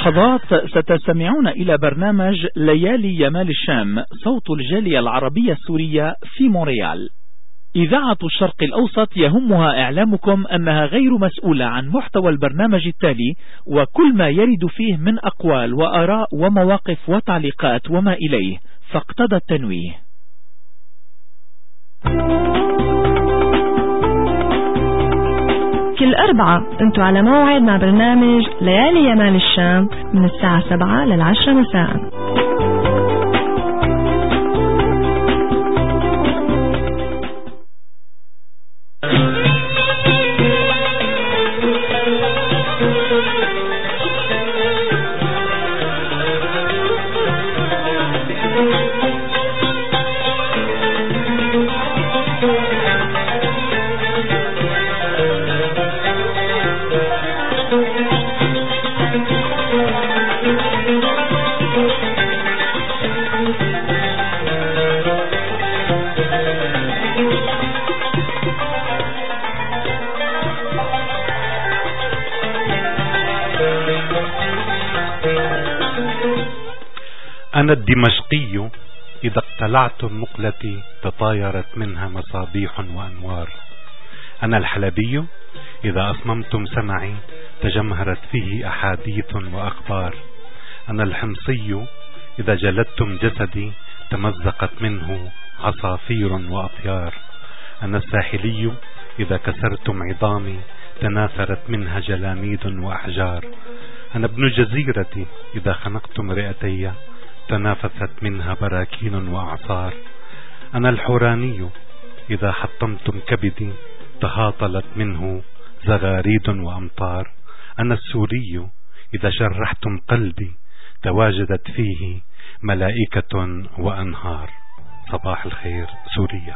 لحظات ستستمعون إلى برنامج ليالي يمال الشام، صوت الجالية العربية السورية في مونريال. إذاعة الشرق الأوسط يهمها إعلامكم أنها غير مسؤولة عن محتوى البرنامج التالي وكل ما يرد فيه من أقوال وآراء ومواقف وتعليقات وما إليه، فاقتضى التنويه. كل أربعة أنتوا على موعد مع برنامج ليالي يمال الشام من الساعة 7 لل10 مساء. أنا الدمشقي إذا اقتلعت مقلتي تطايرت منها مصابيح وأنوار. أنا الحلبي إذا أصممتم سمعي تجمهرت فيه أحاديث وأخبار. أنا الحمصي إذا جلدتم جسدي تمزقت منه عصافير وأطيار. أنا الساحلي إذا كسرتم عظامي تناثرت منها جلاميد وأحجار. أنا ابن الجزيرة إذا خنقتم رئتي تنافست منها براكين وأعصار. أنا الحوراني إذا حطمتم كبدي تهاطلت منه زغاريد وأمطار. أنا السوري إذا شرحتم قلبي تواجدت فيه ملائكة وأنهار. صباح الخير سوريا.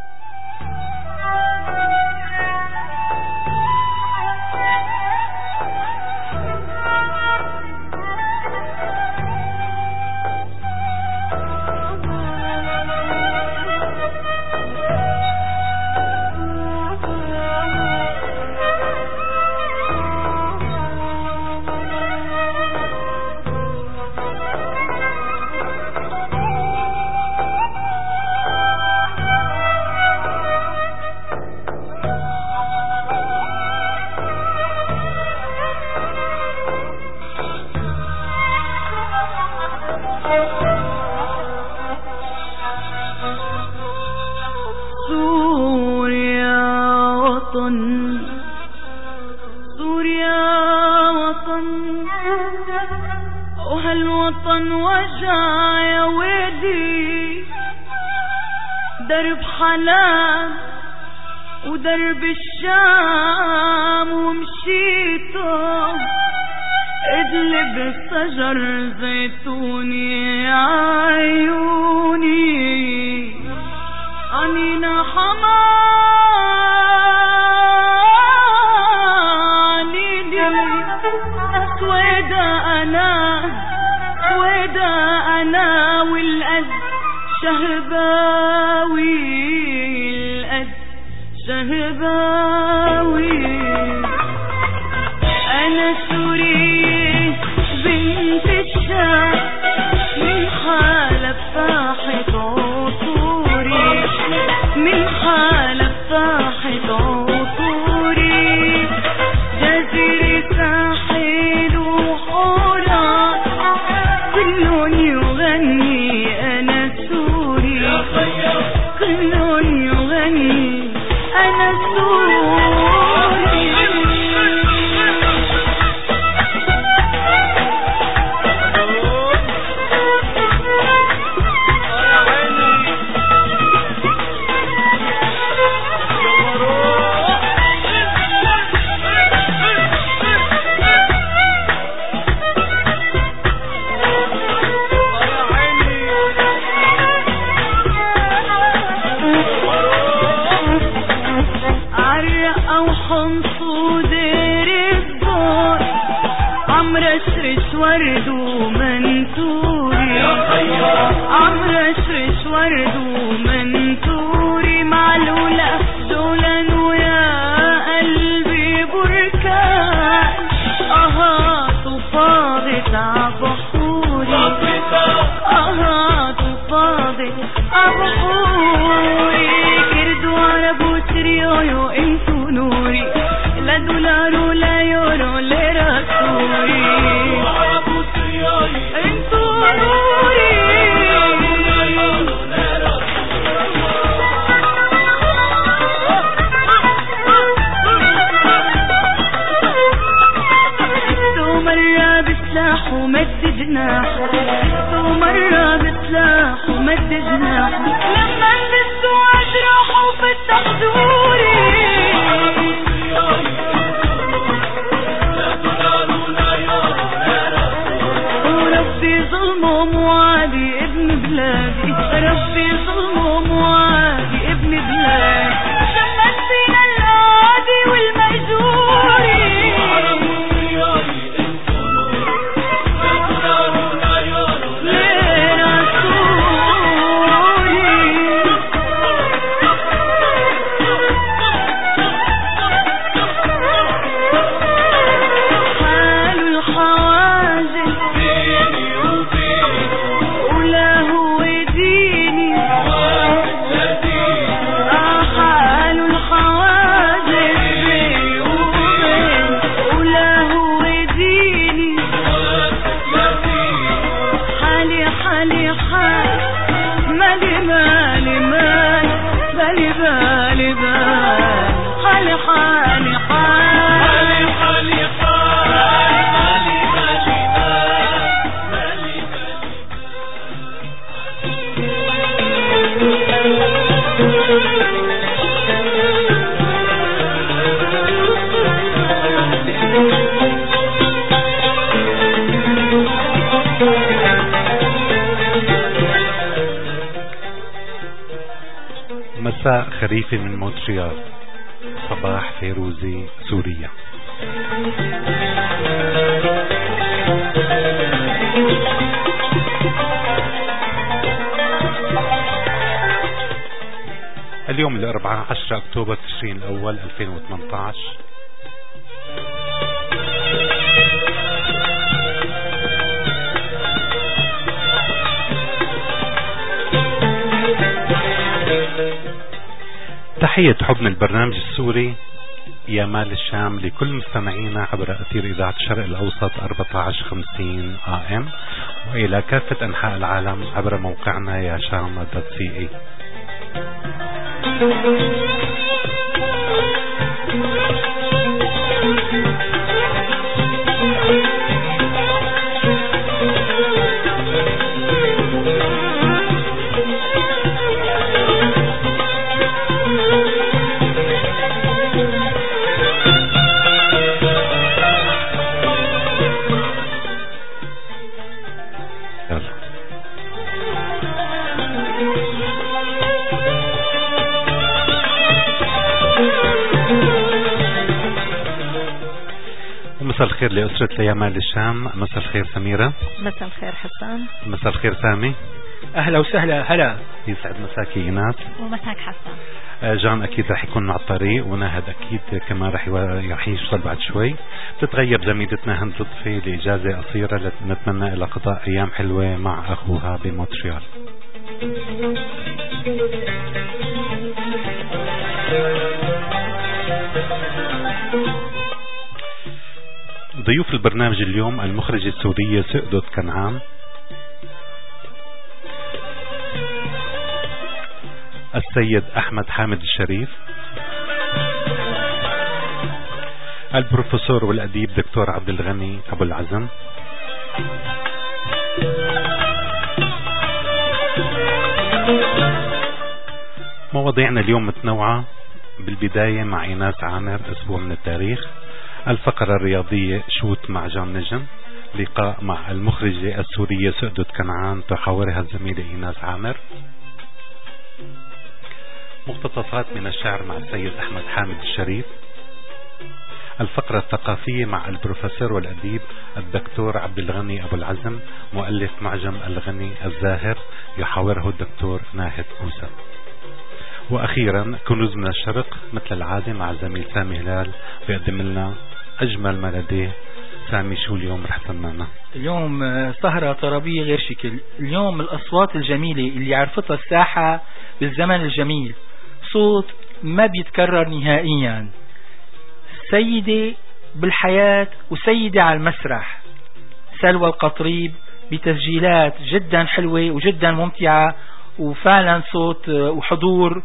وهالوطن وجع يا ويلي، درب حلال ودرب الشام ومشيته، ادلب شجر زيتوني عيوني عنينا أنا والقد شهباوي، القد شهباوي. أنا سوري بنت الشام من حالة فاحت عطوري، من حالة فاحت عطوري، جزيرة ساحل وحورة كلهم يغني. أنا سوري كلهم يغني. أنا سوري. ورد ومنثوري عم رشرش ورد ومنثوري معلولة دولا ويا قلبي بركان أهات وفاضي طفت عبحوري فاضت عبحوري كردو عرب وسريويو انتو نوري لا دولار ولا يورو ليرة سوري انتو نوري تو مرة بسلاح ومد جناح تو مرة بسلاح ومد جناح لما لبسو عجراح وفتح دوري وربي ظلمه موادي ابن بلادي ربي ظلمه موادي ابن بلادي شمت فينا العادي والمأجوري مساء خريفي من مونتريال، صباح فيروزي سوريا. اليوم الأربعاء 10 أكتوبر تشرين الأول 2018. تحية حب من البرنامج السوري يا مال الشام لكل مستمعينا عبر أثير إذاعة الشرق الأوسط 1450 AM وإلى كافة أنحاء العالم عبر موقعنا يا شام.ca. مساء الخير لأسرة ليامال الشام. مساء الخير سميرة. مساء الخير حسان. مساء الخير سامي. أهلا وسهلا. هلا. يسعد مساكي إيناس. ومساك حسان. جان أكيد رح يكون على الطريق، وناهد أكيد كمان رح يوصل بعد شوي. بتتغيب زميلتنا هند لطفي لإجازة قصيرة، نتمنى إلى قضاء أيام حلوة مع أخوها بمونتريال. ضيوف البرنامج اليوم المخرجة السورية سؤدد كنعان، السيد أحمد حامد الشريف، البروفيسور والأديب دكتور عبد الغني أبو العزم، مواضيعنا اليوم متنوعة. بالبداية مع إيناس عامر أسبوع من التاريخ، الفقرة الرياضية شوت مع جان نجم، لقاء مع المخرجة السورية سؤدد كنعان تحاورها الزميلة إيناس عامر، مقتطفات من الشعر مع السيد أحمد حامد الشريف، الفقرة الثقافية مع البروفيسور والأديب الدكتور عبد الغني أبو العزم مؤلف معجم الغني الزاهر يحاوره الدكتور ناهد موسى، وأخيرا كنوز من الشرق مثل العادة مع زميل سامي هلال بيقدم لنا أجمل ما لديه. سامي، شو اليوم رح تسمعنا؟ اليوم سهرة طربية غير شكل. اليوم الأصوات الجميلة اللي عرفتها الساحة بالزمن الجميل، صوت ما بيتكرر نهائيا، سيدة بالحياة وسيدة على المسرح، سلوى القطريب، بتسجيلات جدا حلوة وجدا ممتعة، وفعلا صوت وحضور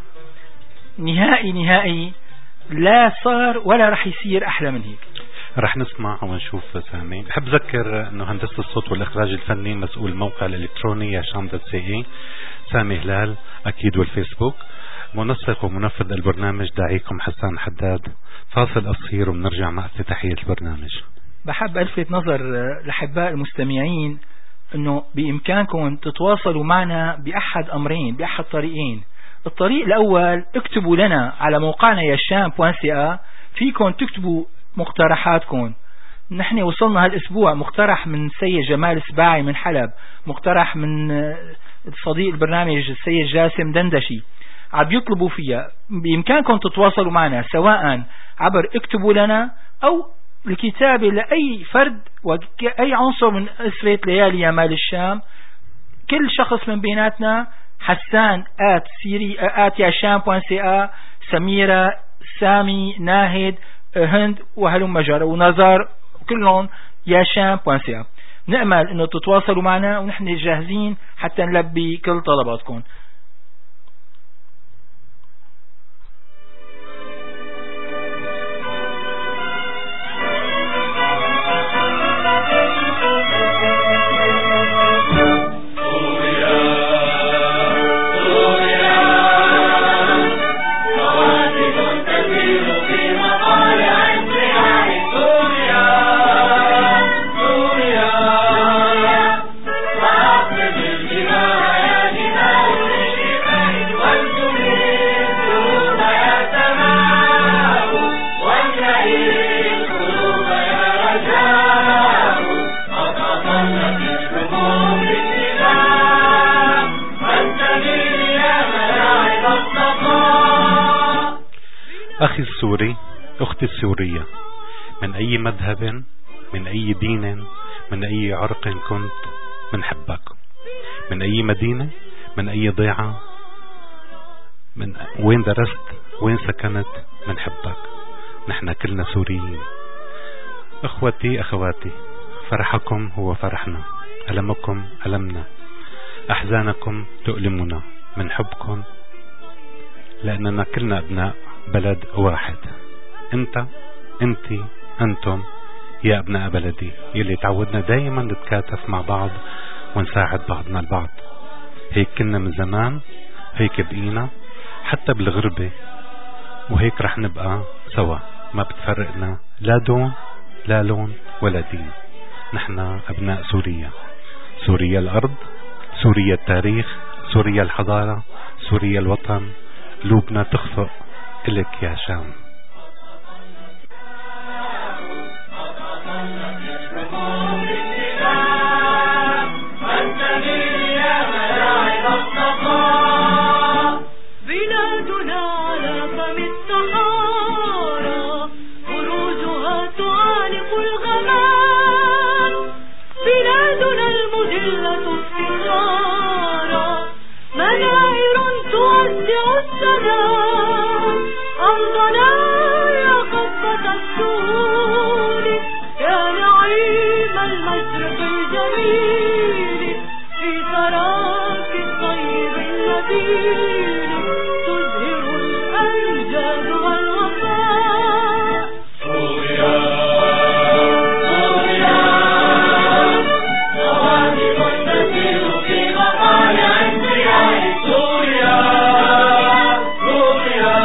نهائي لا صار ولا رح يصير أحلى من هيك. رح نسمع ونشوف سامي. بحب ذكر انه هندسة الصوت والاخراج الفني مسؤول الموقع الالكتروني ياشام.ca سامي هلال اكيد، والفيسبوك. منسق ومنفذ البرنامج داعيكم حسان حداد. فاصل قصير وبنرجع مع افتتاحية البرنامج. بحب الفت نظر الاحباء المستمعين انه بامكانكم تتواصلوا معنا باحد امرين، باحد طريقين. الطريق الاول، اكتبوا لنا على موقعنا ياشام.ca، فيكم تكتبوا مقترحاتكم. نحن وصلنا هالاسبوع مقترح من سيد جمال سباعي من حلب، مقترح من صديق البرنامج السيد جاسم دندشي، عم يطلبوا فيها. بإمكانكم تتواصلوا معنا سواء عبر اكتبوا لنا أو الكتابة لأي فرد وأي عنصر من أسرة ليالي يمال الشام. كل شخص من بيناتنا، حسان @ياشام.ca، سميرة، سامي، ناهد، هند، وهلم مجرى، ونزار، كلهم ياشام.ca. نأمل انه تتواصلوا معنا ونحن جاهزين حتى نلبي كل طلباتكم. أخي السوري، أختي السورية، من أي مذهب، من أي دين، من أي عرق كنت، منحبك. من أي مدينة، من أي ضيعة، من وين درست، وين سكنت، منحبك. نحن كلنا سوريين. أخوتي أخواتي، فرحكم هو فرحنا، ألمكم ألمنا، أحزانكم تؤلمنا. منحبكم لأننا كلنا أبناء بلد واحد. انتي انتم يا ابناء بلدي، يلي تعودنا دايما نتكاتف مع بعض ونساعد بعضنا البعض. هيك كنا من زمان، هيك بقينا حتى بالغربة، وهيك رح نبقى سوا. ما بتفرقنا لا دون لا لون ولا دين. نحن ابناء سوريا، سوريا الارض، سوريا التاريخ، سوريا الحضارة، سوريا الوطن. قلوبنا تخفق إلك يا شام. بلادنا على فم الصحارى، بروزها تعانق الغمام. بلادنا المذلة الصغارى، مناهر توسع السلام. أرضنا يا خفة السهول، يا نعيم المشرق الجميل، في ثراك الطيب النبيل تزهر الأمجاد والوفاء. سوريا سوريا، صواريخ تسير في مطالع الضياء. سوريا سوريا،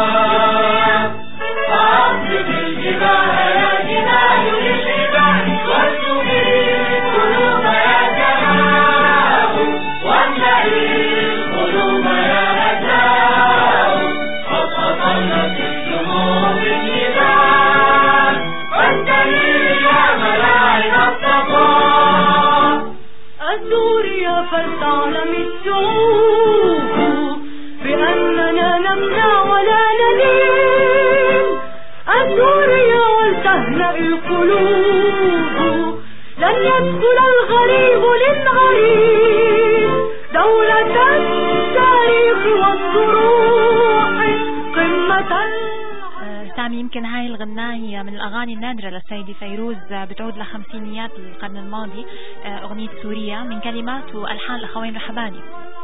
فأصلب الجبال يا جبال للجبال، والتميل قلوب يا جمال، واملئي القلوب يا رجاء. قد أطلت الدموع بالجبال، وانتهي يا ملاعب الصفاء. السوريا فلتعلم الشعوب بأننا نمنع ولا نلين. السوريا ولتهنأ القلوب، لن يدخل الغرب زمن غريب دولة التاريخ والصروح قمة. سامي، يمكن هاي الغناء هي من الأغاني النادرة للسيدة فيروز، بتعود لخمسينيات القرن الماضي، أغنية سوريا من كلمات وألحان الأخوين رحباني.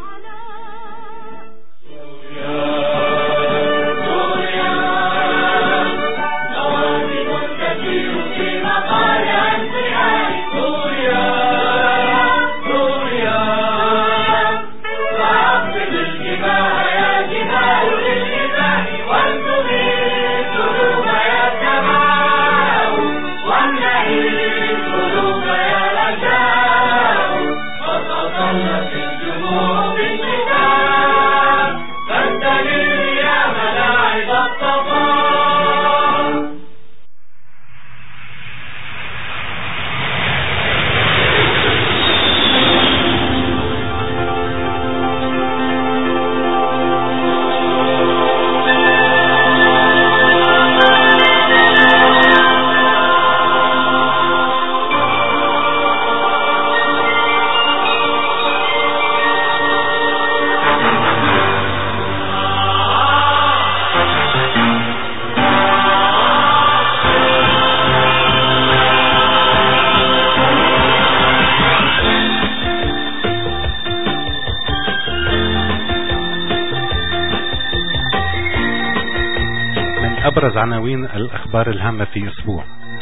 أبرز عناوين الأخبار الهامة في أسبوع.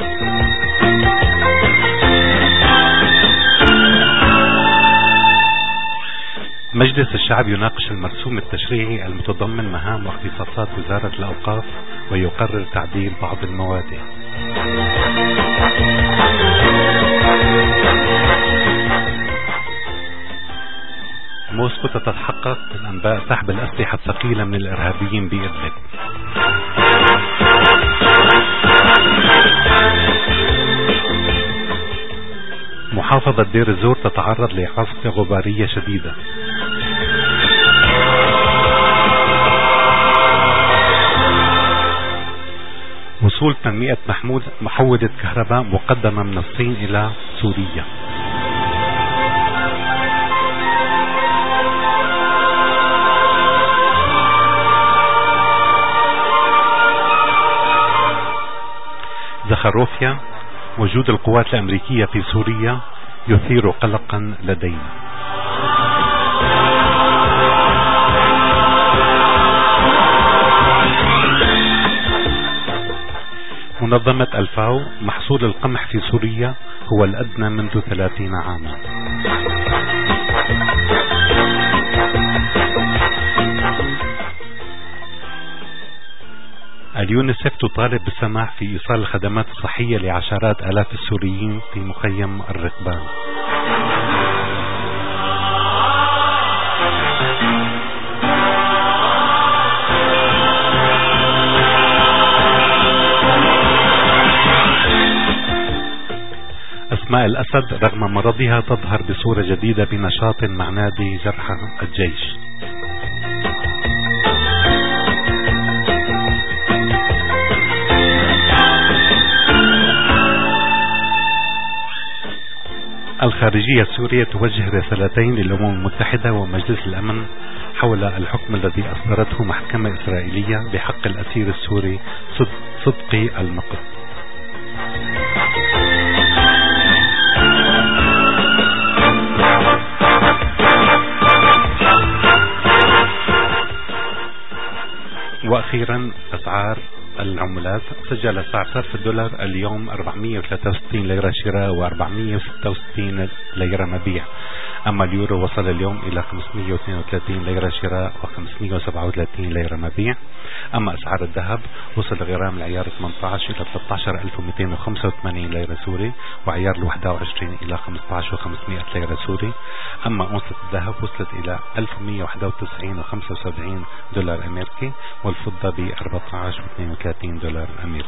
مجلس الشعب يناقش المرسوم التشريعي المتضمن مهام واختصاصات وزارة الأوقاف ويقرر تعديل بعض المواد. موسكو تتحقق من أنباء سحب الأسلحة الثقيلة من الإرهابيين بإدلب. محافظة دير الزور تتعرض لعاصفة غبارية شديدة. وصول 800 محودة كهرباء مقدمة من الصين إلى سوريا. زخروفيا: وجود القوات الأمريكية في سوريا يثير قلقا لدينا. منظمة الفاو: محصول القمح في سوريا هو الأدنى منذ 30 عاما. اليونيسف تطالب بالسماح في إيصال الخدمات الصحية لعشرات آلاف السوريين في مخيم الركبان. أسماء الأسد رغم مرضها تظهر بصورة جديدة بنشاط مع نادي جرحى الجيش. الخارجية السورية توجه رسالتين للأمم المتحدة ومجلس الأمن حول الحكم الذي أصدرته محكمة إسرائيلية بحق الأسير السوري صدقي المقد. وأخيرا أسعار العملات. سجل سعر صرف الدولار اليوم 463 ليرة شراء و466 ليرة مبيع. أما اليورو وصل اليوم إلى 532 ليرة شراء و537 ليرة مبيع. أما أسعار الذهب وصل غرام العيار 18 إلى 13285 ليرة سوري، وعيار 21 إلى 15500 ليرة سوري. أما أونصة الذهب وصلت إلى 1191.75 دولار أمريكي، والفضة ب 14.32 دولار أمريكي.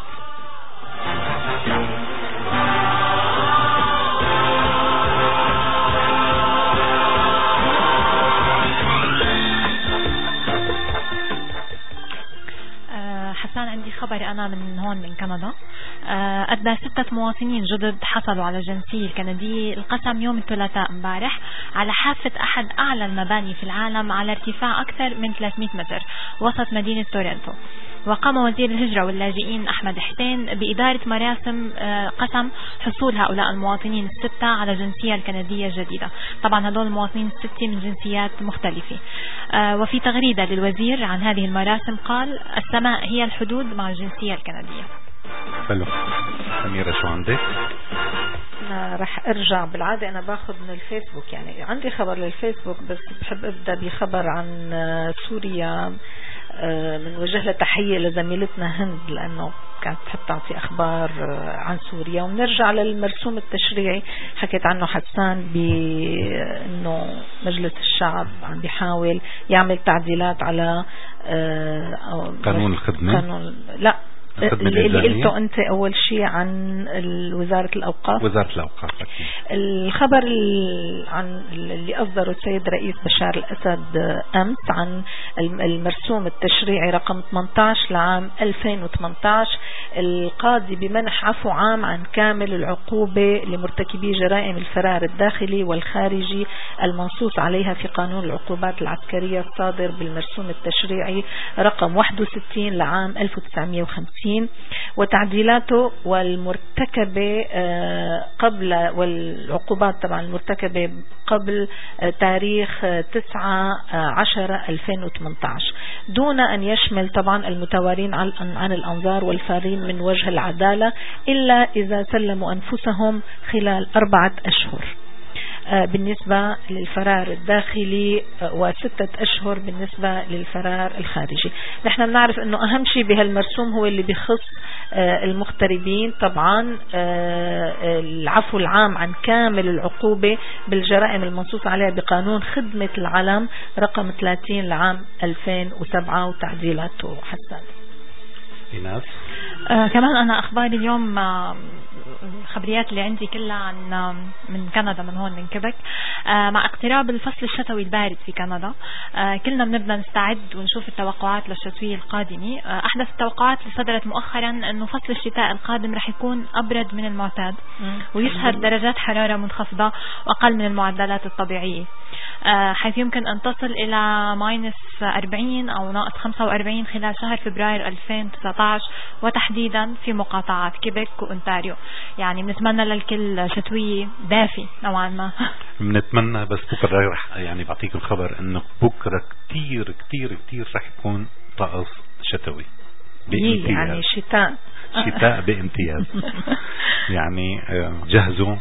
حسان، عندي خبر أنا من هون من كندا. أدى 6 مواطنين جدد حصلوا على الجنسية الكندية القسم يوم الثلاثاء امبارح على حافة أحد أعلى المباني في العالم على ارتفاع أكثر من 300 متر وسط مدينة تورنتو. وقام وزير الهجرة واللاجئين أحمد حسين بإدارة مراسم قسم حصول هؤلاء المواطنين 6 على الجنسية الكندية الجديدة. طبعا هذول المواطنين 6 من جنسيات مختلفة. وفي تغريدة للوزير عن هذه المراسم قال: السماء هي الحدود مع الجنسية الكندية. حلو. سميرة شو عندك؟ أنا رح أرجع، بالعادة أنا باخذ من الفيسبوك، يعني عندي خبر للفيسبوك بس بحب أبدأ بخبر عن سوريا. من وجه تحية لزميلتنا هند لأنه كانت تحب تعطي أخبار عن سوريا. ونرجع للمرسوم التشريعي حكيت عنه حسان بأنه مجلس الشعب عم بيحاول يعمل تعديلات على قانون الخدمة. لا اللي قلته أنت أول شيء عن وزارة الأوقاف. وزارة الأوقاف أكيد. الخبر عن اللي أصدره السيد رئيس بشار الأسد أمس عن المرسوم التشريعي رقم 18 لعام 2018 القاضي بمنح عفو عام عن كامل العقوبة لمرتكبي جرائم الفرار الداخلي والخارجي المنصوص عليها في قانون العقوبات العسكرية الصادر بالمرسوم التشريعي رقم 61 لعام 1950 وتعديلاته والمرتكبة قبل والعقوبات طبعا المرتكبة قبل تاريخ 9/10/2018 دون أن يشمل طبعا المتوارين عن الأنظار والفارين من وجه العدالة إلا إذا سلموا أنفسهم خلال 4 أشهر بالنسبة للفرار الداخلي و6 أشهر بالنسبة للفرار الخارجي. نحن بنعرف أنه أهم شيء بهالمرسوم هو اللي بيخص المغتربين طبعا العفو العام عن كامل العقوبة بالجرائم المنصوص عليها بقانون خدمة العلم رقم 30 لعام 2007 وتعديلاته. حسن إيناس. كمان أنا أخباري اليوم الخبريات اللي عندي كلها عن من كندا من هون من كيبك. مع اقتراب الفصل الشتوي البارد في كندا كلنا بنبدأ نستعد ونشوف التوقعات للشتوية القادمة. أحدث التوقعات اللي صدرت مؤخرا أنه فصل الشتاء القادم رح يكون أبرد من المعتاد ويشهد درجات حرارة منخفضة وأقل من المعدلات الطبيعية حيث يمكن أن تصل إلى -40 أو -45 خلال شهر فبراير 2019 وتحديدا في مقاطعات كيبك وأونتاريو. يعني بنتمنى للكل شتوية دافي نوعا ما. بنتمنى بس بكرة رح يعني بعطيك الخبر انه بكرة كتير كتير كتير رح يكون طقس شتوي بامتياز. يعني شتاء بامتياز. يعني جهزوا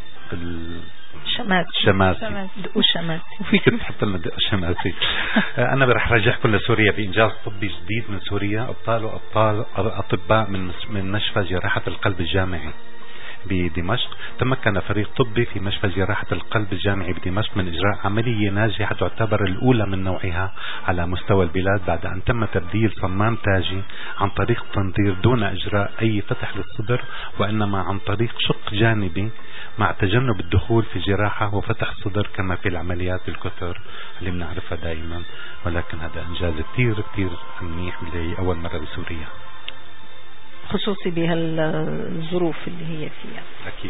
شماسي وفيك تحط لنا شماسي. أنا رح رجعكم لسوريا بإنجاز طبي جديد من سوريا. أبطال أطباء من مشفى جراحة القلب الجامعي بدمشق تمكن فريق طبي في مشفى جراحة القلب الجامعي بدمشق من إجراء عملية ناجحة تعتبر الأولى من نوعها على مستوى البلاد بعد أن تم تبديل صمام تاجي عن طريق التنظير دون إجراء أي فتح للصدر وإنما عن طريق شق جانبي مع تجنب الدخول في جراحة وفتح الصدر كما في العمليات الكثر اللي بنعرفها دائما. ولكن هذا إنجاز كتير كتير منيح لأول مرة بسوريا خصوصي بهالظروف اللي هي فيها. أكيد.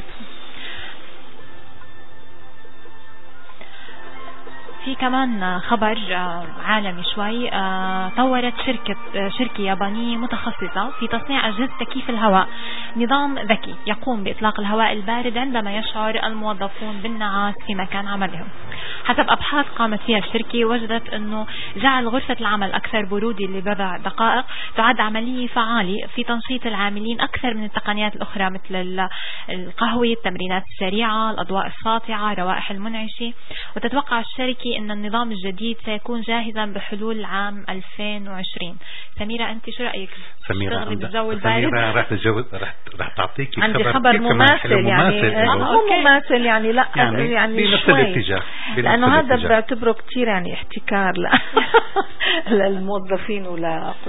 في كمان خبر عالمي شوي. طورت شركة يابانية متخصصة في تصنيع أجهزة تكييف الهواء نظام ذكي يقوم بإطلاق الهواء البارد عندما يشعر الموظفون بالنعاس في مكان عملهم. حسب أبحاث قامت فيها الشركة وجدت أنه جعل غرفة العمل أكثر برودة لبضع دقائق تعد عملية فعالة في تنشيط العاملين أكثر من التقنيات الأخرى مثل القهوة، التمرينات السريعة، الأضواء الساطعة، روائح المنعشة. وتتوقع الشركة أن النظام الجديد سيكون جاهزا بحلول عام 2020. سميرة أنت شو رأيك؟ سميرة رح تعطيكي عندي خبر مماثل يعني مو مماثل يعني لا يعني بنفس الاتجاه لأنه هذا بعتبره كتير يعني احتكار للموظفين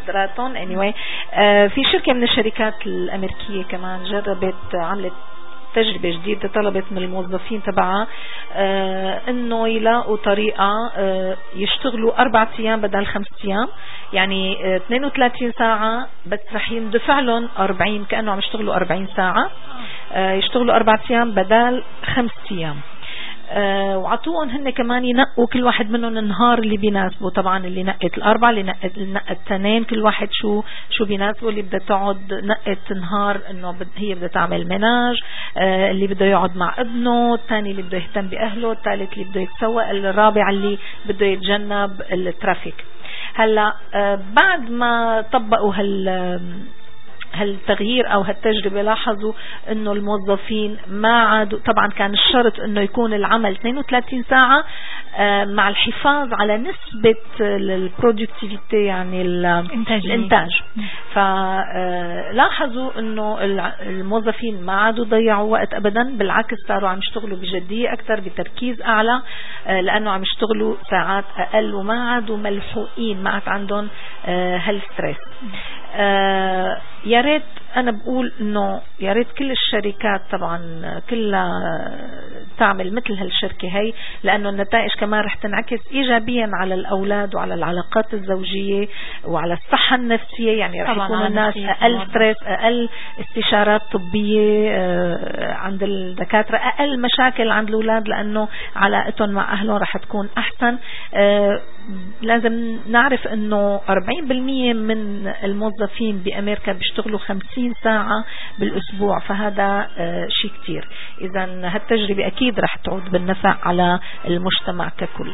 ولقدراتهم. anyway في شركة من الشركات الأمريكية كمان جربت عملت تجربة جديدة طلبت من الموظفين تبعها انه يلاقوا طريقة يشتغلوا 4 أيام بدل 5 أيام، يعني 32 ساعة بس رح يندفع لهم 40 كأنه عم يشتغلوا 40 ساعة، يشتغلوا 4 أيام بدل 5 أيام. وعطوهم هن كمان ينقوا كل واحد منهم النهار اللي بيناسبه. طبعا اللي نقت 4 اللي نقت 2 كل واحد شو بيناسبه. اللي بدها تقعد نقت نهار انه هي بدها تعمل مناج، اللي بده يقعد مع ابنه، الثاني اللي بده يهتم باهله، الثالث اللي بده يتسوق، الرابع اللي بده يتجنب الترافيك. هلا بعد ما طبقوا هالتغيير او هالتجربة لاحظوا انه الموظفين ما عادوا. طبعا كان الشرط انه يكون العمل 32 ساعة مع الحفاظ على نسبة البرودكتيفيتي يعني الانتاج. فلاحظوا انه الموظفين ما عادوا ضيعوا وقت ابدا، بالعكس صاروا عم يشتغلوا بجدية اكثر بتركيز اعلى، لانه عم يشتغلوا ساعات اقل وما عادوا ملحوقين، ما عاد عندهم هالستريس. يا ريت انا بقول انه يا ريت كل الشركات طبعا كلها تعمل مثل هالشركة هي، لانه النتائج كمان رح تنعكس ايجابيا على الاولاد وعلى العلاقات الزوجية وعلى الصحة النفسية. يعني رح يكون الناس اقل ستريس، اقل استشارات طبية عند الدكاترة، اقل مشاكل عند الاولاد لانه علاقتهم مع اهلهم رح تكون احسن. لازم نعرف انه 40% من الموظفين بامريكا بيشتغلوا 50 ساعة بالاسبوع، فهذا شيء كتير. اذا هالتجربة اكيد رح تعود بالنفع على المجتمع ككل.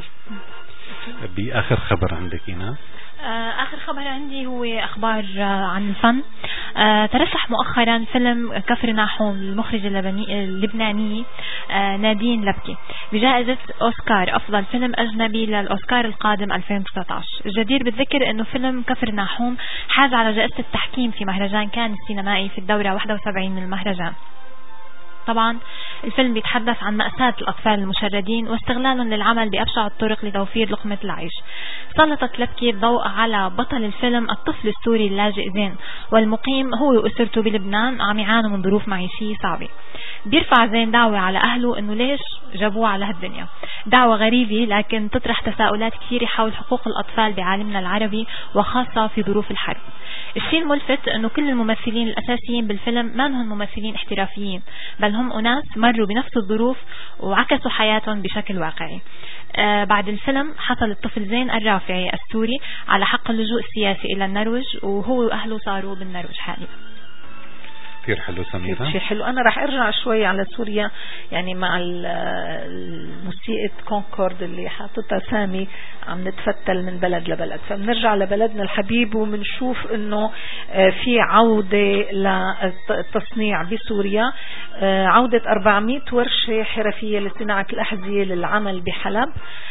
بآخر خبر عندك إيناس؟ آخر خبر عندي هو أخبار عن الفن. ترشح مؤخرا فيلم كفر ناحوم للمخرجة اللبنانية نادين لبكي بجائزة أوسكار أفضل فيلم أجنبي للأوسكار القادم 2019. الجدير بالذكر أنه فيلم كفر ناحوم حاز على جائزة التحكيم في مهرجان كان السينمائي في الدورة 71 من المهرجان. طبعا الفيلم بيتحدث عن مأساة الأطفال المشردين واستغلالهم للعمل بأبشع الطرق لتوفير لقمة العيش. سلطت لبكي الضوء على بطل الفيلم الطفل السوري اللاجئ زين، والمقيم هو وأسرته بلبنان عم يعانوا من ظروف معيشية صعبة. بيرفع زين دعوة على أهله إنه ليش جابوه على هالدنيا، دعوة غريبة لكن تطرح تساؤلات كثيرة حول حقوق الأطفال بعالمنا العربي وخاصة في ظروف الحرب. الشيء الملفت انه كل الممثلين الاساسيين بالفيلم ما هم ممثلين احترافيين، بل هم اناس مروا بنفس الظروف وعكسوا حياتهم بشكل واقعي. بعد الفيلم حصل الطفل زين الرافعي السوري على حق اللجوء السياسي الى النرويج، وهو واهله صاروا بالنرويج حاليا. كثير حلو سميرة، شيء حلو. أنا راح أرجع شوي على سوريا، يعني مع الموسيقى كونكورد اللي حاطتها سامي عم نتفتل من بلد لبلد، فبنرجع لبلدنا الحبيب وبنشوف إنه في عودة للتصنيع بسوريا، عودة 400 ورشة حرفية لصناعة الأحذية للعمل بحلب.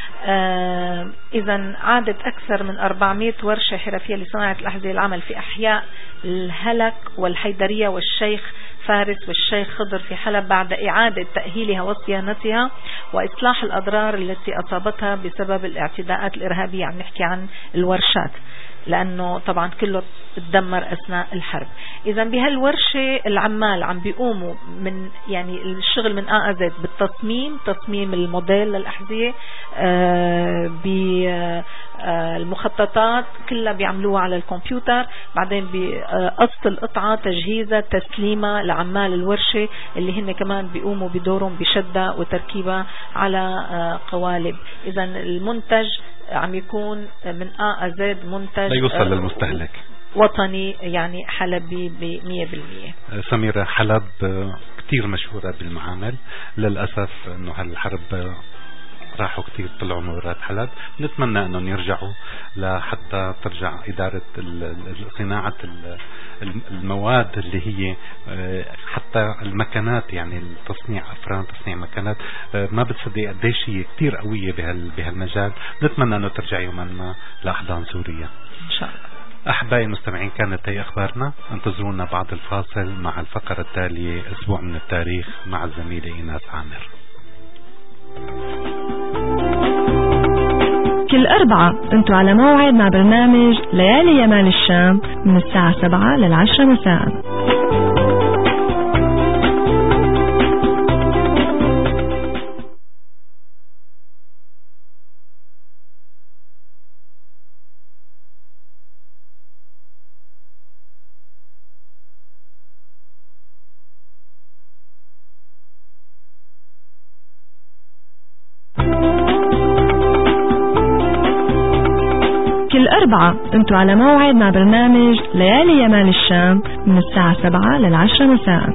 إذا عادت أكثر من 400 ورشة حرفية لصناعة الأحذية للعمل في أحياء الهلك والحيدرية والشيخ فارس والشيخ خضر في حلب، بعد إعادة تأهيلها وصيانتها وإصلاح الأضرار التي أصابتها بسبب الاعتداءات الإرهابية. عم نحكي عن الورشات لأنه طبعا كله تدمر أثناء الحرب. إذا بهالورشة العمال عم بيقوموا من يعني الشغل من A to Z بالتصميم، تصميم الموديل للأحذية، بالمخططات كلها بيعملوها على الكمبيوتر، بعدين بقص القطعة، تجهيزها، تسليمها لعمال الورشة اللي هن كمان بيقوموا بدورهم بشدة وتركيبها على قوالب. إذا المنتج عم يكون من A to Z منتج لا يوصل للمستهلك وطني، يعني حلبي ب100%. سميرة، حلب كتير مشهورة بالمعامل، للأسف أنه هالحرب راحوا كتير طلعوا مبرات حلب. نتمنى أنهم يرجعوا لحتى ترجع إدارة صناعة المواد اللي هي حتى المكانات، يعني التصنيع أفران، تصنيع مكانات، ما بتصدق قديش هي كتير قوية بهالمجال. نتمنى أنه ترجع يوما ما لأحضان سوريا إن شاء الله. أحبائي المستمعين، كانت هي أخبارنا. انتظرونا بعد الفاصل مع الفقرة التالية، أسبوع من التاريخ مع الزميلة إيناس عامر. كل أربعة أنتوا على موعد مع برنامج ليالي يمال الشام من الساعة 7 لل10 مساء. الأربعاء انتوا على موعد مع برنامج ليالي يمال الشام من الساعة 7 لل10 مساء.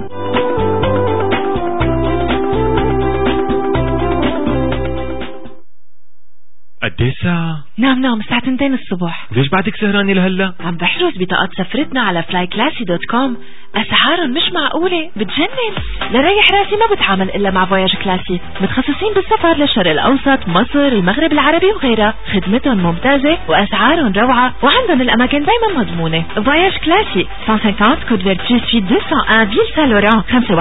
قديش ساعة؟ نعم الساعة 2 الصبح. ليش بعدك سهرانة لهلا؟ عم بحجز بطاقات سفرتنا على flyclassy.com. أسعارهم مش معقولة، بتجنن. لريح راسي ما بتعامل إلا مع فواياج كلاسي، متخصصين بالسفر للشرق الأوسط، مصر، المغرب العربي وغيرها. خدمتهم ممتازة وأسعارهم روعة، وعندهم الأماكن دايما مضمونة. فواياج كلاسي 150 كود فيرتو سويت 201 فيل سان لوران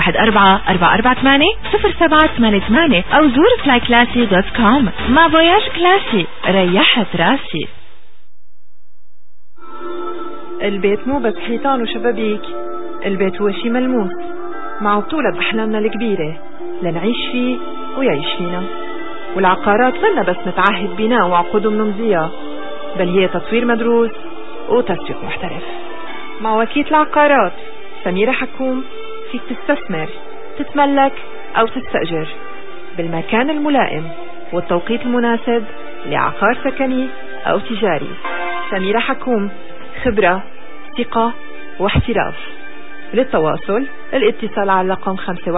514-448-0788 أو زور flyclassy.com. مع فواياج كلاسي ريحت راسي. البيت مو بس حيطان وشبابيك، البيت هو شي ملموس مع بطولة بأحلامنا الكبيرة لنعيش فيه ويعيش فينا. والعقارات منا بس نتعهد بناء وعقود ونمضيها، بل هي تطوير مدروس وتسويق محترف. مع وكيلة العقارات سميرة حكوم فيك تستثمر، تتملك أو تستأجر بالمكان الملائم والتوقيت المناسب لعقار سكني أو تجاري. سميرة حكوم، خبرة، ثقة واحتراف. للتواصل الاتصال على رقم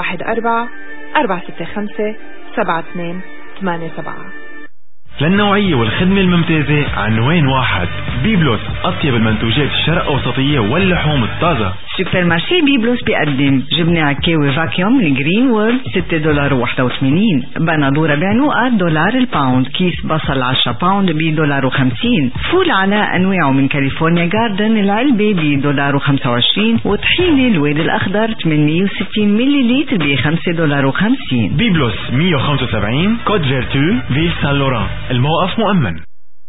514-465-7287. للنوعية والخدمة الممتازة عنوان واحد، بيبلوس، أطيب المنتوجات الشرق أوسطية واللحوم الطازة. سوبر مارشي بيبلوس بيقدم جبنة عكاوي فاكيوم من جرين وورد $6.81، بندورة بعنوقات $1 الباوند، كيس بصل 10 باوند $1.50، فول على أنواعه من كاليفورنيا جاردن العلبة $1.25، وطحينة الواد الأخضر 860 مليلتر $5.50. بيبلوس 175 كود فيرتو فيل سان لوران، الموقف مؤمن.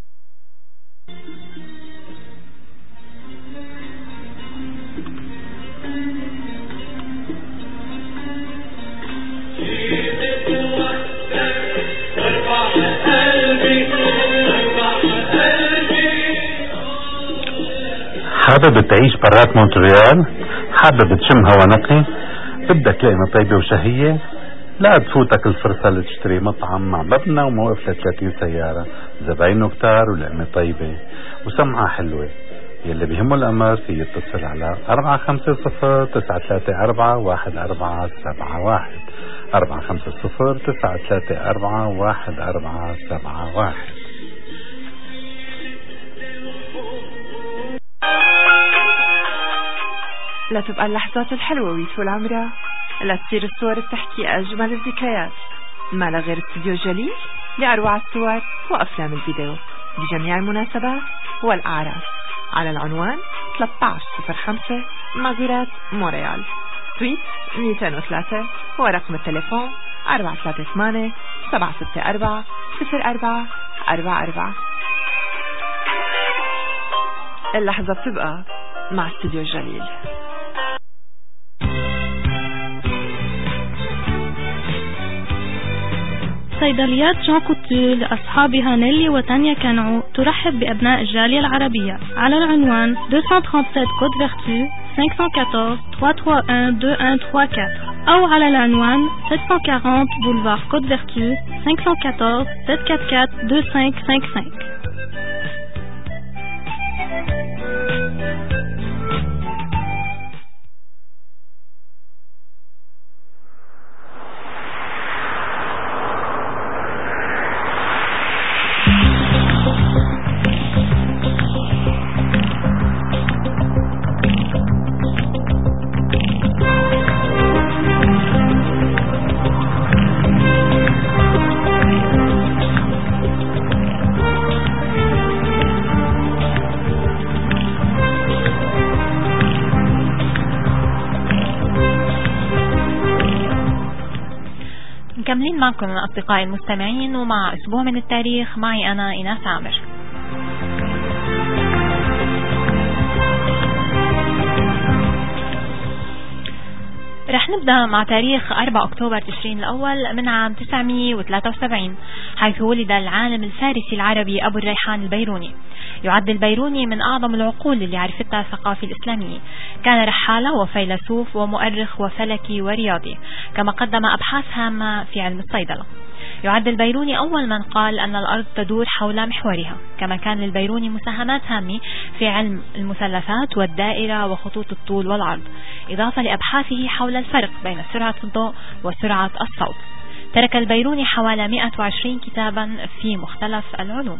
حابب تعيش برات مونتريال؟ حابب تشم هوا نقي؟ بدك لقمة طيبة وشهية؟ لا تفوتك الفرصة لتشتري مطعم مع مبنى وموقف ل30 سيارة، زباينه كتار ولقمة طيبة وسمعة حلوة. يلي بيهمه الأمر يتصل على 450-934-1471 450-934-1471. لا تبقى اللحظات الحلوة ويطول عمرها، لا تصير الصور بتحكي أجمل الذكريات. ما لغير استوديو جليل لأروع الصور وأفلام الفيديو بجميع المناسبات والأعراس، على العنوان 1305 مازورات مونريال سويت 203، ورقم التليفون 438-764-0444. اللحظة بتبقى مع استوديو جليل. صيدليات جون كوتو لأصحابها نيلي وتانيا كانعو ترحب بأبناء الجالية العربية على العنوان 237 كود فيرتو 514-331-2134 أو على العنوان 740 بولفار كود فيرتو 514-744-2555. مكملين معكم أصدقائي المستمعين ومع أسبوع من التاريخ، معي أنا إيناس عامر. رح نبدأ مع تاريخ 4 أكتوبر تشرين الأول من عام 973، حيث ولد العالم الفارسي العربي أبو الريحان البيروني. يعد البيروني من أعظم العقول اللي عرفتها الثقافة الإسلامية. كان رحالة وفيلسوف ومؤرخ وفلكي ورياضي، كما قدم أبحاث هامة في علم الصيدلة. يعد البيروني أول من قال أن الأرض تدور حول محورها. كما كان للبيروني مساهمات هامة في علم المثلثات والدائرة وخطوط الطول والعرض، إضافة لأبحاثه حول الفرق بين سرعة الضوء وسرعة الصوت. ترك البيروني حوالي 120 كتابا في مختلف العلوم.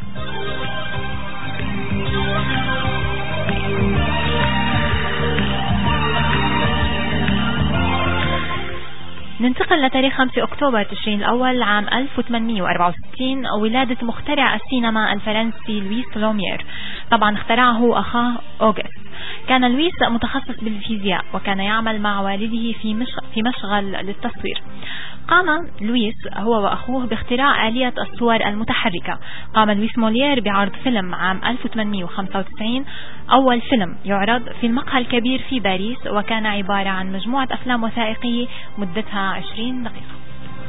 ننتقل لتاريخ 5 أكتوبر تشرين الأول عام 1864، ولادة مخترع السينما الفرنسي لويس لومير. طبعا اخترعه أخاه أوغست. كان لويس متخصص بالفيزياء، وكان يعمل مع والده في مشغل للتصوير. قام لويس هو وأخوه باختراع آلية الصور المتحركة. قام لويس موليير بعرض فيلم عام 1895، أول فيلم يعرض في المقهى الكبير في باريس، وكان عبارة عن مجموعة أفلام وثائقية مدتها 20 دقيقة.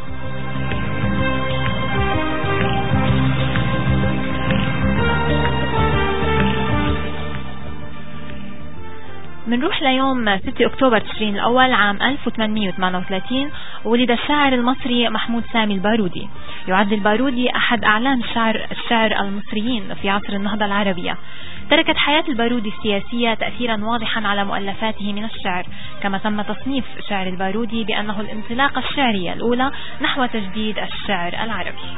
منروح ليوم 6 أكتوبر تشرين الأول عام 1838، ولد الشاعر المصري محمود سامي البارودي. يعد البارودي أحد أعلام الشعر المصريين في عصر النهضة العربية. تركت حياة البارودي السياسية تأثيرا واضحا على مؤلفاته من الشعر، كما تم تصنيف شعر البارودي بأنه الانطلاقة الشعرية الأولى نحو تجديد الشعر العربي.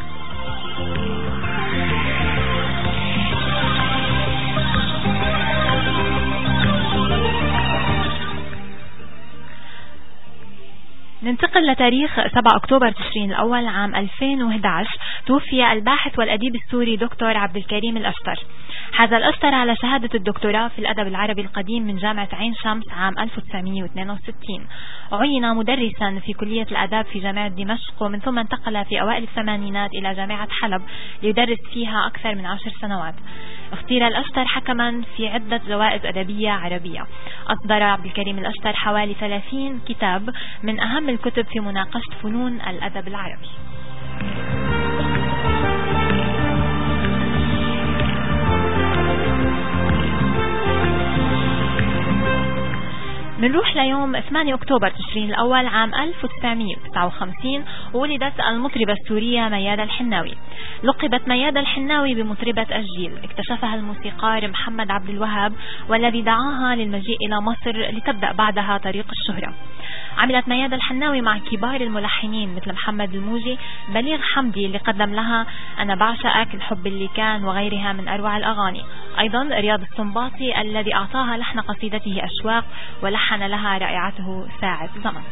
ننتقل لتاريخ 7 أكتوبر تشرين الأول عام 2011. توفي الباحث والأديب السوري دكتور عبد الكريم الأشتر. حاز الأشتر على شهادة الدكتوراه في الأدب العربي القديم من جامعة عين شمس عام 1962. عين مدرسا في كلية الآداب في جامعة دمشق، ومن ثم انتقل في أوائل الثمانينات إلى جامعة حلب ليدرس فيها أكثر من 10 سنوات. اختير الأشتر حكما في عدة جوائز أدبية عربية. أصدر عبد الكريم الأشتر حوالي 30 كتاب من أهم الكتب في مناقشة فنون الأدب العربي. منروح ليوم 8 أكتوبر تشرين الأول عام 1959، ولدت المطربة السورية ميادة الحناوي. لقبت ميادة الحناوي بمطربة الجيل. اكتشفها الموسيقار محمد عبد الوهاب، والذي دعاها للمجيء إلى مصر لتبدأ بعدها طريق الشهرة. عملت ميادة الحناوي مع كبار الملحنين مثل محمد الموجي، بليغ حمدي اللي قدم لها أنا بعشقك، الحب اللي كان، وغيرها من أروع الأغاني. أيضا رياض السنباطي الذي أعطاها لحن قصيدته أشواق، ولحن لها رائعته ساعة زمن.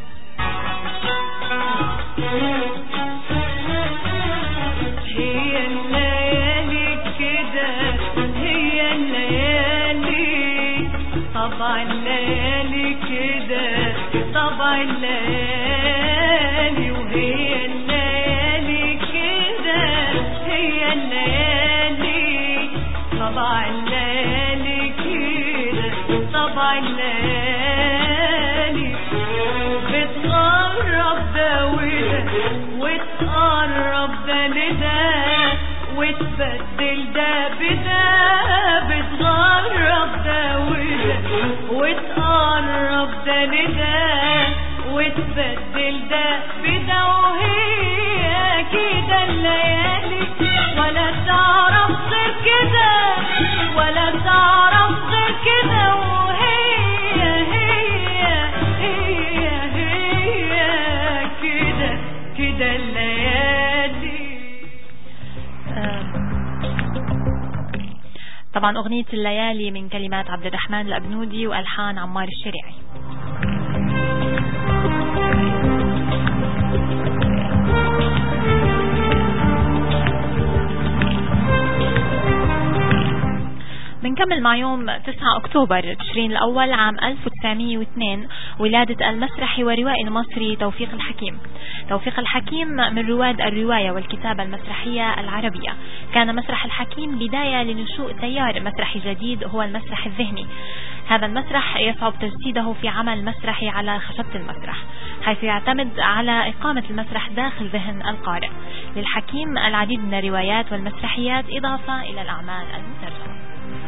هي الليالي كده، هي الليالي، طبع الليالي كده، طبع الليالي، وهي الليالي كده، هي الليالي، طبع الليالي كده، طبع الليالي. بتقرب ده وده، وتقرب ده لده، وتبدل ده بده، بتغرب ده وده، وتقرب ده لده، وتبدل ده بده، وهي كده الليالي، ولا تعرف غير كده، ولا تعرف غير كده، وهي هي هي هي كده كده الليالي. طبعا أغنية الليالي من كلمات عبد الرحمن الأبنودي وألحان عمار الشريعي. بنكمل مع يوم 9 أكتوبر تشرين الأول عام 1902، ولادة المسرحي وروائي المصري توفيق الحكيم. توفيق الحكيم من رواد الرواية والكتابة المسرحية العربية. كان مسرح الحكيم بداية لنشوء تيار مسرحي جديد هو المسرح الذهني. هذا المسرح يصعب تجسيده في عمل مسرحي على خشبة المسرح، حيث يعتمد على إقامة المسرح داخل ذهن القارئ. للحكيم العديد من الروايات والمسرحيات إضافة إلى الأعمال المترجمة.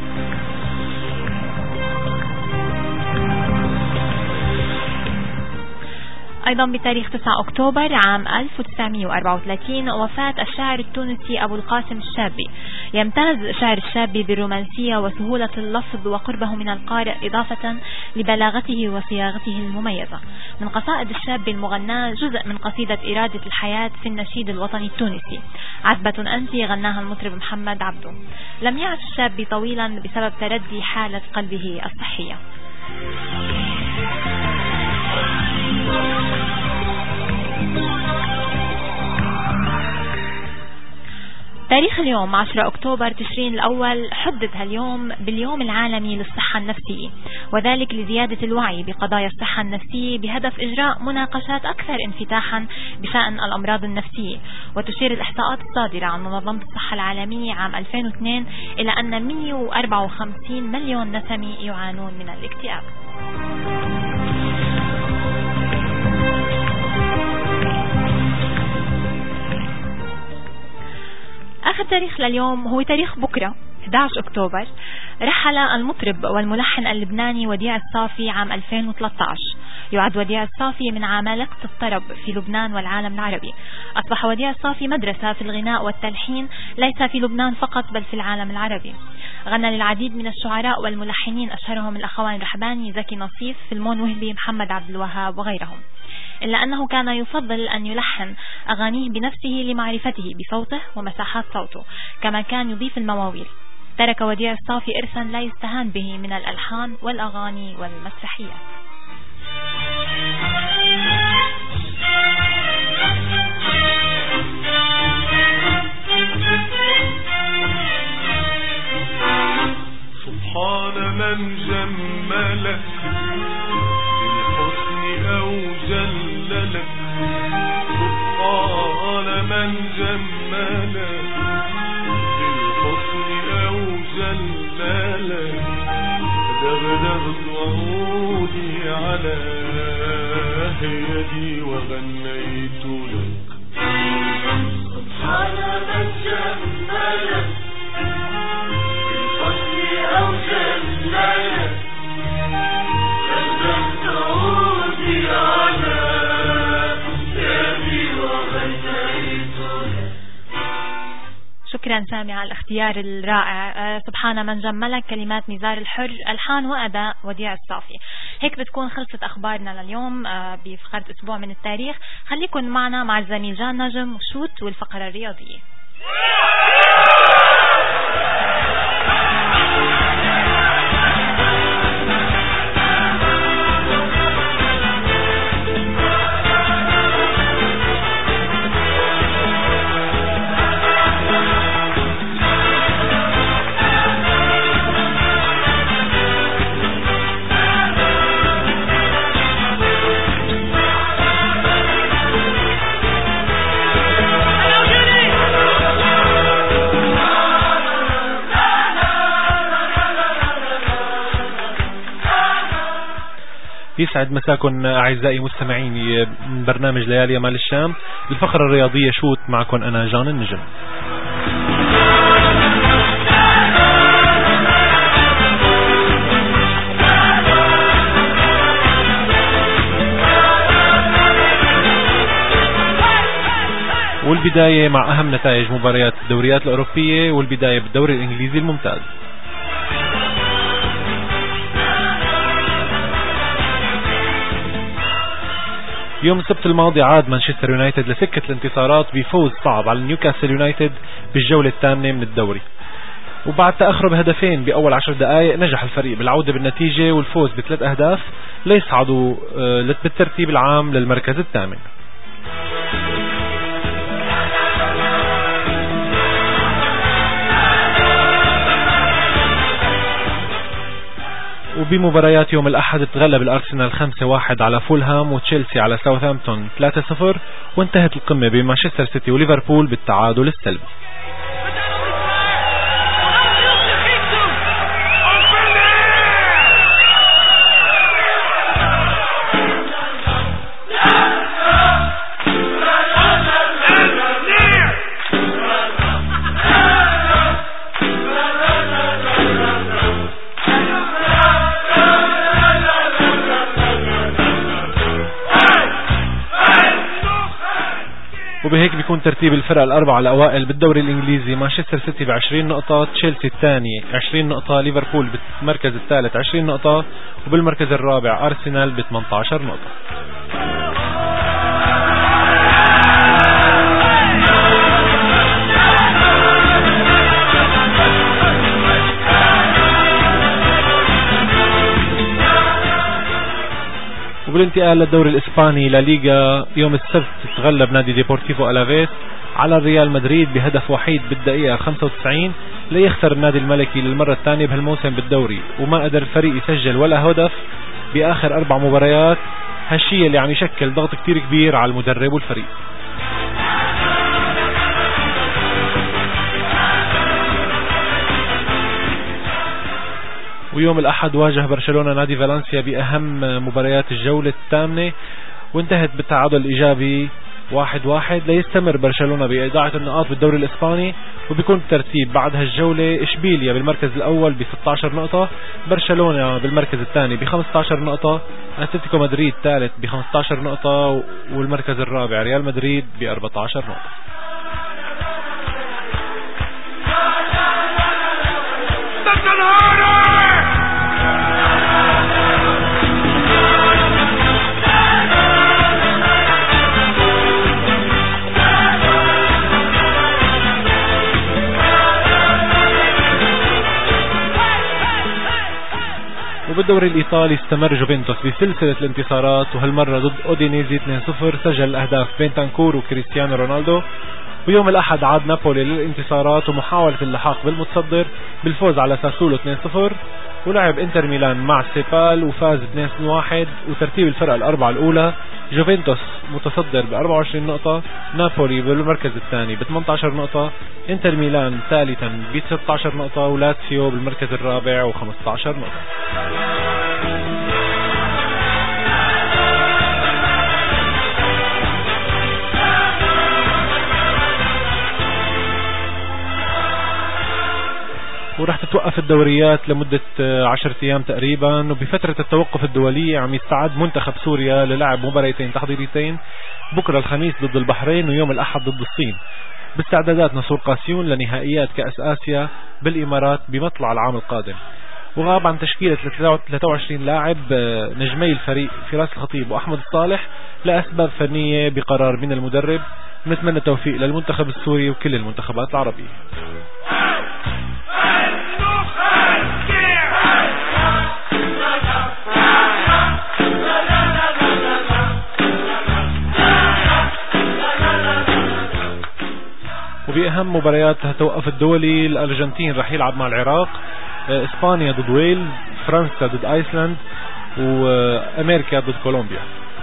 أيضا بتاريخ 9 أكتوبر عام 1934 وفاة الشاعر التونسي أبو القاسم الشابي. يمتاز شعر الشابي بالرومانسية وسهولة اللفظ وقربه من القارئ إضافة لبلاغته وصياغته المميزة. من قصائد الشابي المغناة جزء من قصيدة إرادة الحياة في النشيد الوطني التونسي، عذبة أنت، غناها المطرب محمد عبده. لم يعش الشابي طويلا بسبب تردي حالة قلبه الصحية. تاريخ اليوم 10 أكتوبر تشرين الأول حدد هاليوم باليوم العالمي للصحة النفسية، وذلك لزيادة الوعي بقضايا الصحة النفسية بهدف إجراء مناقشات أكثر انفتاحا بشأن الأمراض النفسية. وتشير الإحصاءات الصادرة عن منظمة الصحة العالمية عام 2002 إلى أن 154 مليون نسمة يعانون من الاكتئاب. آخر تاريخ لليوم هو تاريخ بكرة 11 أكتوبر. رحل المطرب والملحن اللبناني وديع الصافي عام 2013. يعد وديع الصافي من عمالقة الطرب في لبنان والعالم العربي. أصبح وديع الصافي مدرسة في الغناء والتلحين ليس في لبنان فقط بل في العالم العربي. غنى للعديد من الشعراء والملحنين أشهرهم الأخوان الرحباني، زكي نصيف، فلمون وهبي، محمد عبد الوهاب وغيرهم. إلا أنه كان يفضل أن يلحن أغانيه بنفسه لمعرفته بصوته ومساحات صوته، كما كان يضيف المواويل. ترك وديع الصافي إرثا لا يستهان به من الألحان والأغاني والمسرحيات. سبحان من جملك بالحسن أو جللك، سبحان من جملك بالحسن أو جللك، دغدغت وعودي على يدي وغنيت لك. سبحان من جملك بالحسن أو جللك، دغدغت وعودي على يدي وغنيت لك. شكرا سامي على الاختيار الرائع. سبحان من جملك، كلمات نزار الحر، ألحان وأداء وديع الصافي. هيك بتكون خلصت أخبارنا لليوم بفقرة أسبوع من التاريخ. خليكن معنا مع الزميل جان نجم وشوت والفقرة الرياضية. يسعد مساكن أعزائي مستمعين من برنامج ليالي مال الشام. الفقرة الرياضية شوت معكم أنا جان النجم. والبداية مع أهم نتائج مباريات الدوريات الأوروبية، والبداية بالدوري الإنجليزي الممتاز. يوم السبت الماضي عاد مانشستر يونايتد لسكة الانتصارات بفوز صعب على نيوكاسل يونايتد بالجولة الثامنة من الدوري، وبعد تأخره بهدفين بأول 10 دقائق نجح الفريق بالعودة بالنتيجة والفوز ب3 أهداف ليصعدوا بالترتيب العام للمركز الثامن. وبمباريات يوم الأحد تغلب الأرسنال 5-1 على فولهام، وتشيلسي على ساوثهامبتون 3-0، وانتهت القمة بمانشستر سيتي وليفربول بالتعادل السلبي. وبهيك بيكون ترتيب الفرق الأربعة الأوائل بالدوري الإنجليزي: مانشستر سيتي ب20 نقطة، تشيلسي الثاني 20 نقطة، ليفربول بالمركز الثالث 20 نقطة، وبالمركز الرابع أرسنال ب18 نقطة. وبالانتقال للدوري الإسباني لا ليغا، يوم السبت تغلب نادي ديبورتيفو ألافيس على الريال مدريد بهدف وحيد بالدقيقة 95 ليخسر النادي الملكي للمرة الثانية بهالموسم بالدوري، وما قدر الفريق يسجل ولا هدف بآخر 4 مباريات. هالشيء اللي عم يشكل ضغط كتير كبير على المدرب والفريق. ويوم الأحد واجه برشلونة نادي فالنسيا بأهم مباريات الجولة الثامنة، وانتهت بالتعادل الإيجابي 1-1 ليستمر برشلونة بإضاعة النقاط بالدوري الإسباني. وبيكون الترتيب بعد هالجولة: إشبيليا بالمركز الأول ب16 نقطة، برشلونة بالمركز الثاني ب15 نقطة، أتلتيكو مدريد ثالث ب15 نقطة، والمركز الرابع ريال مدريد ب14 نقطة. وبالدوري الإيطالي استمر جوفنتوس بسلسلة الانتصارات، وهالمرة ضد أودينيزي 2-0 سجل الأهداف بنتانكور وكريستيانو رونالدو. ويوم الأحد عاد نابولي للانتصارات ومحاولة اللحاق بالمتصدر بالفوز على ساسولو 2-0، ولعب انتر ميلان مع سيبال وفاز 2-1. وترتيب الفرق الأربعة الأولى: جوفنتوس متصدر ب24 نقطة، نابولي بالمركز الثاني ب18 نقطة، انتر ميلان ثالثا ب16 نقطة، ولاتسيو بالمركز الرابع و15 نقطة. ورح تتوقف الدوريات لمدة 10 أيام تقريبا. وبفترة التوقف الدولية عم يستعد منتخب سوريا للعب مباريتين تحضيريتين، بكرة الخميس ضد البحرين ويوم الأحد ضد الصين، باستعدادات نصور قاسيون لنهائيات كأس آسيا بالإمارات بمطلع العام القادم. وغاب عن تشكيلة 23 لاعب نجمي الفريق فراس الخطيب وأحمد الصالح لأسباب فنية بقرار من المدرب. نتمنى التوفيق للمنتخب السوري وكل المنتخبات العربية. وبأهم مباريات هتوقف الدولي: الأرجنتين رح يلعب مع العراق، إسبانيا ضد ويلز، فرنسا ضد آيسلند، وأمريكا ضد كولومبيا.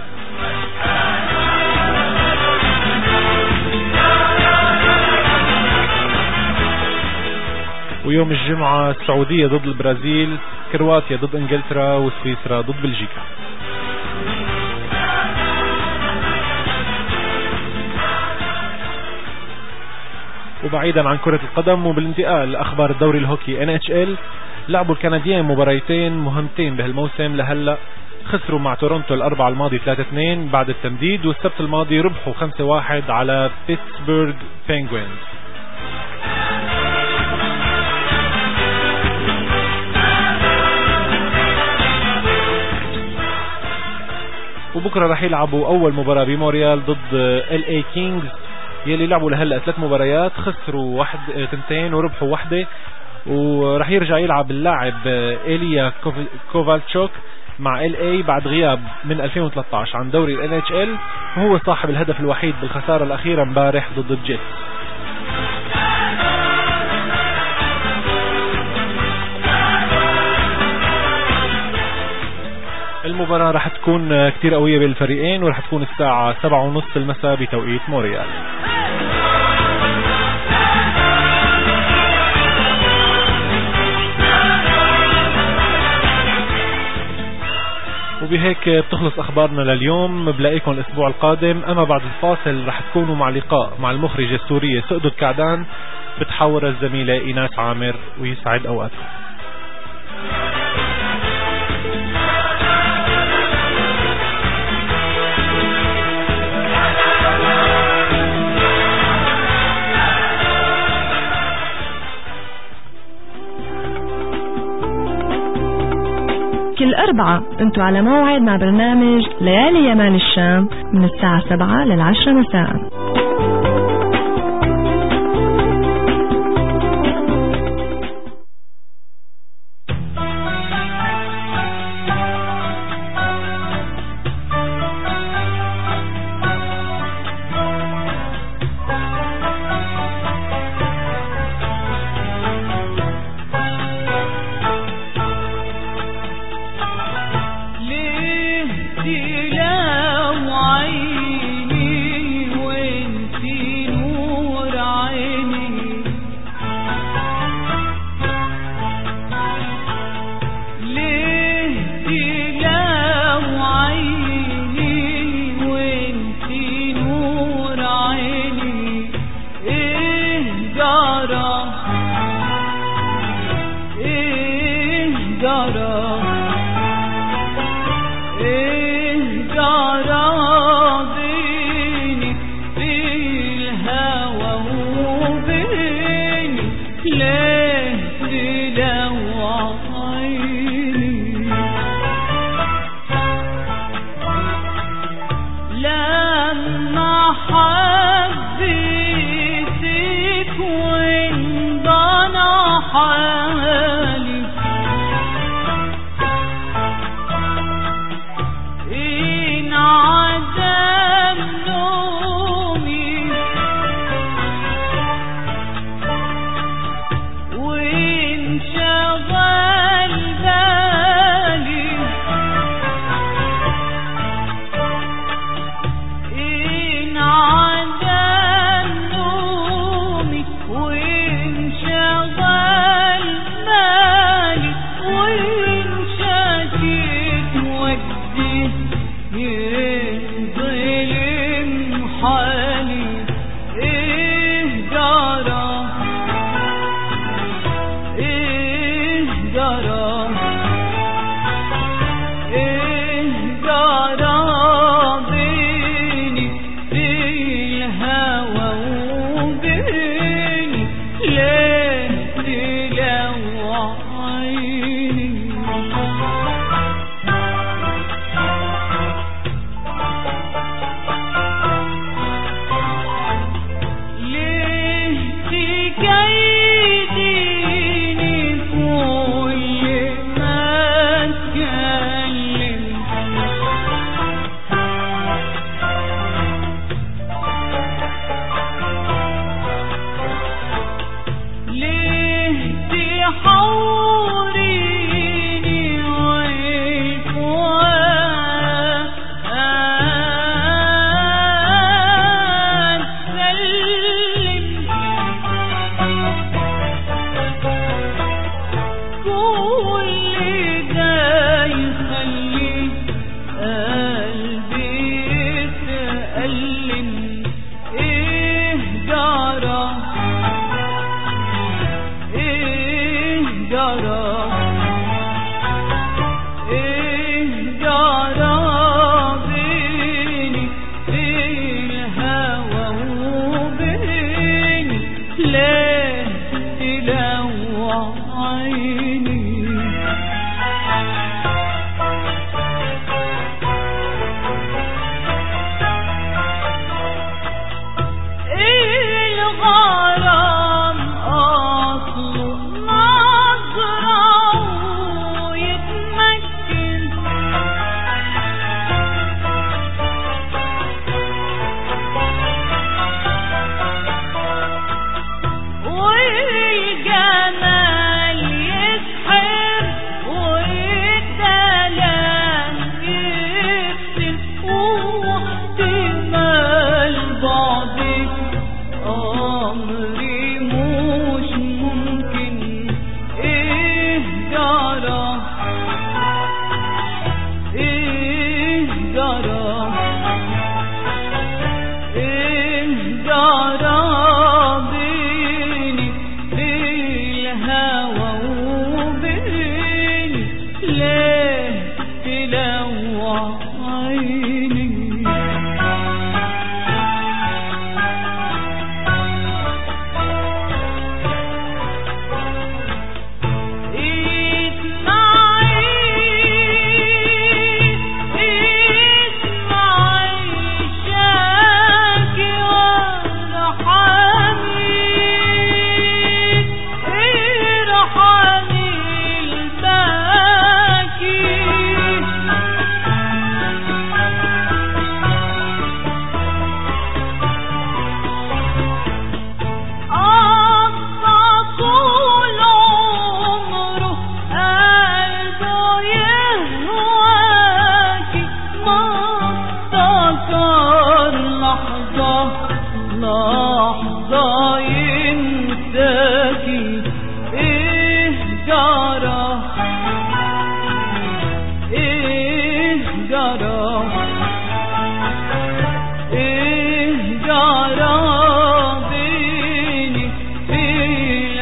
ويوم الجمعة السعودية ضد البرازيل، كرواتيا ضد انجلترا، وسويسرا ضد بلجيكا. وبعيدا عن كرة القدم وبالانتقال لأخبار الدوري الهوكي NHL، لعبوا الكنديين مباريتين مهمتين بهالموسم لهلأ. خسروا مع تورونتو الأربعاء الماضي 3-2 بعد التمديد، والسبت الماضي ربحوا 5-1 على بيتسبرغ بينغوينز. وبكرة رح يلعبوا أول مباراة بموريال ضد LA كينجز، يلي لعبوا لهلأ 3 مباريات، خسروا 2 وربحوا 1. ورح يرجع يلعب اللاعب إيليا كوفالتشوك مع LA بعد غياب من 2013 عن دوري NHL، وهو صاحب الهدف الوحيد بالخسارة الأخيرة امبارح ضد الجيتس. المباراة رح تكون كتير قوية بالفريقين، ورح تكون الساعة 7:30 المساء بتوقيت موريال. وبهيك بتخلص أخبارنا لليوم. بلاقيكم الأسبوع القادم، أما بعد الفاصل رح تكونوا مع لقاء مع المخرجة السورية سؤدد كعدان، بتحاور الزميلة إيناس عامر، ويسعد أوقاتكم. الأربعاء انتوا على موعد مع برنامج ليالي يمال الشام من الساعة 7 لل10 مساء.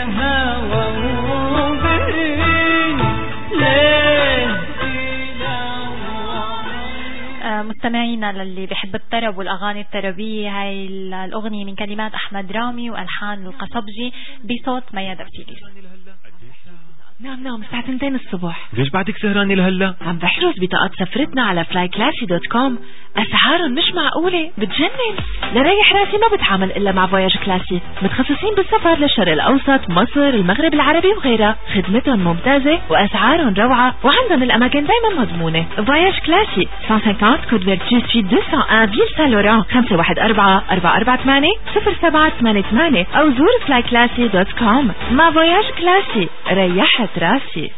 مستمعينا للي بيحب الطرب والأغاني الطربية، هاي الأغنية من كلمات أحمد رامي وألحان القصبجي بصوت ميادة بتيليس. نعم الساعة 2 الصبح. ليش بعدك سهرانة لهلا؟ عم بحرص بطاقات سفرتنا على flyclassy.com. أسعارهم مش معقولة، بتجنن. لريح راسي ما بتعامل إلا مع فواياج كلاسي، متخصصين بالسفر للشرق الأوسط، مصر، المغرب العربي وغيرها. خدمتهم ممتازة وأسعارهم روعة، وعندهم الأماكن دايما مضمونة. فواياج كلاسي 150 كود فيرتو سويت 201 فيل سان لوران 514-448-0788 أو زور flyclassy.com. مع فواياج كلاسي ريحت راسي.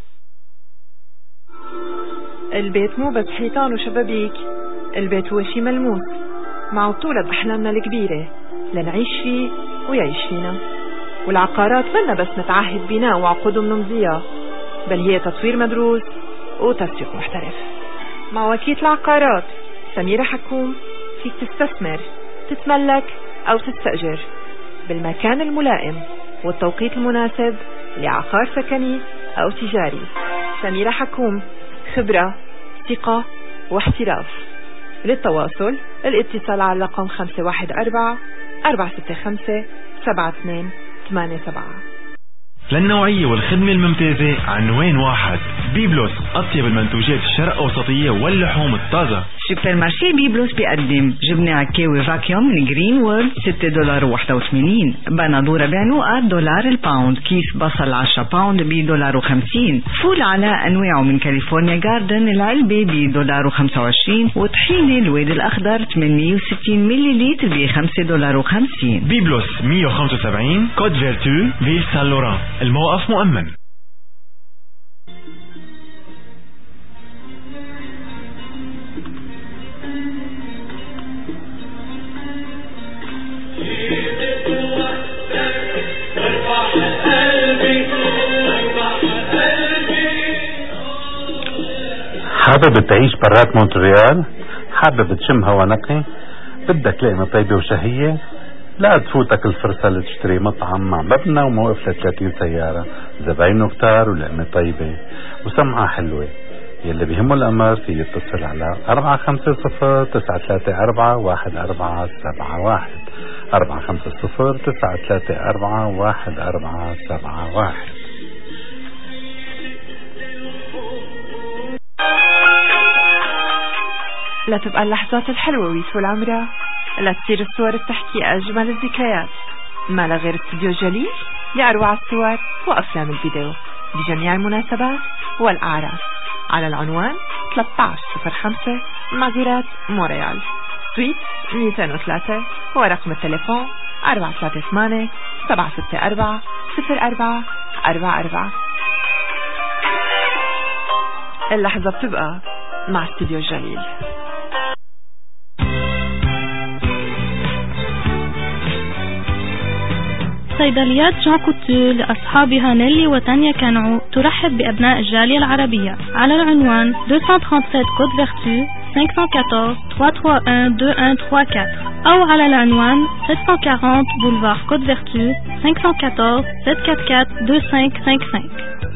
البيت مو بس حيطان وشبابيك، البيت هو شي ملموس، مع بطولة أحلامنا الكبيرة لنعيش فيه ويعيش فينا. والعقارات منا بس نتعهد بناء وعقود منمضية، بل هي تطوير مدروس وتسويق محترف. مع وكيلة العقارات سميرة حكوم فيك تستثمر، تتملك أو تستأجر بالمكان الملائم والتوقيت المناسب لعقار سكني أو تجاري. سميرة حكوم، خبرة، ثقة واحتراف. للتواصل الاتصال على رقم 514-465-7287. للنوعية والخدمة الممتازة عنوان واحد. بيبلوس، أطيب المنتوجات الشرق أوسطية واللحوم الطازة. سوبر مارشي بيبلوس بيقدم جبنة عكاوي فاكيوم من جرين وورد $6.81. بندورة بعنوقة $1 الباوند. كيس بصل 10 باوند $1.50. فول على أنواعه من كاليفورنيا جاردن العلبة $1.25. وطحينة الواد الأخضر 860 مليلتر $5.50. بيبلوس 175 كود فيرتو فيل سان لوران. الموقف مؤمن. حابب تعيش برات مونتريال؟ حابب تشم هوا نقي؟ بدك لقمة طيبة وشهية؟ لا تفوتك الفرصة لتشتري مطعم مع مبنى وموقف ل30 سيارة، زباينه كتار ولقمة طيبة وسمعة حلوة. يلي بيهمه الأمر في يتصل على 450-934-1471 450-934-1471. لا تبقى اللحظات الحلوة ويطول عمرها، لا تصير الصور بتحكي أجمل الذكريات. ما لا غير استوديو جليل لأروع الصور وأفلام الفيديو بجميع المناسبات والأعراس، على العنوان 1305 مزيرات مونريال سويت 203، ورقم التليفون 438-764-0444. اللحظة بتبقى مع استوديو جليل. صيدليات جون كوتو لأصحابها نيلي وتانيا كانعو ترحب بأبناء الجالية العربية على العنوان 237 كود فيرتو 514-331-2134 أو على العنوان 740 بولفار كود فيرتو 514-744-2555.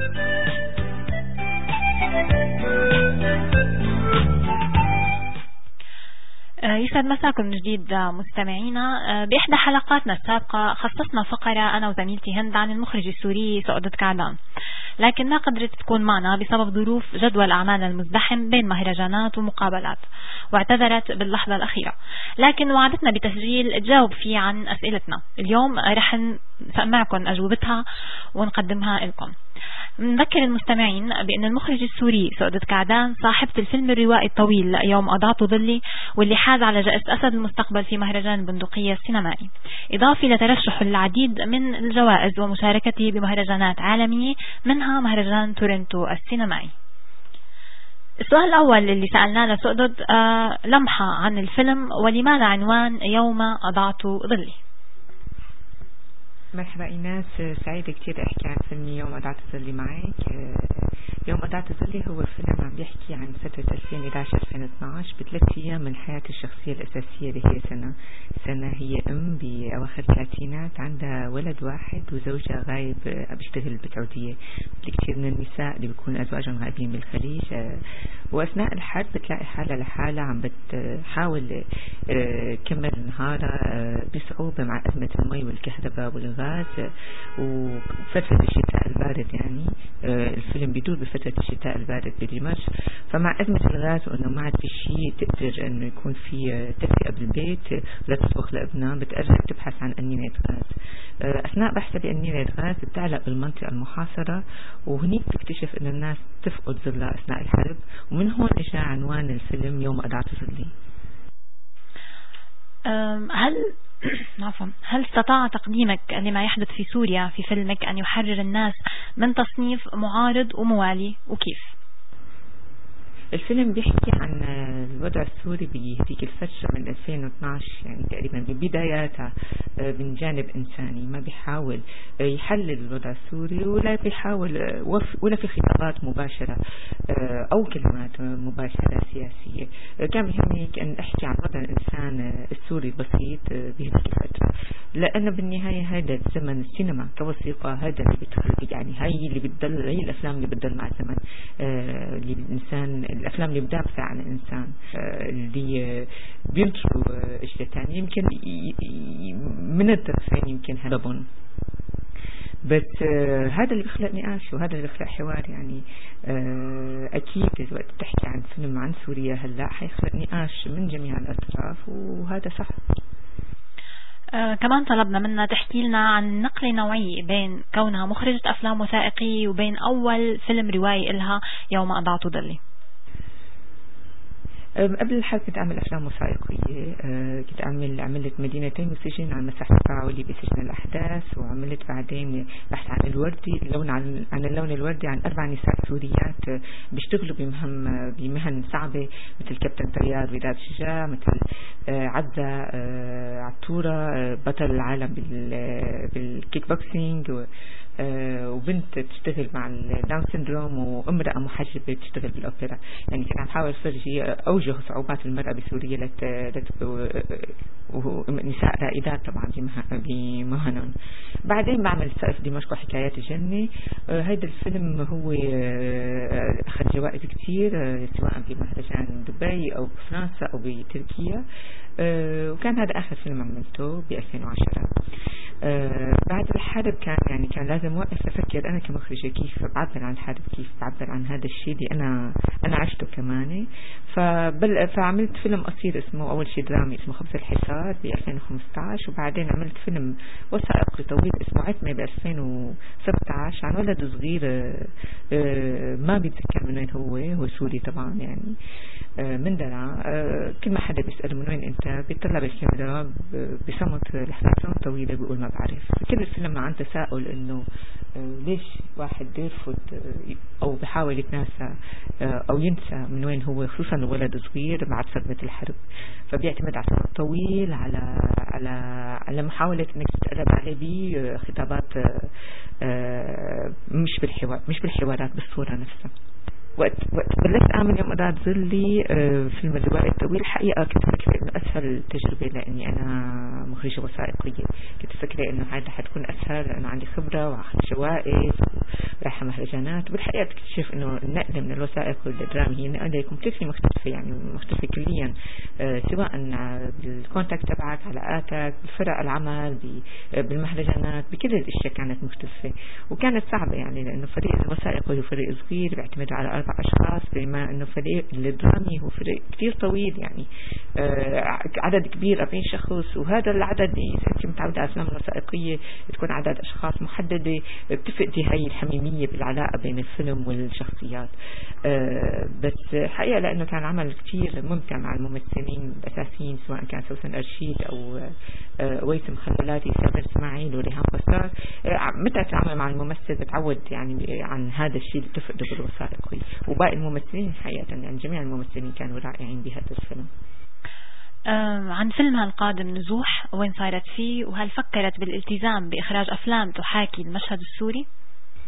يسعد مساكم من جديد مستمعينا. بإحدى حلقاتنا السابقة خصصنا فقرة أنا وزميلتي هند عن المخرج السوري سعودة كعدان، لكن ما قدرت تكون معنا بسبب ظروف جدول الأعمال المزدحم بين مهرجانات ومقابلات، واعتذرت باللحظة الأخيرة، لكن وعدتنا بتسجيل تجاوب فيه عن أسئلتنا. اليوم رح نسمعكم أجوبتها ونقدمها لكم. نذكر المستمعين بأن المخرج السوري سعودة كعدان صاحبة الفيلم الروائي الطويل يوم أضعت ظلي، واللي حاز على جائزة أسد المستقبل في مهرجان البندقية السينمائي، إضافة لترشح العديد من الجوائز ومشاركته بمهرجانات عالمية منها مهرجان تورنتو السينمائي. السؤال الأول اللي سألناه لسعدد لمحة عن الفيلم ولماذا عنوان يوم أضعت ظلي. مرحبا إيناس، سعيدة كتير أحكي عن فيلم يوم أضعت ظلي معك. يوم أضعت ظلي هو فيلم عم بيحكي عن فترة 2011-2012 بثلاث أيام من حياة الشخصية الأساسية اللي هي سنة هي بأواخر الثلاثينات، عندها ولد واحد وزوجها غايب بيشتغل بالسعودية. كثير من النساء اللي بيكون أزواجهم غايبين بالخليج، وأثناء الحرب بتلاقي حالها لحالها عم بتحاول كمل نهارها بصعوبة مع أزمة المي والكهرباء والغاز وفترة الشتاء البارد. يعني الفيلم بيدور بفترة الشتاء البارد بدمشق، فمع أزمة الغاز وأنه ما عاد في شيء تقدر أنه يكون في تدفئة بالبيت ولا تطبخ لابنها، بتقرر تبحث عن أنينة غاز. أثناء بحثها بأنينة غاز بتعلق بالمنطقة المحاصرة، وهنيك بتكتشف أن الناس تفقد ظلها أثناء الحرب، ومن هون إجا عنوان الفيلم يوم أضعت ظلي. هل استطاع تقديمك لما يحدث في سوريا في فيلمك أن يحرر الناس من تصنيف معارض وموالي، وكيف؟ الفيلم بيحكي عن الوضع السوري بهذيك الفترة من 2012 يعني تقريبا ببداياتها من جانب إنساني، ما بيحاول يحلل الوضع السوري ولا بيحاول ولا في خطابات مباشرة أو كلمات مباشرة سياسية. كان بيهمني أن أحكي عن وضع الإنسان السوري البسيط بهذيك الفترة، لأن بالنهاية هذا الزمن السينما كوثيقة، هذا اللي بتخلي يعني هاي اللي بتضل، هي الأفلام اللي بتضل مع الزمن، اللي الإنسان الأفلام اللي بدافع عن الإنسان اللي بينتروا أشياء تانية يمكن من الطرفين يمكن هربون، بس هذا اللي بيخلق نقاش وهذا اللي بيخلق حوار. يعني أكيد الوقت بتحكي عن فيلم عن سوريا هلأ حيخلق نقاش من جميع الأطراف، وهذا صح. كمان طلبنا منها تحكي لنا عن نقل نوعي بين كونها مخرجة أفلام وثائقية وبين أول فيلم روائي إلها يوم أضعت ظلي. قبل الحرب كنت أعمل أفلام وثائقية، كنت عملت مدينتين وسجن على مسرح تفاعلي بسجن الأحداث، وعملت بعدين بحث عن الوردي عن اللون الوردي عن 4 نساء سوريات بيشتغلوا بمهن صعبة مثل كابتن طيار وداد شجاع، مثل عزة عطورة بطل العالم بالكيك بوكسينج، وبنت تشتغل مع الداون سيندروم، وامرأة محجبة تشتغل بالأوبرا. يعني كنت عم حاول فرجي أوجه صعوبات المرأة بسوريا ونساء رائدات طبعا بمهنهم. بعدين بعمل سقف دمشق وحكايات الجنة. هذا الفيلم هو أخذ جوائز كتير سواء بمهرجان دبي أو بفرنسا أو بتركيا، وكان هذا آخر فيلم عملته ب 2010. بعد الحرب كان لازم وقف أفكر أنا كمخرجة كيف بعبر عن الحرب، كيف بعبر عن هذا الشيء اللي أنا عشته كمان. فعملت فيلم قصير اسمه أول شيء درامي اسمه خبز الحصار ب 2015، وبعدين عملت فيلم وثائقي طويل اسمه عتمة ب 2017 عن ولد صغير ما بيتذكر من وين هو سوري طبعا، يعني من درعا. كل ما حدا بيسأله من وين أنت بيطلع بالكاميرا بصمت لحظات طويلة بيقول ما بعرف. كل الفيلم عن تساؤل إنه ليش واحد بيرفض أو بحاول يتناسى أو ينسى من وين هو، خصوصا ولد صغير بعد صدمة الحرب، فبيعتمد على صمت طويل على محاولة إنك تتقرب عليه بخطابات مش بالحوارات بالصورة نفسها. وقت بلشت أعمل يوم أضعت ظلي فيلم الروائي الطويل، حقيقة كنت فكرة إنه أسهل تجربة لأني أنا مخرجة وثائقية. كنت فكرة إنه هذا حتكون أسهل لأنه عندي خبرة وأخذ جوائز ورايحة مهرجانات. وبالحقيقة تكتشف إنه النقلة من الوثائق والدراما هي نقلة كومبليتلي مختلفة، يعني مختلفة كليا، سواء بالكونتاكت تبعك، علاقاتك بفرق العمل، بالمهرجانات، بكل الأشياء كانت مختلفة وكانت صعبة. يعني لأنه فريق الوثائق هو فريق صغير بيعتمد على 4 أشخاص، بما أنه فريق الدرامي هو فريق كتير طويل، يعني عدد كبير 40 شخص، وهذا العدد إذا أنت متعودة على أفلام وثائقية تكون عدد أشخاص محددة بتفقدي هاي الحميمية بالعلاقة بين الفيلم والشخصيات. بس حقيقة لأنه كان عمل كتير ممتع مع الممثلين الأساسيين سواء كان سوسن أرشيد أو ويس مخللاتي سابر إسماعيل وريهام بسار. متى تعمل مع الممثل بتعود يعني عن هذا الشيء اللي بتفقده بالوثائقي، وباقي الممثلين حقيقة يعني جميع الممثلين كانوا رائعين بهذا الفيلم. عن فيلمها القادم نزوح وين صارت فيه، وهل فكرت بالالتزام بإخراج أفلام تحاكي المشهد السوري؟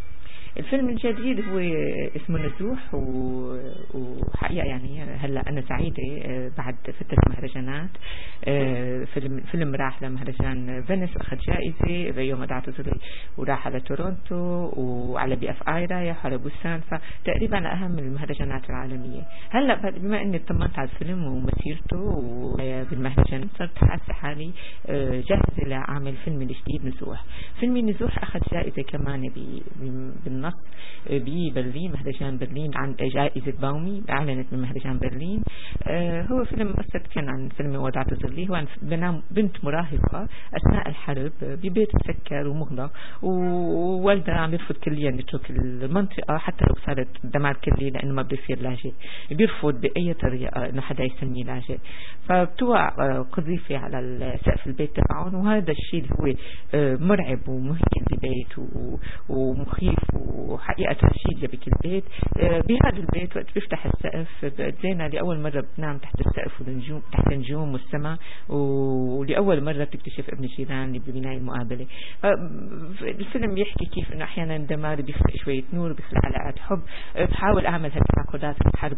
الفيلم الجديد هو اسمه نزوح، وحقيقة يعني هلا أنا سعيدة بعد فترة مهرجانات. فيلم راح لمهرجان فينيس أخذ جائزة بيوم دعته زري، وراح على تورونتو وعلى بي اف اي رايح على بوسان، فتقريبا أهم المهرجانات العالمية. هلا بما إني اطمنت على الفيلم ومسيرته بالمهرجان صرت حاسة حالي جاهزة لأعمل فيلم الجديد نزوح. فيلم نزوح أخذ جائزة كمان بالنص ببرلين، مهرجان برلين، عن جائزة باومي أعلنت من مهرجان برلين. هو فيلم كان عن فيلم وضعته ظلي، هو عن بنت مراهقة أثناء الحرب ببيت مسكر ومغلق، ووالدها عم يرفض كليا يترك المنطقة حتى لو صارت دمار كلي، لأنه ما بيصير لاجئ، بيرفض بأي طريقة إنه حدا يسميه لاجئ. فبتوقع قذيفة على سقف البيت تبعهم، وهذا الشيء هو مرعب ومهين ببيت ومخيف وحقيقة ترشيدية بكل بيت. بهذا البيت وقت بيفتح السقف زينا لأول مرة بتنام تحت السقف والنجوم تحت النجوم والسماء، ولأول مرة بتكتشف ابن الجيران اللي ببناية المقابلة. الفيلم بيحكي كيف إنه أحيانا الدمار بيخلق شوية نور، بيخلق علاقات حب. بحاول أعمل هالتعاقدات الحرب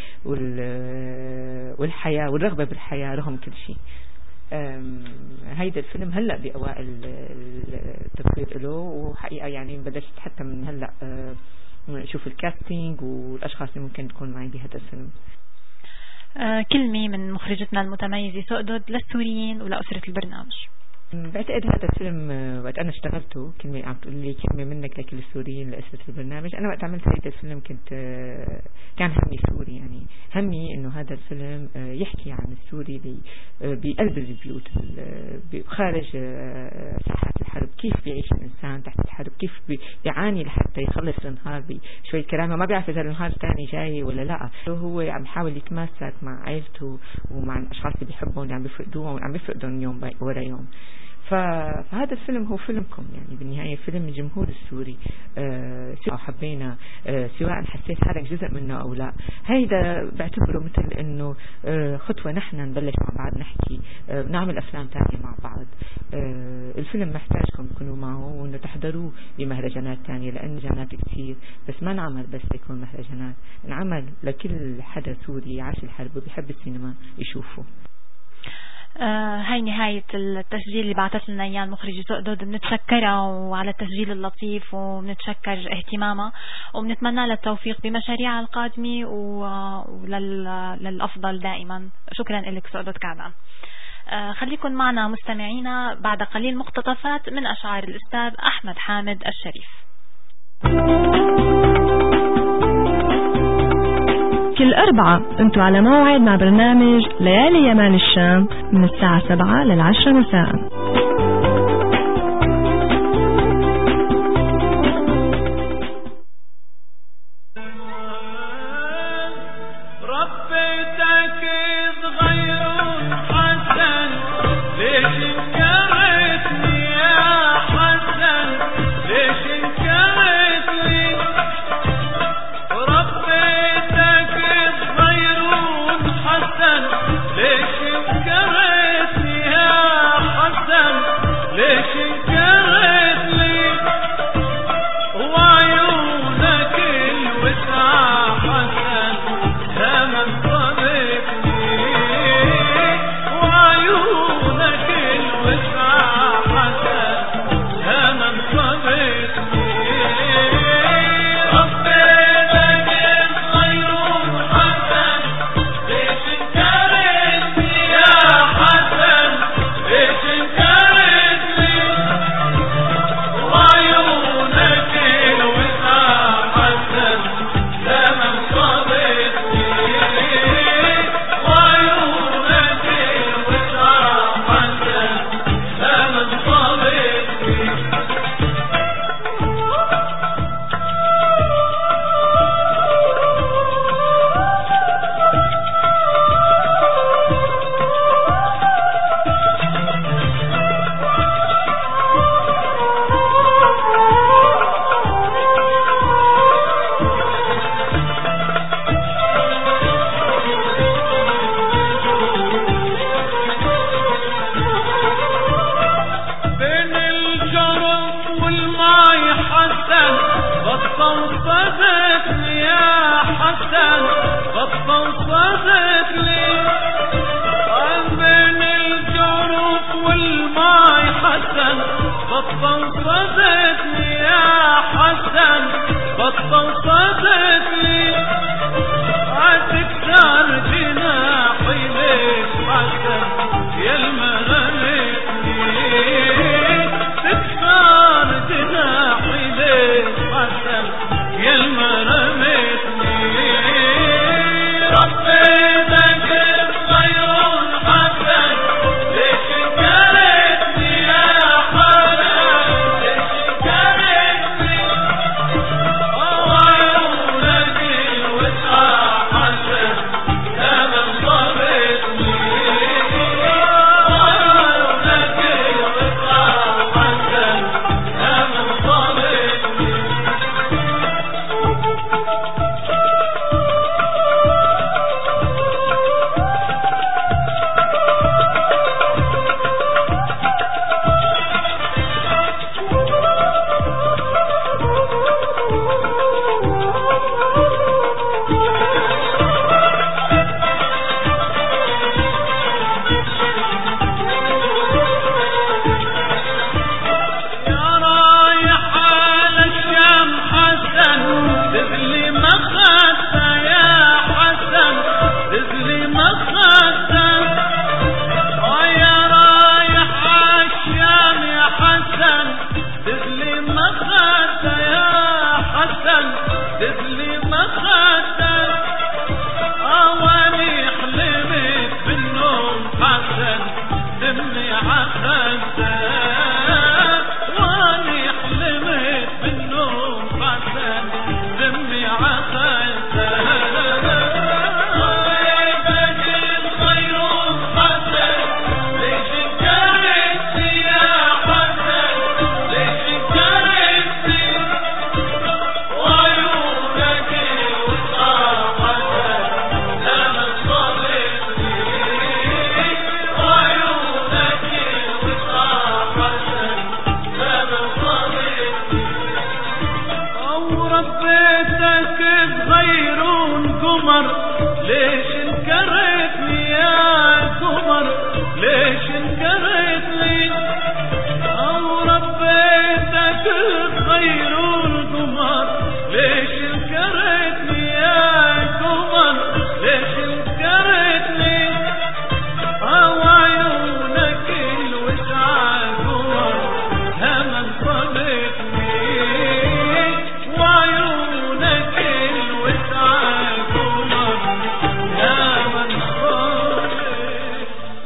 والحياة والرغبة بالحياة رغم كل شيء. هيدا الفيلم هلأ بأوائل التصوير له، وحقيقة يعني بلشت حتى من هلأ شوف الكاستينج والأشخاص اللي ممكن تكون معي بهذا الفيلم. كلمة من مخرجتنا المتميزة سؤدد للسوريين ولأسرة البرنامج. بعتقد هذا الفيلم وقت أنا اشتغلته كلمة عم تقول لي كلمة منك لكل السوريين لأسرة البرنامج. أنا وقت عملت هذا الفيلم كان همي سوري، يعني همي إنه هذا الفيلم يحكي عن السوري اللي بقلب البيوت خارج ساحات الحرب، كيف بيعيش الإنسان تحت الحرب، كيف بيعاني لحتى يخلص النهار بشوية كرامة، ما بيعرف إذا النهار تاني جاي ولا لا. هو عم يحاول يتماسك مع عائلته ومع الأشخاص اللي بيحبهم اللي عم بيفقدوهم وعم بيفقدهم يوم ورا يوم. فهذا الفيلم هو فيلمكم، يعني بالنهاية فيلم الجمهور السوري. سواء حبينا سواء حسيت حالك جزء منه أو لا، هيدا بعتبره مثل إنه خطوة نحن نبلش مع بعض نحكي نعمل أفلام تانية مع بعض. الفيلم محتاجكم تكونوا معه وإنه تحضروه بمهرجانات تانية، لأن مهرجانات كتير، بس ما نعمل بس يكون مهرجانات، نعمل لكل حدا سوري عاش الحرب وبيحب السينما يشوفه. هاي نهاية التسجيل اللي بعثت لنا اياه المخرجة سؤدد. بنتشكرها وعلى التسجيل اللطيف، وبنتشكر اهتمامها، وبنتمنى لها التوفيق بمشاريعها القادمة وللأفضل دائما. شكرا لك سؤدد كعبان. خليكن معنا مستمعينا بعد قليل مقتطفات من أشعار الأستاذ أحمد حامد الشريف. كل أربعة أنتوا على موعد مع برنامج ليالي يمال الشام من الساعة 7 لل10 مساء. بطوصتني يا حسن بطوصتني بين الجروف والماي حسن بطوصتني يا حسن بطوصتني تكسر جناحي ليش حسن يا المغنيتني تكسر جناحي ليش حسن يا المغنيتني ربيتك بغير حسن ليش انكرتني يا حسن ليش انكرتني عيونك الوسعى حسن يا من صابتني عيونك الوسعى حسن يا من صابتني يا رايح على الشام حسن دزلي مخدة يا حسن دزلي مخدة يا رايح على الشام يا حسن دزلي مخدة يا حسن دزلي مخدة واني حلمت بالنوم حسن دمي عخدة واني حلمت بالنوم حسن دمي عخدة غيبك الخير حسن ليش انكرتني يا حسن ليش انكرتني وعيونك الوسعى حسن لا من صابتني وعيونك الوسعى حسن لا من صابتني وربيتك بغيرون قمر ليش انكرتني يا قمر ليش انكرتني وربيتك بغيرون قمر ليش انكرتني يا قمر ليش انكرتني وعيونك الوسعى قمر هم صدقني وعيونك الوسعى قمر هم صدقني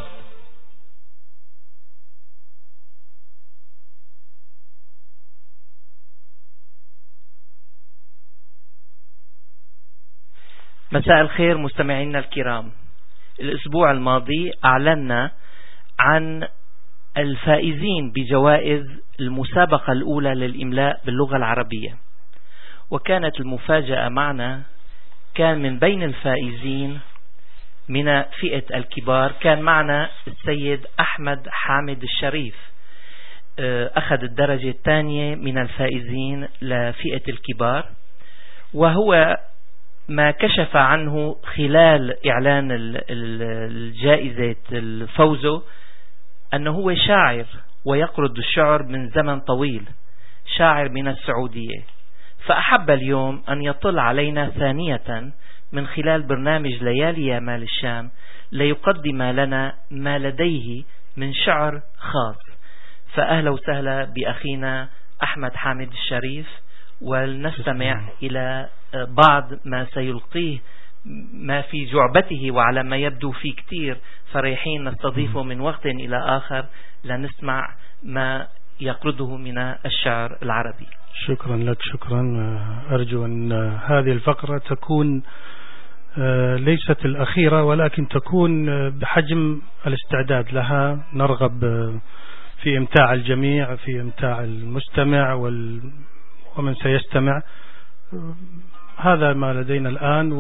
مساء الخير مستمعينا الكرام. الأسبوع الماضي أعلنا عن الفائزين بجوائز المسابقة الأولى للإملاء باللغة العربية، وكانت المفاجأة معنا كان من بين الفائزين من فئة الكبار كان معنا السيد أحمد حامد الشريف، أخذ الدرجة الثانية من الفائزين لفئة الكبار، وهو ما كشف عنه خلال إعلان الجائزة الفوزه أنه هو شاعر ويقرض الشعر من زمن طويل، شاعر من السعودية، فأحب اليوم أن يطل علينا ثانية من خلال برنامج ليالي يا مال الشام ليقدم لنا ما لديه من شعر خاص. فأهلا وسهلا بأخينا أحمد حامد الشريف، ولنستمع إلى بعض ما سيلقيه ما في جعبته، وعلى ما يبدو فيه كتير، فريحين نستضيفه من وقت إلى آخر لنسمع ما يقرضه من الشعر العربي. شكرا لك، شكرا. أرجو أن هذه الفقرة تكون ليست الأخيرة، ولكن تكون بحجم الاستعداد لها. نرغب في إمتاع الجميع، في إمتاع المستمع ومن سيستمع. هذا ما لدينا الآن،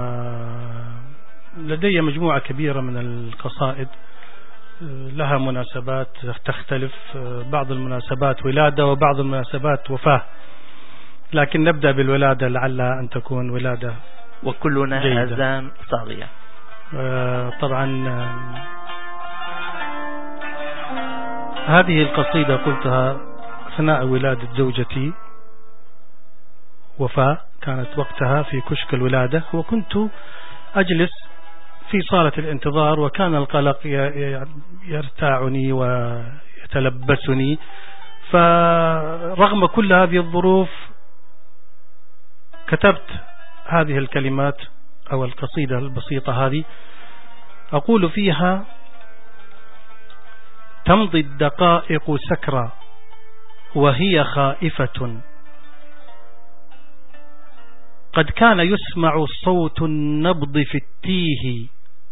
ولدي مجموعة كبيرة من القصائد لها مناسبات تختلف، بعض المناسبات ولادة وبعض المناسبات وفاة. لكن نبدأ بالولادة لعل أن تكون ولادة وكلنا جيدة. آذان صاغية. طبعا هذه القصيدة قلتها أثناء ولادة زوجتي وفاء، كانت وقتها في كشك الولادة، وكنت أجلس في صالة الانتظار، وكان القلق يرتاعني ويتلبسني. فرغم كل هذه الظروف كتبت هذه الكلمات أو القصيدة البسيطة هذه، أقول فيها: تمضي الدقائق سكرى وهي خائفة، قد كان يسمع صوت النبض في التيه،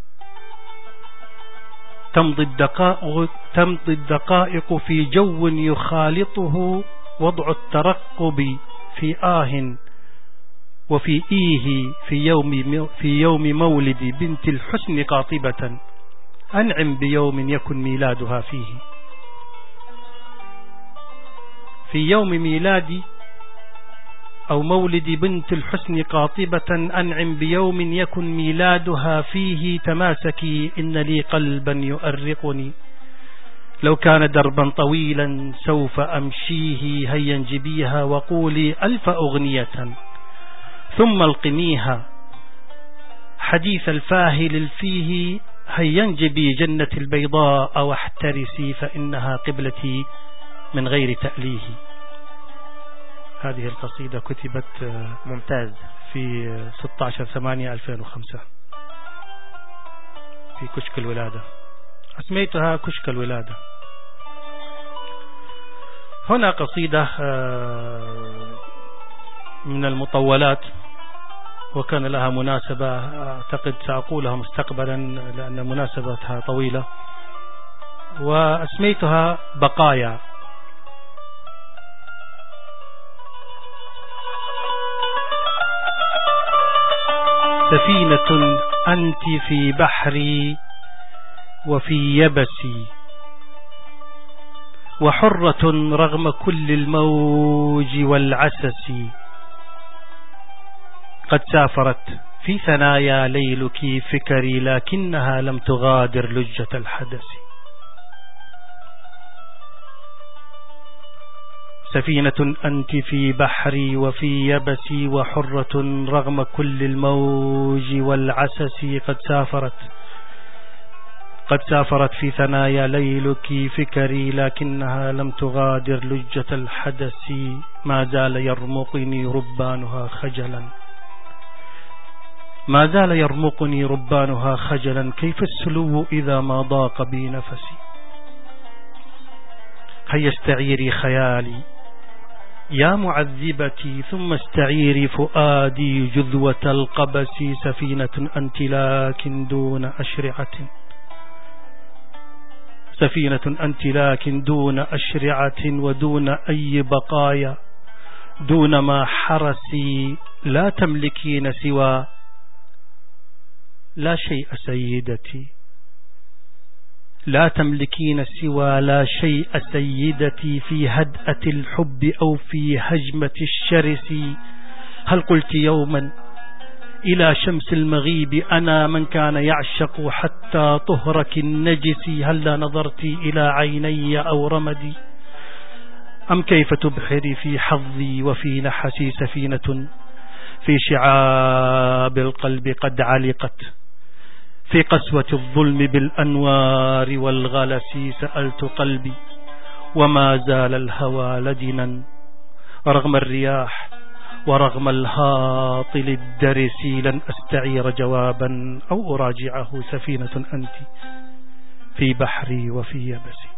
تمضي الدقائق في جو يخالطه وضع الترقب في وفي في يوم مولد بنت الحسن قاطبة، أنعم بيوم يكن ميلادها فيه. في يوم ميلادي أو مولد بنت الحسن قاطبة، أنعم بيوم يكن ميلادها فيه، تماسكي إن لي قلبا يؤرقني، لو كان دربا طويلا سوف أمشيه، هيا انجبيها وقولي ألف أغنية، ثم القنيها حديث الفاهل فيه، هيا انجبي جنة البيضاء واحترسي، فإنها قبلتي من غير تأليه. هذه القصيدة كتبت ممتاز في 16/8/2005 في كشك الولادة، أسميتها كشك الولادة. هنا قصيدة من المطولات، وكان لها مناسبة، أعتقد سأقولها مستقبلا لأن مناسبتها طويلة، وأسميتها بقايا. سفينة أنت في بحري وفي يبسي، وحرة رغم كل الموج والعسس، قد سافرت في ثنايا ليلك فكري، لكنها لم تغادر لجة الحدث. سفينة أنت في بحري وفي يبسي، وحرة رغم كل الموج والعسس، قد سافرت في ثنايا ليلك فكري، لكنها لم تغادر لجة الحدث، ما زال يرمقني ربانها خجلا، ما زال يرمقني ربانها خجلا، كيف السلو إذا ما ضاق بي نفسي. هيا استعيري خيالي يا معذبتي، ثم استعيري فؤادي جذوة القبس، سفينة أنت لكن دون أشرعة، سفينة أنت لكن دون أشرعة، ودون أي بقايا، دون ما حرسي، لا تملكين سوى لا شيء سيدتي، لا تملكين سوى لا شيء سيدتي، في هدأة الحب أو في هجمة الشرس. هل قلت يوما إلى شمس المغيب أنا من كان يعشق حتى طهرك النجس، هل نظرت إلى عيني أو رمدي، أم كيف تبحري في حظي وفي نحسي، سفينة في شعاب القلب قد علقت، في قسوة الظلم بالأنوار والغلس، سألت قلبي وما زال الهوى لدنا، رغم الرياح ورغم الهاطل الدرس، لن أستعير جوابا أو أراجعه، سفينة أنت في بحري وفي يبسي.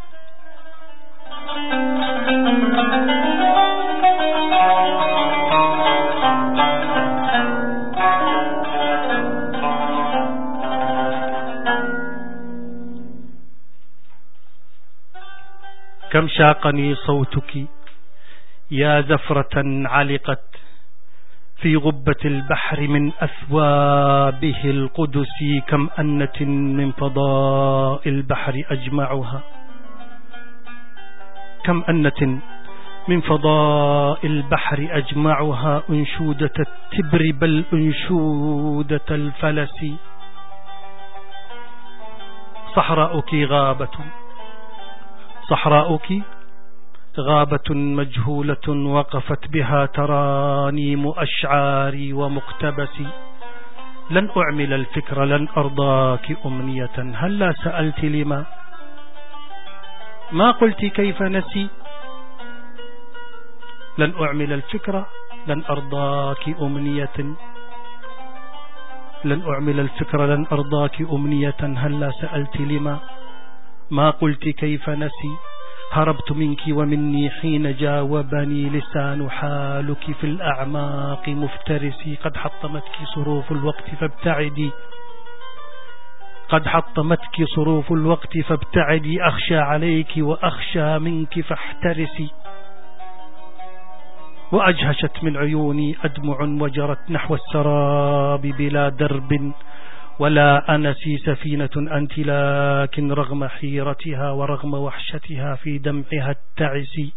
كم شاقني صوتك يا زفرة علقت في غبة البحر من أثوابه القدس، كم أنة من فضاء البحر أجمعها، كم أنة من فضاء البحر أجمعها أنشودة التبر بل أنشودة الفلس. صحراؤك غابة مجهولة وقفت بها ترانيم أشعاري ومقتبسي. لن أعمل الفكر لن أرضاك أمنية هلا سألت لما ما قلت كيف نسي. لن أعمل الفكر لن أرضاك أمنية لن أرضاك أمنية هلا سألت لما ما قلت كيف نسي. هربت منك ومني حين جاوبني لسان حالك في الأعماق مفترسي. قد حطمتك صروف الوقت فابتعدي أخشى عليك وأخشى منك فاحترسي. وأجهشت من عيوني أدمع وجرت نحو السراب بلا درب ولا أنسي. سفينة أنت لكن رغم حيرتها ورغم وحشتها في دمعها التعسي.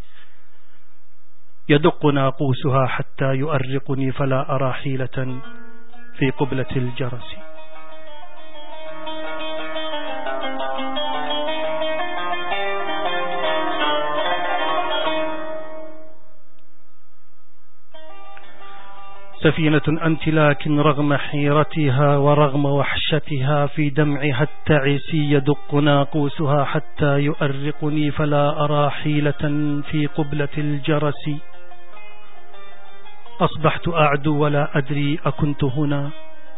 يدق ناقوسها حتى يؤرقني فلا أرى حيلة في قبلة الجرس. سفينة أنت لكن رغم حيرتها ورغم وحشتها في دمعها التعسي. يدق ناقوسها حتى يؤرقني فلا أرى حيلة في قبلة الجرس. أصبحت أعدو ولا أدري أكنت هنا.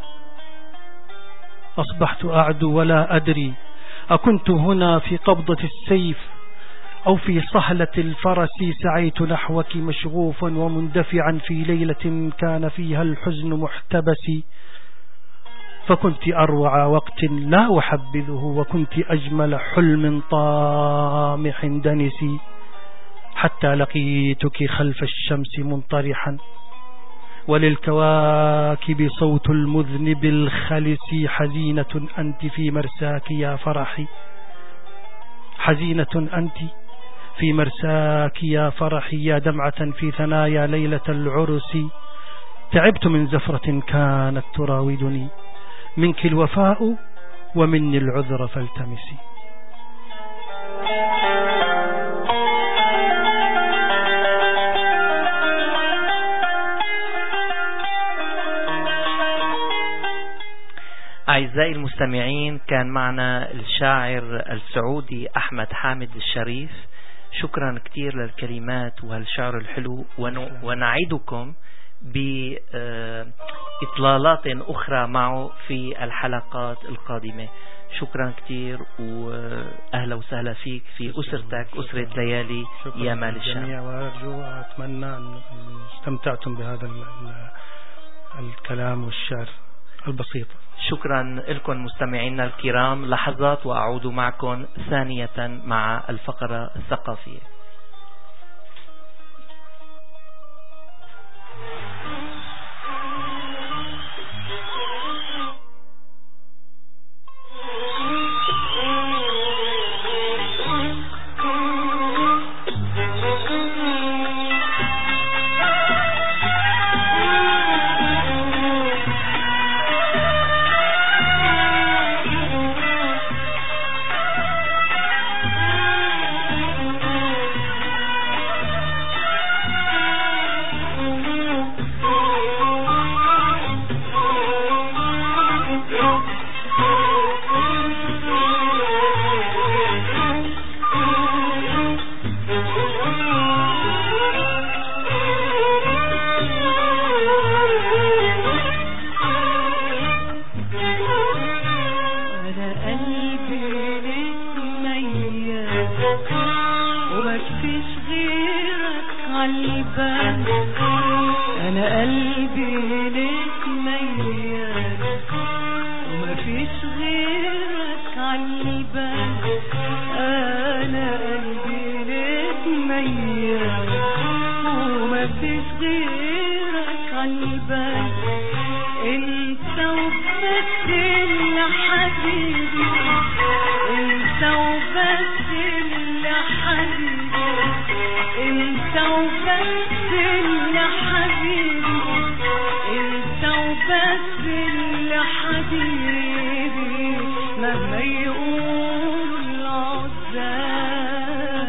أكنت هنا في قبضة السيف أو في صهلة الفرس. سعيت نحوك مشغوفا ومندفعا في ليلة كان فيها الحزن محتبسي. فكنت أروع وقت لا أحبذه وكنت أجمل حلم طامح دنسي. حتى لقيتك خلف الشمس منطرحا وللكواكب صوت المذنب الخلس. حزينة أنت في مرساك يا فرحي. حزينة أنت في مرساك يا فرحي يا دمعة في ثنايا ليلة العرس. تعبت من زفرة كانت تراودني منك الوفاء ومني العذر فالتمسي. أعزائي المستمعين، كان معنا الشاعر السعودي أحمد حامد الشريف. شكرا كثير للكلمات وهالشعر الحلو، ونعيدكم بإطلالات أخرى معه في الحلقات القادمة. شكرا كثير وأهلا وسهلا فيك في أسرتك، أسرة ليالي يمال الشام. وأرجو وأتمنى أن استمتعتم بهذا الكلام والشعر البسيط. شكرا لكم مستمعينا الكرام. لحظات وأعود معكم ثانية مع الفقرة الثقافية. انت حبيبي انت وبس اللي حبيبي مهما يقولوا العزاب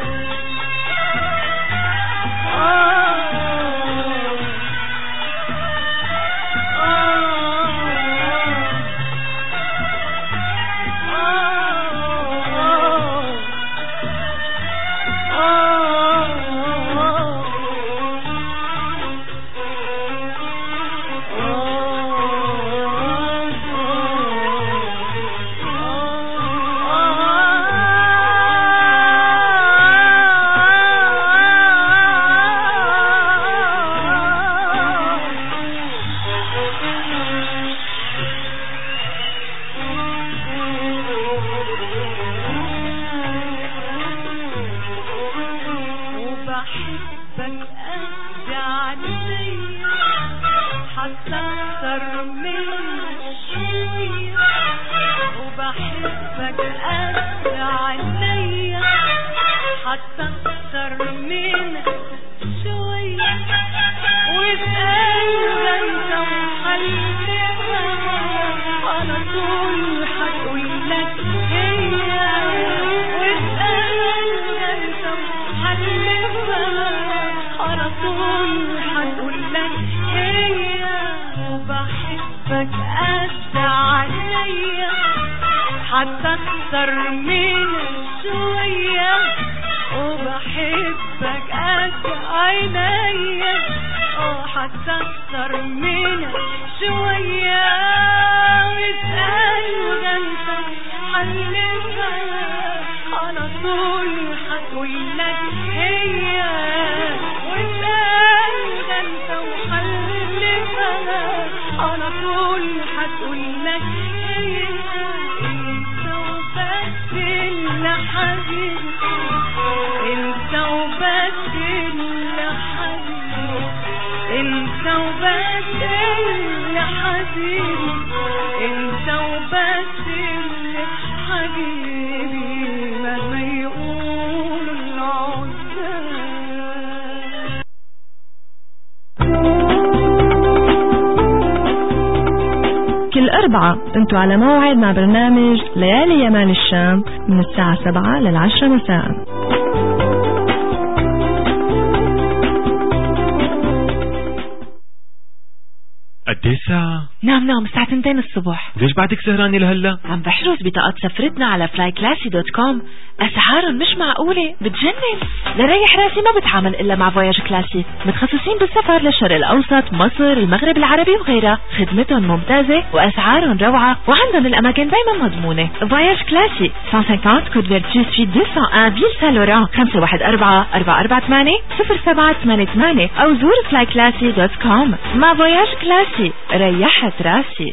حتى اكتر من شوية وبحبك قد عينيا حتى اكتر من شوية واسأل وانت حلفها على طول هتقولك هي واسأل وانت وحلفها على طول هتقولك هي اللي حبيبي انت وبس اللي حبيبي انت وبس اللي حبيبي انت وبس اللي حبيبي مهما يقولوا العزاب. كل أربعة انتوا على موعد مع برنامج ليالي يمال الشام من الساعة 7 لل10 مساء. قد ايه الساعة؟ نام الساعة 2 الصبح. ليش بعدك سهرانة لهلا؟ عم بحجز بطاقات سفرتنا على flyclassy.com. أسعارهم مش معقولة بتجنن. لريح راسي ما بتعامل إلا مع فواياج كلاسي، متخصصين بالسفر للشرق الأوسط، مصر، المغرب العربي وغيرها. خدمتهم ممتازة وأسعارهم روعة وعندهم الأماكن دايما مضمونة. فواياج كلاسي 150 كود فيرتو سويت 201 فيل سان لوران 514-448-0788 أو زور flyclassy.com. مع فواياج كلاسي ريحت راسي.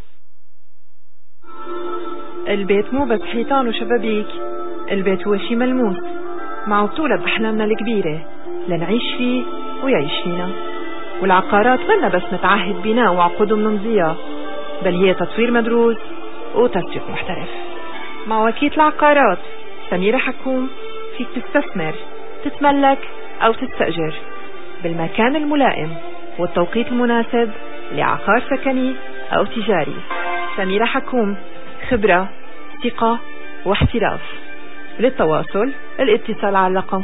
البيت مو بس حيطان وشبابيك، البيت هو شي ملموس مع بطولة بأحلامنا الكبيرة لنعيش فيه ويعيش فينا. والعقارات منا بس متعهد بناء وعقود منمضية، بل هي تطوير مدروس وتسويق محترف. مع وكيل العقارات سميرة حكوم فيك تستثمر، تتملك أو تستأجر بالمكان الملائم والتوقيت المناسب لعقار سكني أو تجاري. سميرة حكوم، خبرة، ثقة واحتراف. للتواصل الاتصال على رقم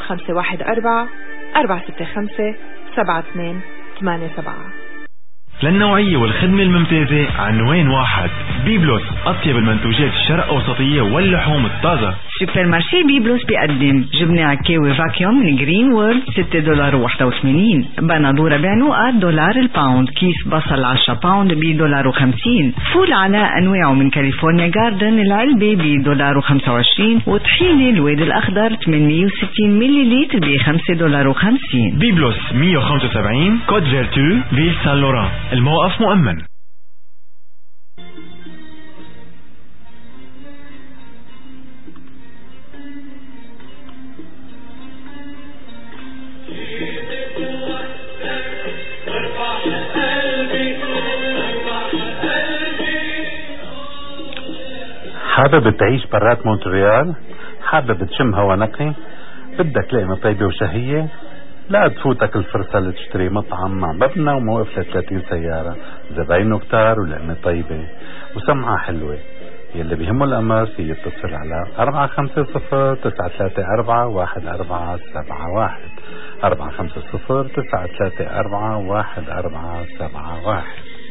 514-465-7287. للنوعية والخدمة الممتازة عنوان واحد. بيبلوس، أطيب المنتوجات الشرق أوسطية واللحوم الطازة. سوبر مارشي بيبلوس بيقدم جبنة عكاوي فاكيوم من جرين وورلد $6.81. بندورة بعنوقات $1 الباوند. كيس بصل 10 باوند $1.50. فول على أنواعه من كاليفورنيا جاردن العلبة $1.25. وطحينة الواد الأخضر 860 مليلتر $5.50. بيبلوس 175 كود فيرتو فيل سان لوران. الموقف مؤمن. حابب تعيش برات مونتريال؟ حابب تشم هوا نقي؟ بدك لقمة طيبة وشهية؟ لا تفوتك الفرصة لتشتري مطعم مع مبنى وموقف ل 30 سيارة، زباينه كتار والقمة طيبة وسمعة حلوة. يلي بيهمه الأمر يتصل على 450-934-1471 450-934-1471.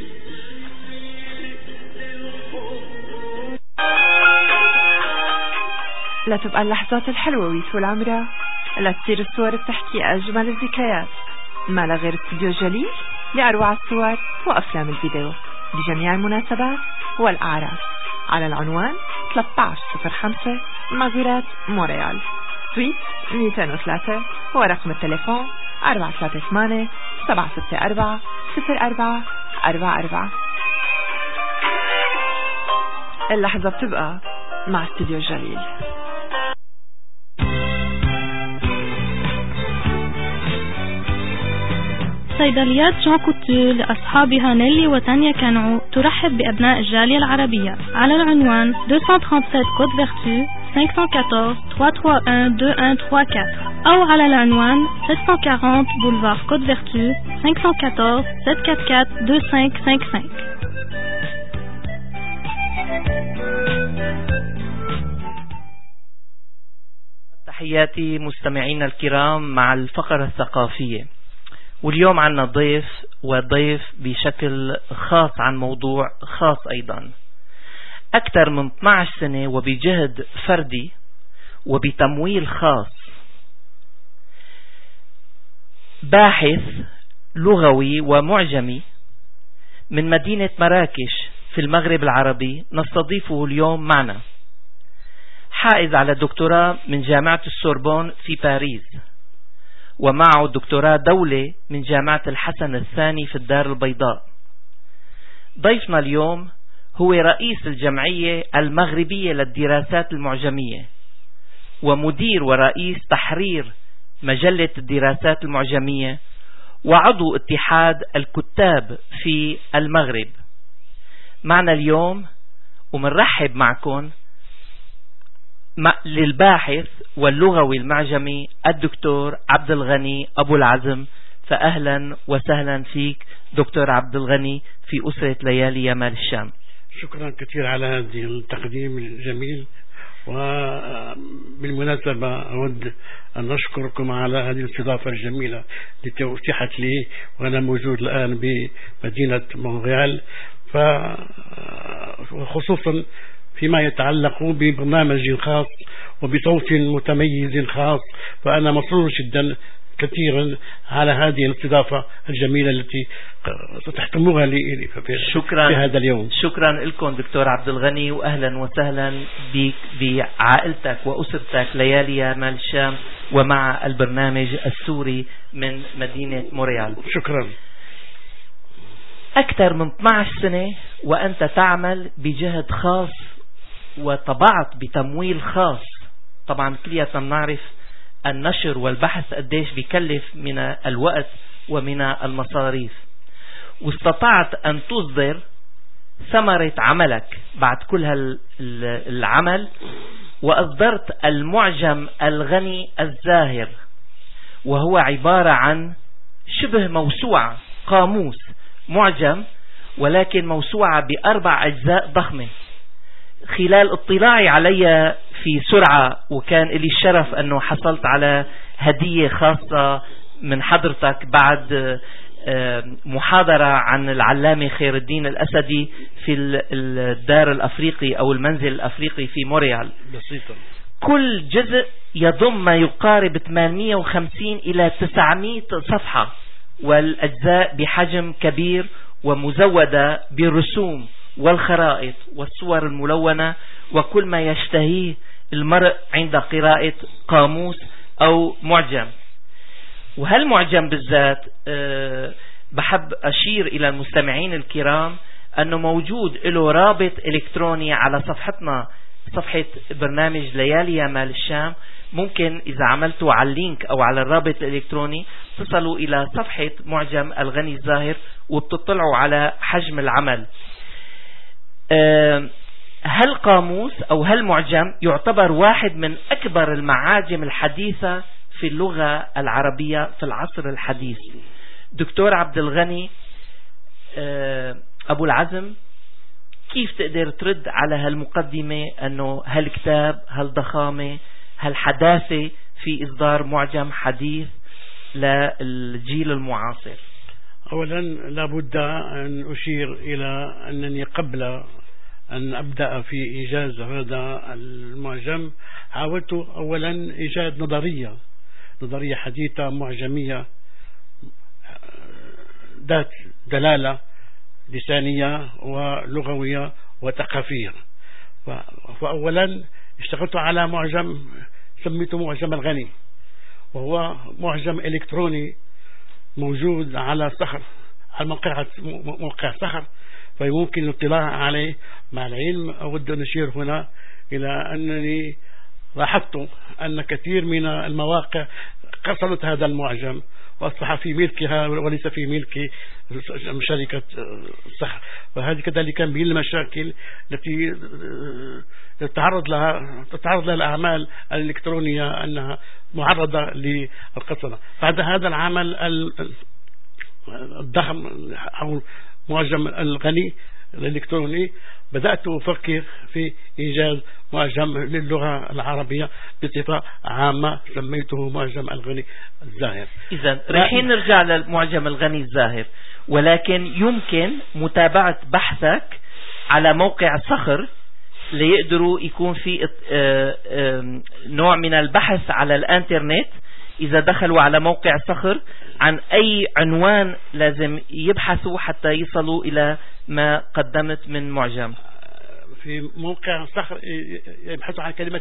لا تبقى اللحظات الحلوة ويطول عمرها، لا تصير الصور بتحكي أجمل الذكريات. ما لا غير استوديو جليل لأروع الصور وأفلام الفيديو بجميع المناسبات والأعراس، على العنوان 1305 مازورات مونريال سويت 203، ورقم التليفون 438-764-0444. اللحظة بتبقى مع استوديو جليل. صيدليات جون كوتو لأصحابها نيلي وتانيا كانعو ترحب بأبناء الجالية العربية على العنوان 237 كود فيرتو 514 331 2134 أو على العنوان 740 بولفار كود فيرتو 514 744 2555. تحياتي مستمعينا الكرام مع الفقرة الثقافية، واليوم عنا ضيف وضيف بشكل خاص عن موضوع خاص أيضا. أكثر من 12 سنة وبجهد فردي وبتمويل خاص، باحث لغوي ومعجمي من مدينة مراكش في المغرب العربي، نستضيفه اليوم معنا. حائز على دكتوراه من جامعة السوربون في باريس، ومعه دكتوراه دولة من جامعة الحسن الثاني في الدار البيضاء. ضيفنا اليوم هو رئيس الجمعية المغربية للدراسات المعجمية، ومدير ورئيس تحرير مجلة الدراسات المعجمية، وعضو اتحاد الكتاب في المغرب. معنا اليوم ومنرحب معكم للباحث واللغوي المعجمي الدكتور عبد الغني أبو العزم. فأهلا وسهلا فيك دكتور عبد الغني في أسرة ليالي يمال الشام. شكرا كثير على هذه التقديم الجميل، وبالمناسبة أود أن أشكركم على هذه الاستضافة الجميلة التي أتيحت لي وأنا موجود الآن بمدينة مونريال، وخصوصا فيما يتعلق ببرنامج خاص وبصوت متميز خاص. فأنا مسرور جدا كثيرا على هذه الاستضافة الجميلة التي تحتموها لي في هذا اليوم. شكرا لكم دكتور عبد الغني، وأهلا وسهلا بك بعائلتك وأسرتك ليالي يمال الشام ومع البرنامج السوري من مدينة مونريال. شكرا. أكثر من 12 سنة وأنت تعمل بجهد خاص وطبعت بتمويل خاص. طبعا كلياتنا نعرف النشر والبحث قديش بيكلف من الوقت ومن المصاريف، واستطعت أن تصدر ثمرة عملك بعد كل العمل، وأصدرت المعجم الغني الزاهر، وهو عبارة عن شبه موسوعة، قاموس معجم ولكن موسوعة ب4 أجزاء ضخمة. خلال اطلاعي علي في سرعة، وكان لي الشرف أنه حصلت على هدية خاصة من حضرتك بعد محاضرة عن العلامة خير الدين الأسدي في الدار الأفريقي أو المنزل الأفريقي في مونريال. بسيطة. كل جزء يضم ما يقارب 850 إلى 900 صفحة، والأجزاء بحجم كبير ومزودة بالرسوم والخرائط والصور الملونة وكل ما يشتهيه المرء عند قراءة قاموس أو معجم. وهالمعجم بالذات بحب أشير إلى المستمعين الكرام أنه موجود له رابط إلكتروني على صفحتنا، صفحة برنامج ليالي يمال الشام. ممكن إذا عملتوا على اللينك أو على الرابط الإلكتروني تصلوا إلى صفحة معجم الغني الزاهر وبتطلعوا على حجم العمل. هالقاموس أو هالمعجم يعتبر واحد من أكبر المعاجم الحديثة في اللغة العربية في العصر الحديث. دكتور عبد الغني أبو العزم، كيف تقدر ترد على هالمقدمة أنه هالكتاب هالضخامة هالحداثة في إصدار معجم حديث للجيل المعاصر؟ أولا لابد أن أشير إلى أنني قبل أن أبدأ في إيجاز هذا المعجم حاولت أولا إيجاد نظرية حديثة معجمية ذات دلالة لسانية ولغوية وثقافية. فأولا اشتغلت على معجم سميته معجم الغني، وهو معجم إلكتروني موجود على صخر، على موقع صخر، فيمكن الاطلاع عليه. مع العلم أود أن أشير هنا إلى أنني لاحظت أن كثير من المواقع قصدت هذا المعجم وأصبح في ملكها وليس في ملك شركة صخر، وهذه كذلك من المشاكل التي تتعرض لها الأعمال الإلكترونية أنها معرضة للقصنة. بعد هذا العمل الضخم أو معجم الغني الإلكتروني بدأت أفكر في إيجاد معجم للغة العربية بصفة عامة سميته معجم الغني الزاهر. إذن رايحين نرجع للمعجم الغني الزاهر، ولكن يمكن متابعة بحثك على موقع صخر ليقدروا يكون في نوع من البحث على الانترنت. إذا دخلوا على موقع صخر عن أي عنوان لازم يبحثوا حتى يصلوا إلى ما قدمت من معجم. في موقع صخر يبحثوا عن كلمة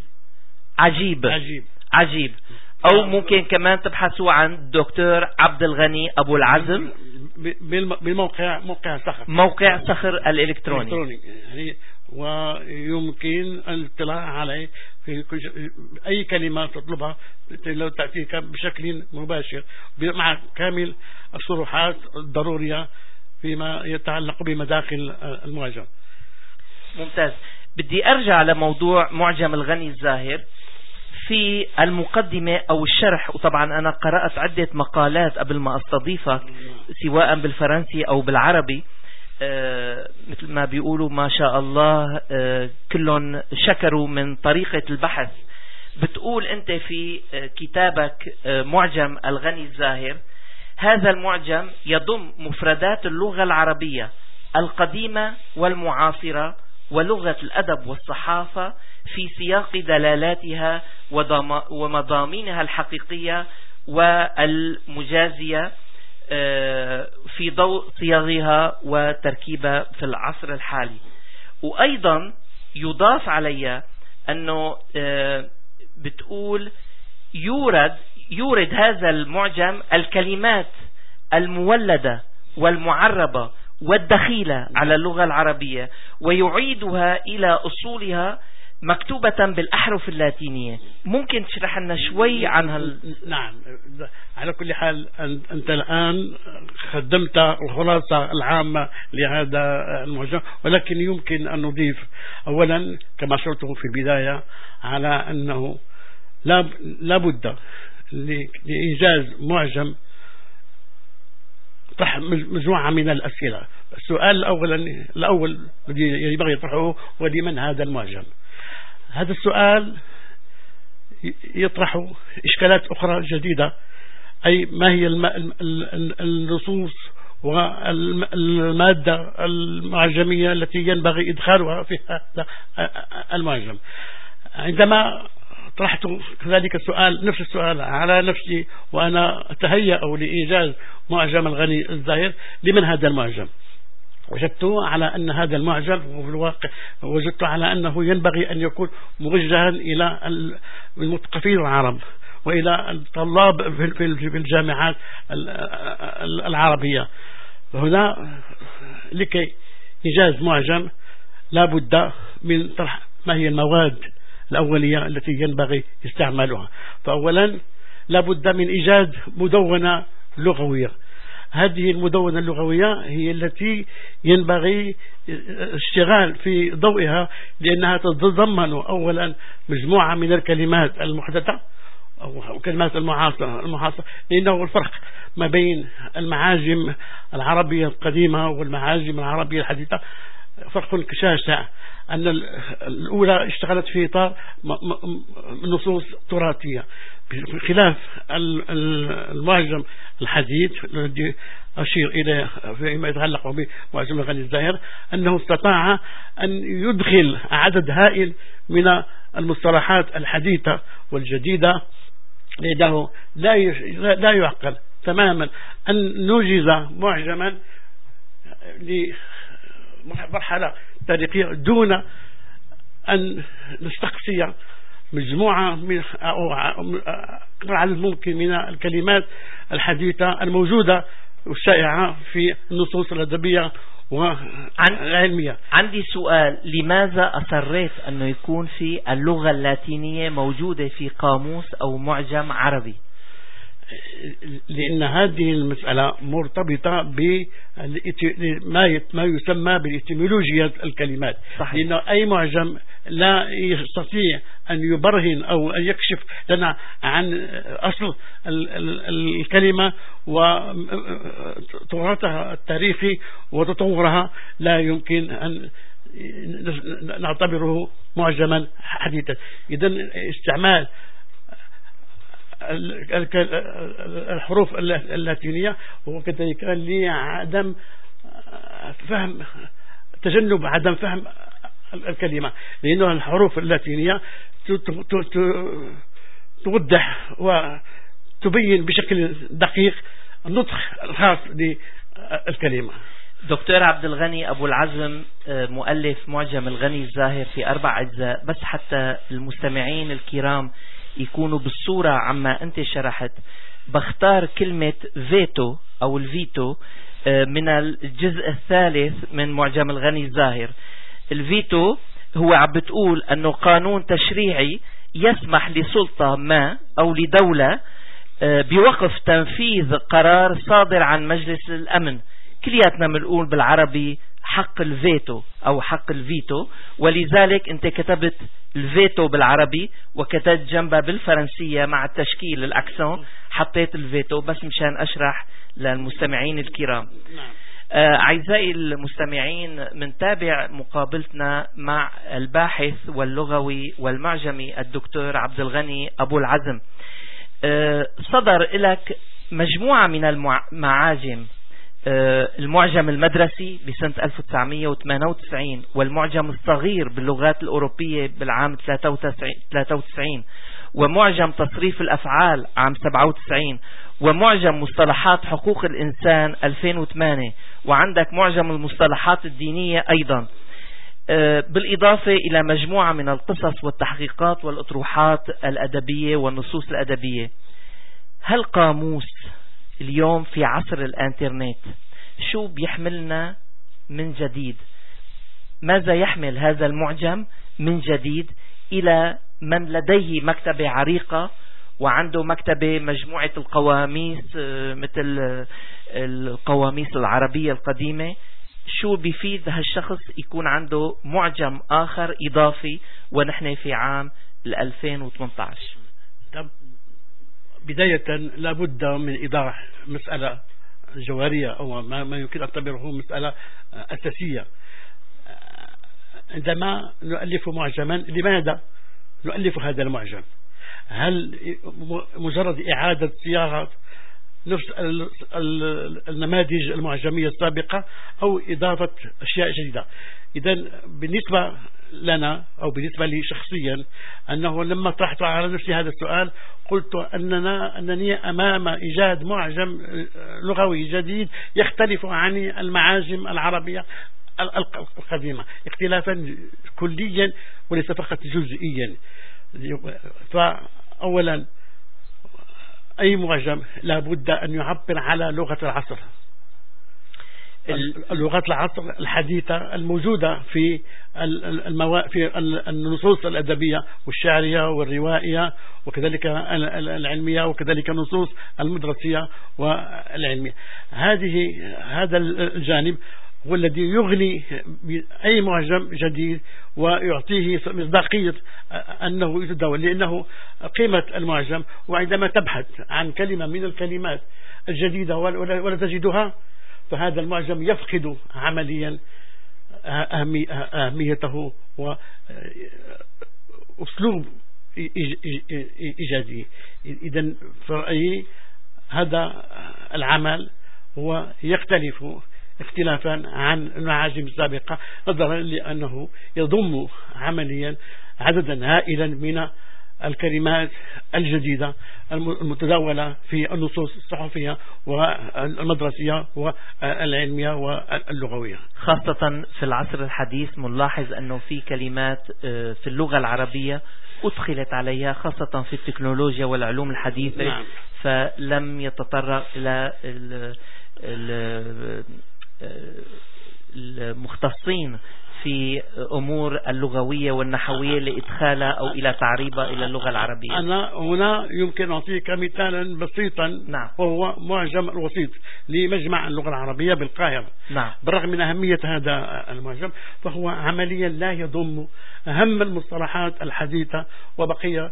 عجيب، أو ممكن كمان تبحثوا عن الدكتور عبد الغني أبو العزم بالموقع صخر، موقع صخر الإلكتروني. يعني ويمكن الاطلاع عليه في أي كلمة تطلبها لو تأتيك بشكل مباشر مع كامل الشروحات الضرورية فيما يتعلق بمداخل المعجم. ممتاز. بدي أرجع لموضوع معجم الغني الزاهر. في المقدمة أو الشرح، وطبعا أنا قرأت عدة مقالات قبل ما أستضيفك سواء بالفرنسي أو بالعربي، مثل ما بيقولوا ما شاء الله كلهم شكروا من طريقة البحث. بتقول أنت في كتابك معجم الغني الزاهر: هذا المعجم يضم مفردات اللغة العربية القديمة والمعاصرة ولغة الأدب والصحافة في سياق دلالاتها ومضامينها الحقيقية والمجازية في ضوء صياغها وتركيبها في العصر الحالي. وأيضا يضاف علي أنه بتقول يورد هذا المعجم الكلمات المولدة والمعربة والدخيلة على اللغة العربية ويعيدها إلى أصولها مكتوبة بالأحرف اللاتينية. ممكن تشرح لنا شوي عن نعم. على كل حال أنت الآن قدمت الخلاصة العامة لهذا المعجم، ولكن يمكن أن نضيف أولا كما شرته في البداية على أنه لا بد لإيجاز معجم طرح مجموعة من الأسئلة. السؤال الأول الذي ينبغي طرحه: ولمن هذا المعجم؟ هذا السؤال يطرح إشكالات أخرى جديدة، أي ما هي النصوص والمادة المعجمية التي ينبغي إدخالها في هذا المعجم. عندما طرحت كذلك نفس السؤال على نفسي وأنا أتهيأ لإيجاز معجم الغني الزاهر: لمن هذا المعجم؟ وجدت على أن هذا المعجم، وفي الواقع وجدت على أنه ينبغي أن يكون موجها إلى المثقفين العرب وإلى الطلاب في الجامعات العربية. هنا لكي إيجاز معجم لا بد من طرح ما هي المواد الأولية التي ينبغي استعمالها. فأولا لا بد من إيجاد مدونة لغوية. هذه المدونة اللغوية هي التي ينبغي اشتغال في ضوئها، لأنها تتضمن أولا مجموعة من الكلمات المحدثة أو كلمات المعاصرة لأنه الفرق ما بين المعاجم العربية القديمة والمعاجم العربية الحديثة فرق شاسع. أن الأولى اشتغلت في إطار نصوص تراثية بخلاف المعجم الحديث الذي أشير إليه فيما يتعلق بمعجم الغني الزاهر أنه استطاع أن يدخل عدد هائل من المصطلحات الحديثة والجديدة لأنه لا يعقل تماما أن نوجز معجما لمرحلة تاريخية دون أن نستقصي مجموعة من أو عدد ممكن من الكلمات الحديثة الموجودة والشائعة في النصوص الأدبية والعلمية. عندي سؤال، لماذا أصريت أنه يكون في اللغة اللاتينية موجودة في قاموس أو معجم عربي؟ لأن هذه المسألة مرتبطة بما يسمى بالإتيمولوجيا الكلمات. صحيح. لأن أي معجم لا يستطيع أن يبرهن أو أن يكشف لنا عن أصل الكلمة وتراثها التاريخي وتطورها، لا يمكن أن نعتبره معجما حديثا. إذن استعمال الحروف اللاتينية وكذلك لعدم فهم تجنب عدم فهم الكلمة، لأن الحروف اللاتينية توضح وتبين بشكل دقيق النطق الخاص بالكلمة. دكتور عبد الغني أبو العزم، مؤلف معجم الغني الزاهر في 4 أجزاء، بس حتى المستمعين الكرام يكونوا بالصورة عما أنت شرحت، بختار كلمة فيتو أو الفيتو من الجزء الثالث من معجم الغني الزاهر. الفيتو هو عم بتقول أنه قانون تشريعي يسمح لسلطة ما أو لدولة بوقف تنفيذ قرار صادر عن مجلس الأمن. كلياتنا بنقول بالعربي حق الفيتو أو حق الفيتو، ولذلك أنت كتبت الفيتو بالعربي وكتبت جنبها بالفرنسية مع التشكيل الأكسون، حطيت الفيتو بس مشان أشرح للمستمعين الكرام. أعزائي المستمعين، منتابع مقابلتنا مع الباحث واللغوي والمعجمي الدكتور عبد الغني أبو العزم. صدر لك مجموعة من المعاجم، المعجم المدرسي بسنة 1998 والمعجم الصغير باللغات الأوروبية بالعام 93 ومعجم تصريف الأفعال عام 97 ومعجم مصطلحات حقوق الإنسان 2008 وعندك معجم المصطلحات الدينية أيضا، بالإضافة إلى مجموعة من القصص والتحقيقات والأطروحات الأدبية والنصوص الأدبية. هل قاموس اليوم في عصر الانترنت شو بيحملنا من جديد؟ ماذا يحمل هذا المعجم من جديد إلى من لديه مكتبة عريقة وعنده مكتبة مجموعة القواميس مثل القواميس العربية القديمة؟ شو بيفيد هالشخص يكون عنده معجم آخر إضافي ونحن في عام 2018؟ بداية لابد من إيضاح مسألة جوهرية أو ما يمكن أن تعتبره مسألة أساسية. عندما نؤلف معجما، لماذا نؤلف هذا المعجم؟ هل مجرد إعادة صياغة نفس النماذج المعجمية السابقة أو إضافة أشياء جديدة؟ إذن بالنسبة لنا أو بالنسبة لي شخصيا، أنه لما طرحت على نفسي هذا السؤال قلت أنني أمام إيجاد معجم لغوي جديد يختلف عن المعاجم العربية القديمة اختلافا كليا وليس فقط جزئيا. فأولا أي معجم لابد أن يعبر على لغة العصر، اللغات العصر الحديثة الموجودة في النصوص الأدبية والشعرية والروائية وكذلك العلمية وكذلك النصوص المدرسية والعلمية. هذا الجانب هو الذي يغني أي معجم جديد ويعطيه مصداقية أنه يتداول، لأنه قيمة المعجم. وعندما تبحث عن كلمة من الكلمات الجديدة ولا تجدها، فهذا المعجم يفقد عمليا أهميته وأسلوب إيجادي. إذن فرأيي هذا العمل هو يختلف اختلافا عن المعاجم السابقة، نظرا لأنه يضم عمليا عددا هائلا من الكلمات الجديدة المتداولة في النصوص الصحفية والمدرسية والعلمية واللغوية. خاصة في العصر الحديث نلاحظ أنه في كلمات في اللغة العربية أدخلت عليها خاصة في التكنولوجيا والعلوم الحديثة. نعم. فلم يتطرق إلى المختصين في أمور اللغوية والنحوية لإدخالها أو إلى تعريبها إلى اللغة العربية. أنا هنا يمكن أعطيك مثالا بسيطا. نعم. وهو معجم الوسيط لمجمع اللغة العربية بالقاهرة. نعم. بالرغم من أهمية هذا المعجم فهو عمليا لا يضم أهم المصطلحات الحديثة، وبقي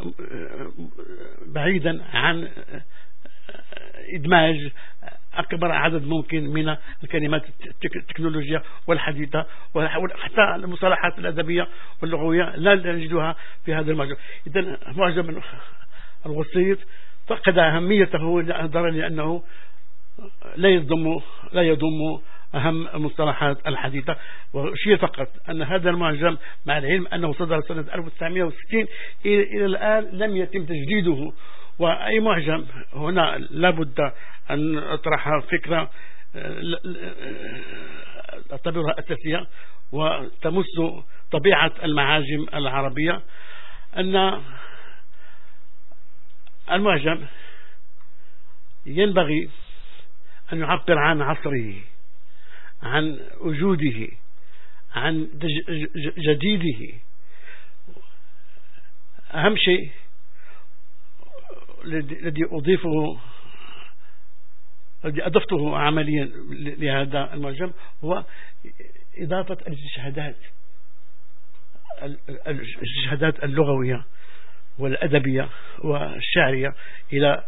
بعيدا عن إدماج أكبر عدد ممكن من الكلمات التكنولوجيا والحديثة، وحتى المصطلحات الأدبية واللغوية لا نجدها في هذا المعجم. إذن معجم الوسيط فقد أهميته لأنه لا يضم أهم المصطلحات الحديثة. وشيء فقط أن هذا المعجم مع العلم أنه صدر سنة 1960 إلى الآن لم يتم تجديده. وأي معجم هنا لابد أن أطرح فكرة أعتبرها أساسية وتمس طبيعة المعاجم العربية، أن المعجم ينبغي أن يعبر عن عصره، عن وجوده، عن جديده. أهم شيء الذي أضفته عمليا لهذا المعجم هو إضافة الاستشهادات اللغوية والأدبية والشعرية إلى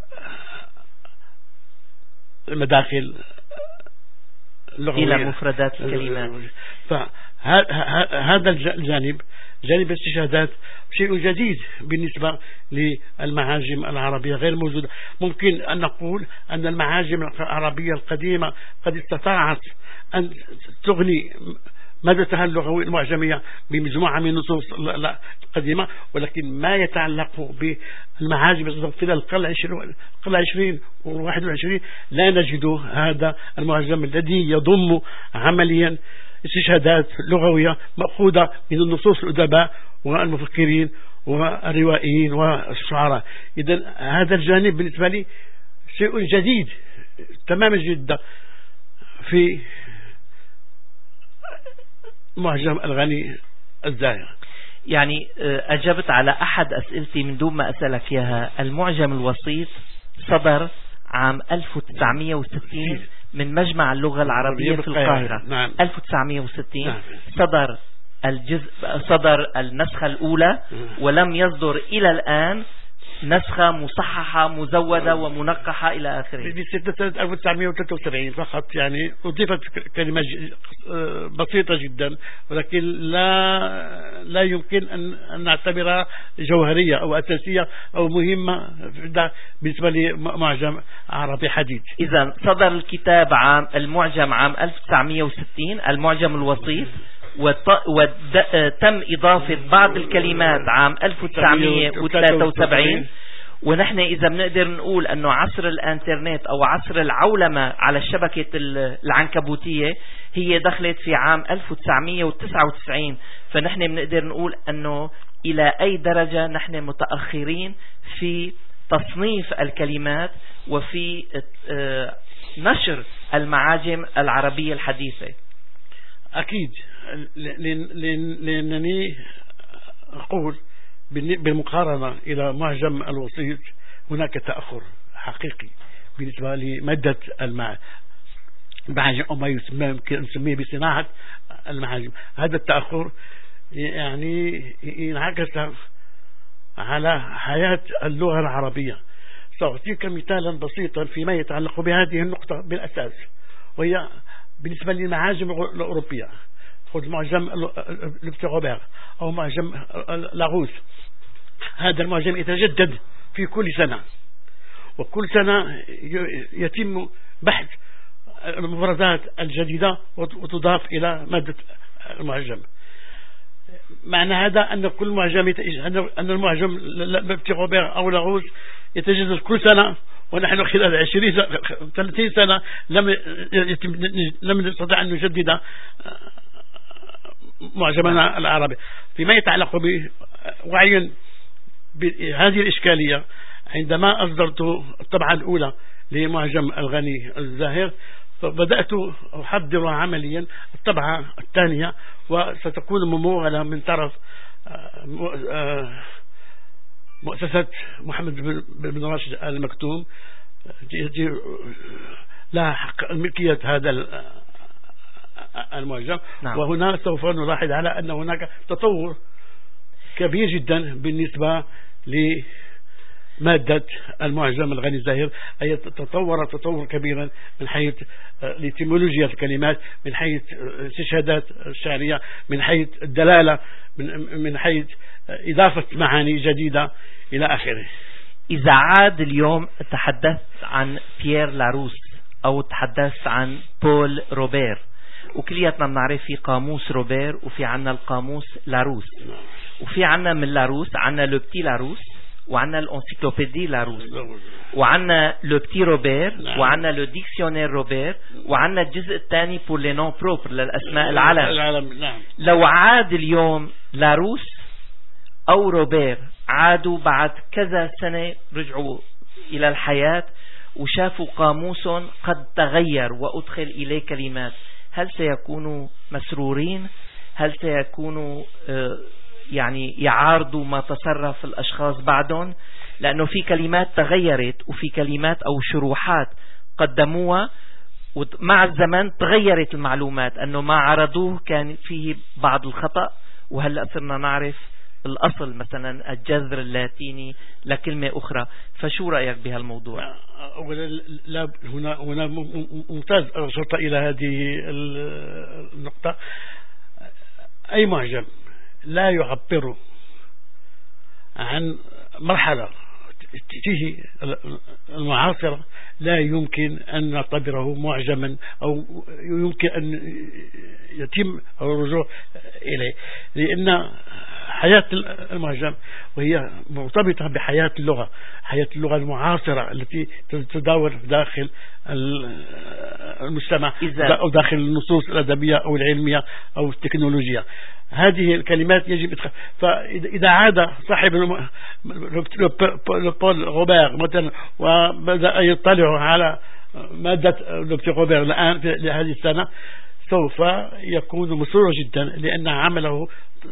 المداخل اللغوية إلى مفردات الكلمات. فهذا الجانب، جانب الاستشهادات، شيء جديد بالنسبة للمعاجم العربية غير موجودة. ممكن أن نقول أن المعاجم العربية القديمة قد استطاعت أن تغني مادتها اللغوية المعجمية بمجموعة من النصوص القديمة، ولكن ما يتعلق بالمعاجم في القرن 20 و21 لا نجد هذا المعجم الذي يضم عمليا استشهادات لغوية مأخوذة من النصوص الأدباء والمفكرين والروائيين والشعراء. إذن هذا الجانب بالنسبة لي شيء جديد تماما جدا في معجم الغني الزاهر. يعني أجبت على أحد أسئلتي من دون ما أسألك إياها. المعجم الوسيط صدر عام 1960 من مجمع اللغة العربية في القاهرة. نعم. 1960. نعم. صدر النسخة الأولى، ولم يصدر إلى الآن نسخة مصححة مزودة ومنقحة إلى آخره. بسنة 1973 فقط، يعني أضيفت كلمة بسيطة جدا، ولكن لا يمكن أن نعتبرها جوهرية أو أساسية أو مهمة بالنسبة لمعجم عربي حديث. إذا صدر الكتاب المعجم عام 1960 المعجم الوسيط، وتم إضافة بعض الكلمات عام 1973. ونحن إذا بنقدر نقول أنه عصر الانترنت أو عصر العولمة على الشبكة العنكبوتية هي دخلت في عام 1999. فنحن بنقدر نقول أنه إلى أي درجة نحن متأخرين في تصنيف الكلمات وفي نشر المعاجم العربية الحديثة. أكيد، لأنني أقول بالمقارنة إلى معجم الوسيط هناك تأخر حقيقي بالنسبة لمادة المعاجم أو ما يسمى يمكن نسميه بصناعة المعاجم. هذا التأخر يعني ينعكس على حياة اللغة العربية. سأعطيك مثالا بسيطا فيما يتعلق بهذه النقطة بالأساس، وهي بالنسبة للمعاجم الأوروبية. خذ معجم لوبتي أو معجم لاغوس. هذا المعجم يتجدد في كل سنة، وكل سنة يتم بحث المفردات الجديدة وتضاف إلى مادة المعجم. معنى هذا أن كل معجم أن المعجم لوبتي أو لاغوس يتجدد كل سنة، ونحن خلال 30 سنة لم نستطع أن نجدد معجمنا العربي. فيما يتعلق بوعي بهذه الإشكالية، عندما أصدرت الطبعة الأولى لمعجم الغني الزاهر فبدأت أحضر عمليا الطبعة الثانية، وستكون ممولة من طرف مؤسسة محمد بن راشد آل مكتوم لا حق ملكية هذا المعجم. نعم. وهنا سوف نلاحظ على أن هناك تطور كبير جدا بالنسبة لمادة المعجم الغني الزاهر، أي تطور كبيرا من حيث الإتيمولوجيا الكلمات، من حيث الاستشهادات الشعرية، من حيث الدلالة، من حيث إضافة معاني جديدة إلى آخره. إذا عاد اليوم تحدثت عن بيير لاروس أو تحدثت عن بول روبير، وكلياتنا بنعرف في قاموس روبير وفي عنا القاموس لاروس، وفي عنا من لاروس عنا لو بتي لاروس، وعنا الانسيكلوبيدي لاروس، وعنا لو بتي روبير، وعنا لو ديكسيونير روبير، وعنا الجزء الثاني بور لي نون بروبر للأسماء العلم. لو عاد اليوم لاروس أو روبير، عادوا بعد كذا سنة، رجعوا إلى الحياة وشافوا قاموس قد تغير وأدخل إليه كلمات، هل سيكونوا مسرورين؟ هل سيكونوا يعني يعارضوا ما تصرف الأشخاص بعدهم؟ لأنه في كلمات تغيرت وفي كلمات أو شروحات قدموها ومع الزمن تغيرت المعلومات، أنه ما عرضوه كان فيه بعض الخطأ، وهلأ صرنا نعرف الأصل مثلا الجذر اللاتيني لكلمة أخرى. فشو رأيك بهالموضوع؟ لا هنا ممتاز أشرت إلى هذه النقطة. أي معجم لا يعبر عن مرحلة تيجي المعاصرة لا يمكن أن نعتبره معجما أو يمكن أن يتم الرجوع إليه، لأن حياة المعجم وهي مرتبطة بحياة اللغة، حياة اللغة المعاصرة التي تتداول داخل المجتمع أو داخل النصوص الأدبية أو العلمية أو التكنولوجيا. هذه الكلمات يجب فإذا عاد صاحب بول روبير مثلا وبدأ يطلع على مادة لوبتي روبير الآن لهذه السنة، سوف يكون مسرورا جدا لأن عمله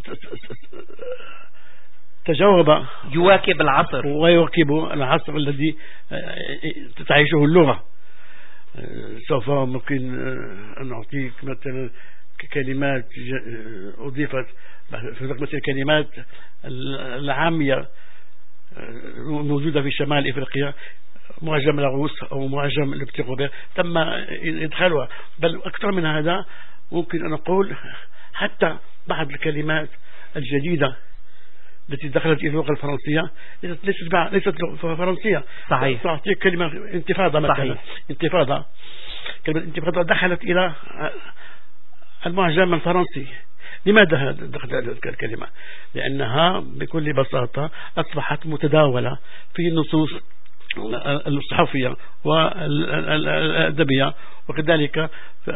تجاوب يواكب العصر ويواكب العصر الذي تعيشه اللغة. سوف ممكن أن أعطيك مثلا كلمات أضيفت مثل الكلمات العامية موجودة في شمال إفريقيا، معجم لاغوس أو معجم لوبتي روبير تم إدخالها. بل أكثر من هذا ممكن أن أقول حتى بعض الكلمات الجديدة التي دخلت إلى اللغة الفرنسية ليست فرنسية. صحيح. سأعطيك كلمة انتفاضة مثلا. صحيح. انتفاضة، كلمة انتفاضة دخلت إلى المعجم الفرنسي. لماذا دخلت الكلمة؟ لأنها بكل بساطة أصبحت متداولة في النصوص الصحفية والأدبية، وكذلك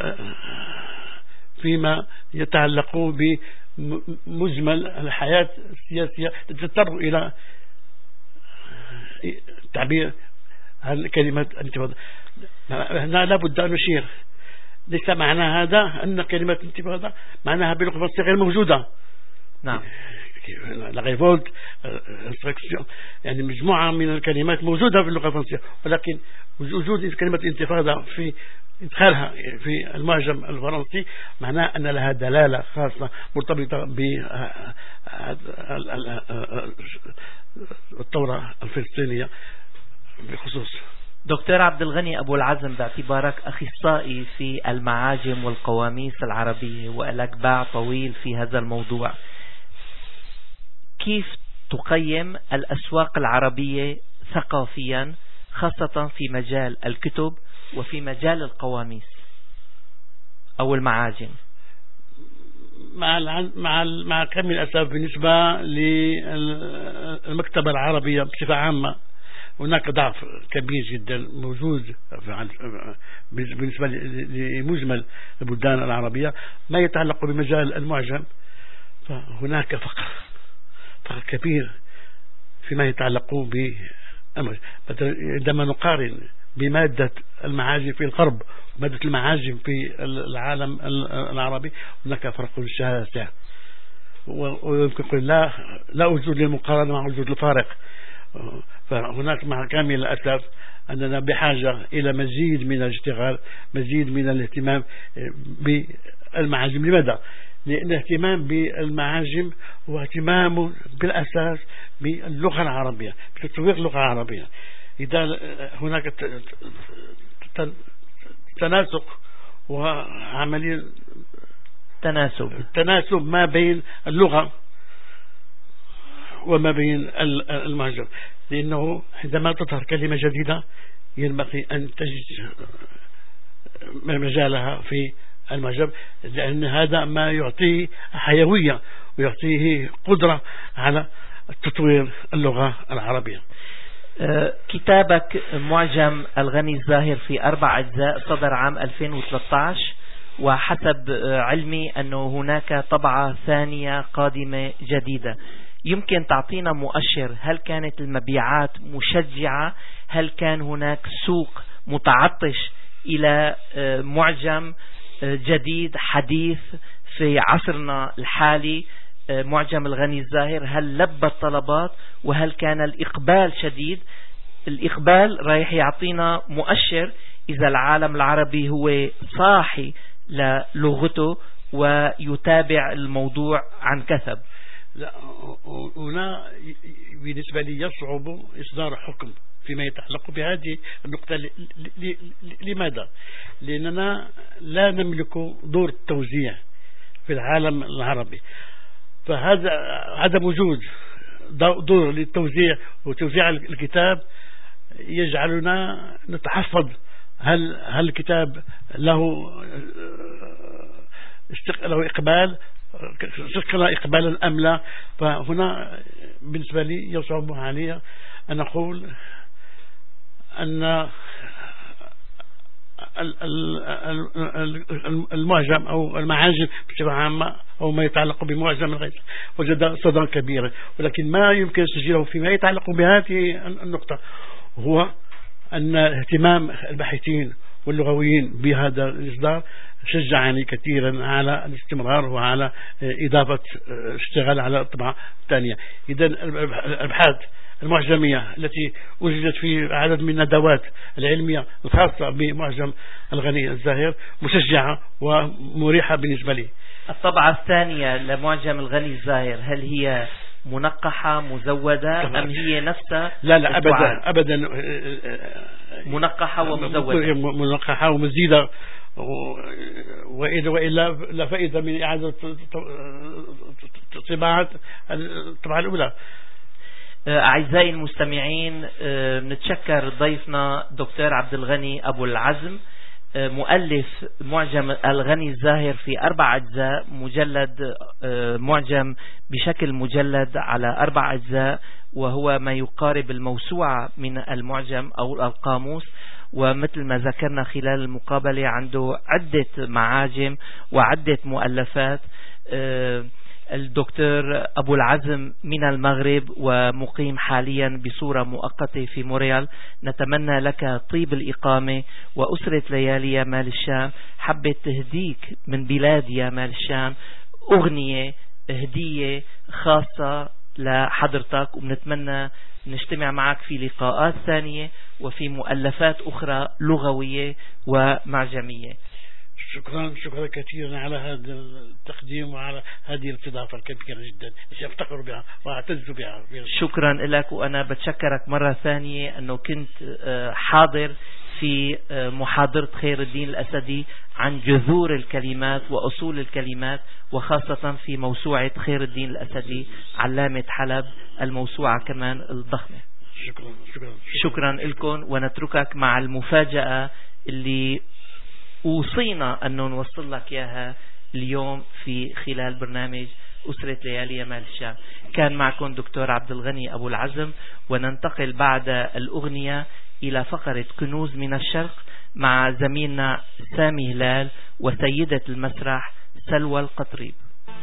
فيما يتعلق بمجمل الحياة السياسية تضطر إلى التعبير عن كلمة الانتفاضة. هنا لابد أن نشير، ليس معنى هذا أن كلمة انتفاضة معناها باللغة الفرنسية غير موجودة. نعم. لا ريفولت، يعني مجموعة من الكلمات موجودة في اللغة الفرنسية، ولكن وجود كلمة انتفاضة في إدخالها في المعجم الفرنسي معناه أن لها دلالة خاصة مرتبطة بالثورة الفلسطينية بخصوص. دكتور عبد الغني أبو العزم، باعتبارك أخصائي في المعاجم والقواميس العربية ولك باع طويل في هذا الموضوع، كيف تقيم الأسواق العربية ثقافيا خاصة في مجال الكتب وفي مجال القواميس أو المعاجم؟ مع كامل الأسف بالنسبة للمكتبة العربية بصفة عامة هناك ضعف كبير جدا موجود بالنسبة لمجمل البلدان العربية. ما يتعلق بمجال المعجم فهناك فقر كبير فيما يتعلق بأمر. عندما نقارن بمادة المعاجم في الغرب ومادة المعاجم في العالم العربي هناك فرق شاسع، ويمكن يقول لا وجود للمقارنة مع وجود الفارق. فهناك مع كامل الأسف أننا بحاجة إلى مزيد من الاشتغال، مزيد من الاهتمام بالمعاجم. لماذا؟ لأن الاهتمام بالمعاجم هو اهتمام بالأساس باللغة العربية، بتطوير اللغة العربية. إذا هناك تناسق وعملية تناسب ما بين اللغة وما بين المعجم، لأنه عندما تظهر كلمة جديدة ينبغي أن تجد مجالها في المعجم، لأن هذا ما يعطيه حيوية ويعطيه قدرة على تطوير اللغة العربية. كتابك معجم الغني الزاهر في 4 أجزاء صدر عام 2013، وحسب علمي أنه هناك طبعة ثانية قادمة جديدة. يمكن تعطينا مؤشر، هل كانت المبيعات مشجعة؟ هل كان هناك سوق متعطش إلى معجم جديد حديث في عصرنا الحالي؟ معجم الغني الزاهر هل لبى الطلبات وهل كان الإقبال شديد؟ الإقبال رايح يعطينا مؤشر إذا العالم العربي هو صاحي للغته ويتابع الموضوع عن كثب. لا، هنا بالنسبة لي يصعب إصدار حكم فيما يتعلق بهذه النقطة. لماذا؟ لأننا لا نملك دور التوزيع في العالم العربي، فهذا عدم وجود دور للتوزيع وتوزيع الكتاب يجعلنا نتحفظ هل الكتاب له إقبال شكل إقبالا أم لا. فهنا بالنسبة لي يصعب علي أن أقول أن المعجم أو المعاجم بصفة عامة أو ما يتعلق بمعجم الغيث وجد صدى كبيرا، ولكن ما يمكن تسجيله فيما يتعلق بهذه النقطة هو أن اهتمام الباحثين واللغويين بهذا الإصدار شجعني كثيرا على الاستمرار وعلى إضافة اشتغال على الطبعة الثانية. إذا الأبحاث المعجمية التي وجدت في عدد من الندوات العلمية الخاصة بمعجم الغني الزاهر مشجعة ومريحة بالنسبة لي. الطبعة الثانية لمعجم الغني الزاهر هل هي منقحة مزودة أم هي نفسها؟ لا أبدا منقحة ومزودة، منقحة ومزيدة، وإلا لا فائدة من إعادة طباعة الطبعة الأولى. أعزائي المستمعين، نتشكر ضيفنا دكتور عبد الغني أبو العزم، مؤلف معجم الغني الزاهر في 4 أجزاء، مجلد معجم بشكل مجلد على 4 أجزاء، وهو ما يقارب الموسوعة من المعجم أو القاموس. ومثل ما ذكرنا خلال المقابلة عنده عدة معاجم وعدة مؤلفات. الدكتور أبو العزم من المغرب ومقيم حاليا بصورة مؤقتة في موريال. نتمنى لك طيب الإقامة، وأسرة ليالي يامال الشام حبت تهديك من بلاد يامال الشام أغنية هدية خاصة لحضرتك، وبنتمنى نجتمع معك في لقاءات ثانية وفي مؤلفات أخرى لغوية ومعجمية. شكرا كثيرا على هذا التقديم وعلى هذه الاستضافة الكبيرة جدا، أفتخر بها وأعتز بها. شكرا لك، وأنا بتشكرك مرة ثانية أنه كنت حاضر في محاضرة خير الدين الأسدي عن جذور الكلمات وأصول الكلمات، وخاصة في موسوعة خير الدين الأسدي علامة حلب، الموسوعة كمان الضخمة. شكرا لكم، ونتركك مع المفاجأة اللي أوصينا أن نوصل لك إياها اليوم في خلال برنامج أسرة ليالي يمال الشام. كان معكم دكتور عبد الغني أبو العزم، وننتقل بعد الأغنية إلى فقرة كنوز من الشرق مع زميلنا سامي هلال وسيدة المسرح سلوى القطريب.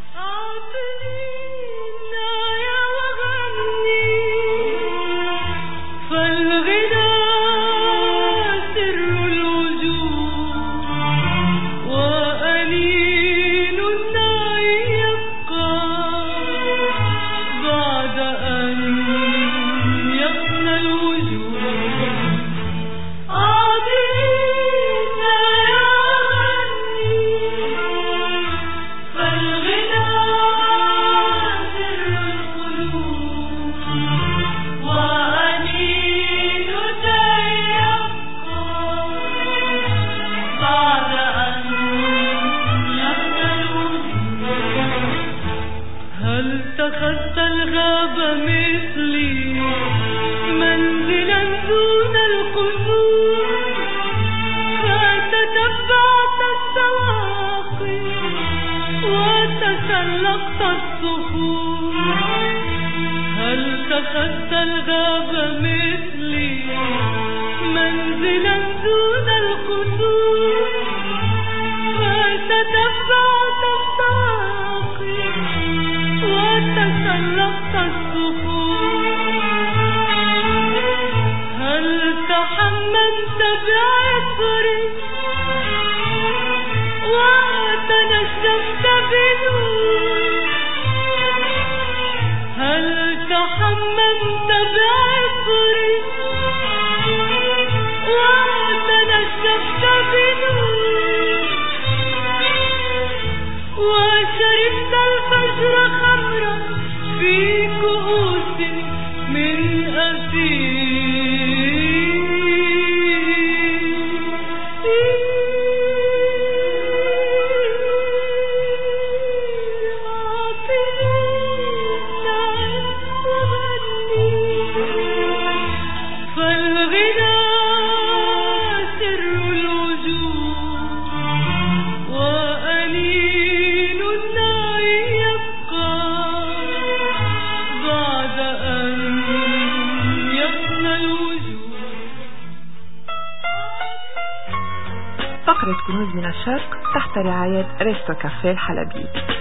فقرة كنوز من الشرق تحت رعاية ريستو كافيه الحلبي.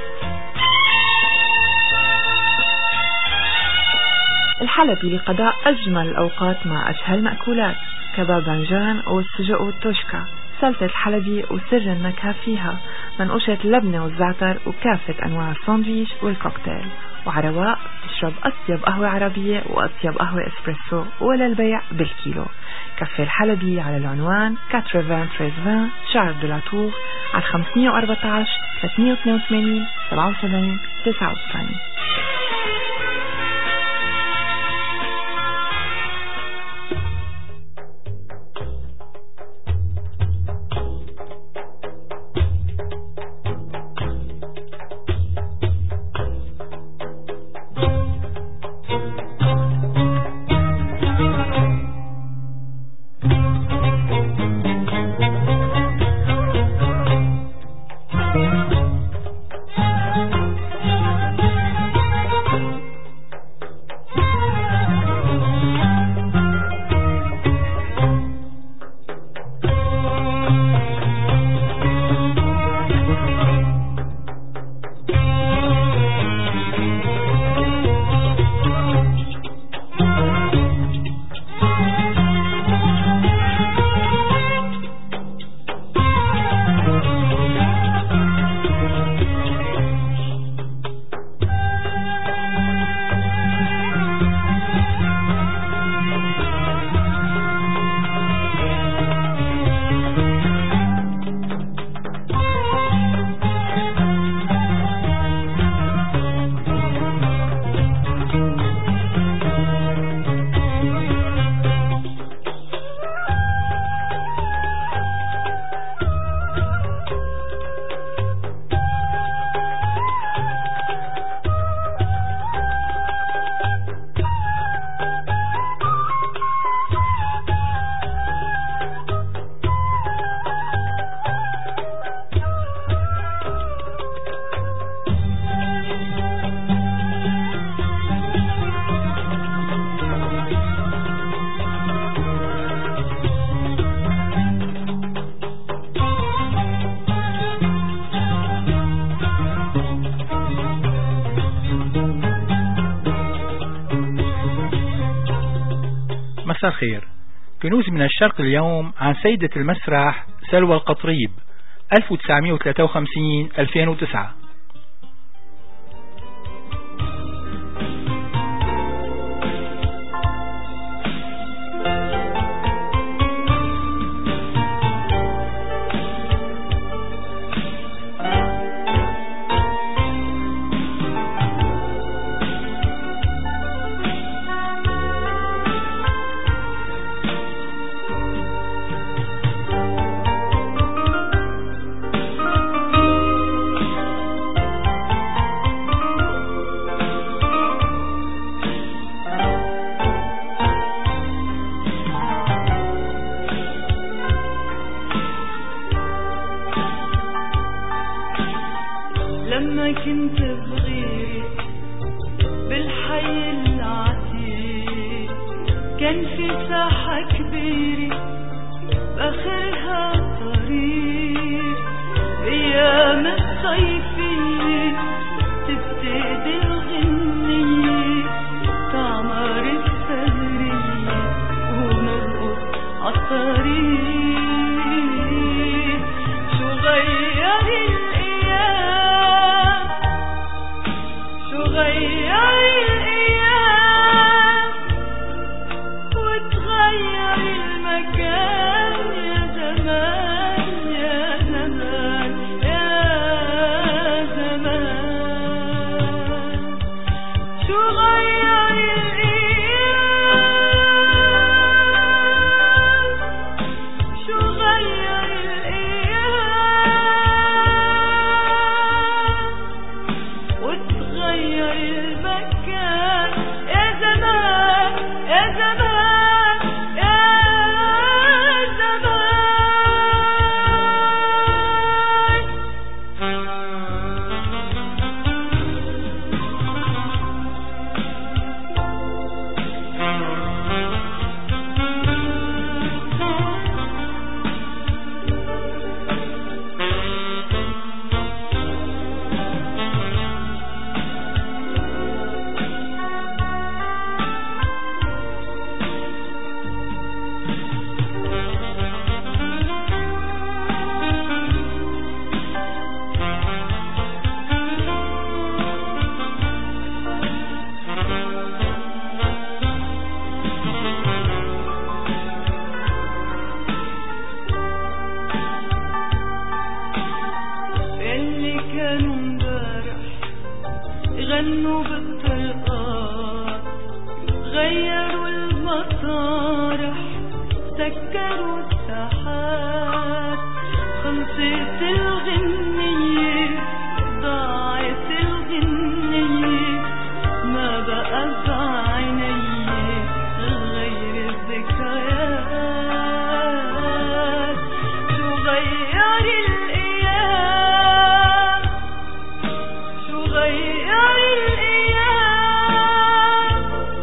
الحلبي لقضاء أجمل الأوقات مع أشهى المأكولات كبابنجان والسجق والتوشكا، سلطة الحلبي وسر النكهة فيها، منقوشة اللبنة والزعتر وكافة أنواع الساندويش والكوكتيل. وعرواق تشرب أطيب قهوة عربية وأطيب قهوة إسبريسو ولا البيع بالكيلو. كافيه الحلبي على العنوان 80 شارع دو لا تور على 514 382 77 99. مساء الخير. كنوز من الشرق اليوم عن سيدة المسرح سلوى القطريب 1953-2009. لما كنت صغير بالحي العتيق كان في ساحة كبيرة بآخرها طريق. أيام الصيفية تبتدي الغنية تعمر السهرية ونرقص عالطريق. شو غير غير الأيام وتغير المكان يا زمان يا زمان يا زمان. شو غير الأيام شو غير الأيام وتغير المكان يا زمان يا زمان يا زمان. اللي كانوا امبارح يغنوا بالطرقات غيروا المطارح سكروا الساحات. خلصت الغنية ضاعت الغنية ما بقى بعيني غير الذكريات. شو غير الأيام شو غير الأيام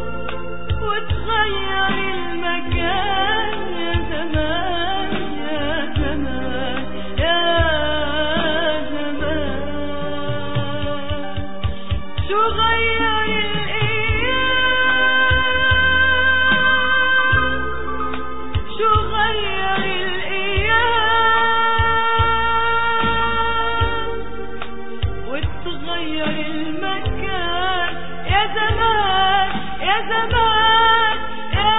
وتغير المكان يا زمان يا زمان يا زمان. شو غير الأيام شو غير الأيام وتغير المكان يا زمان يا زمان يا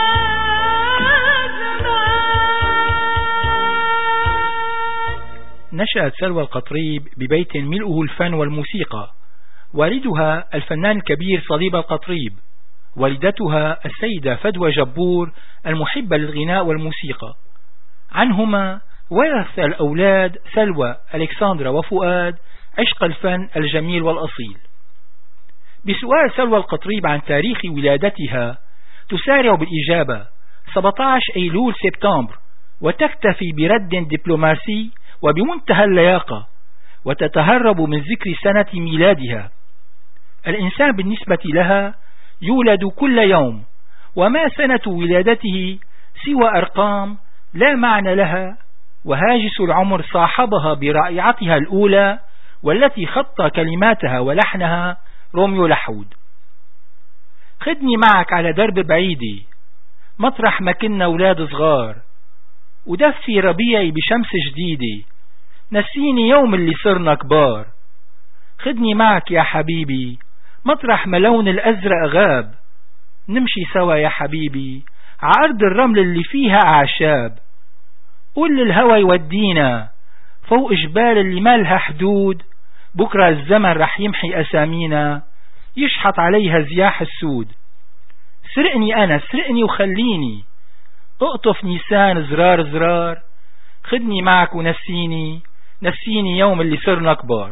زمان. نشأت سلوى القطريب ببيت ملؤه الفن والموسيقى. والدها الفنان الكبير صليب القطريب، والدتها السيدة فدوى جبور المحبة للغناء والموسيقى. عنهما ورث الأولاد سلوى ألكسندرا وفؤاد عشق الفن الجميل والأصيل. بسؤال سلوى القطريب عن تاريخ ولادتها تسارع بالإجابة 17 أيلول سبتمبر، وتكتفي برد دبلوماسي وبمنتهى اللياقة، وتتهرب من ذكر سنة ميلادها. الإنسان بالنسبة لها يولد كل يوم، وما سنة ولادته سوى أرقام لا معنى لها، وهاجس العمر صاحبها برائعتها الأولى والتي خط كلماتها ولحنها روميو لحود. خدني معك على درب بعيدي مطرح ما كنا أولاد صغار، ودفي ربيعي بشمس جديدة، نسيني يوم اللي صرنا كبار. خدني معك يا حبيبي مطرح ما لون الأزرق غاب، نمشي سوا يا حبيبي عأرض الرمل اللي فيها أعشاب. قول للهوى يودينا فوق جبال اللي مالها حدود، بكرة الزمن رح يمحي أسامينا، يشحط عليها زياح السود. سرقني أنا سرقني وخليني اقطف نيسان زرار زرار، خدني معك ونسيني نسيني يوم اللي صرنا كبار.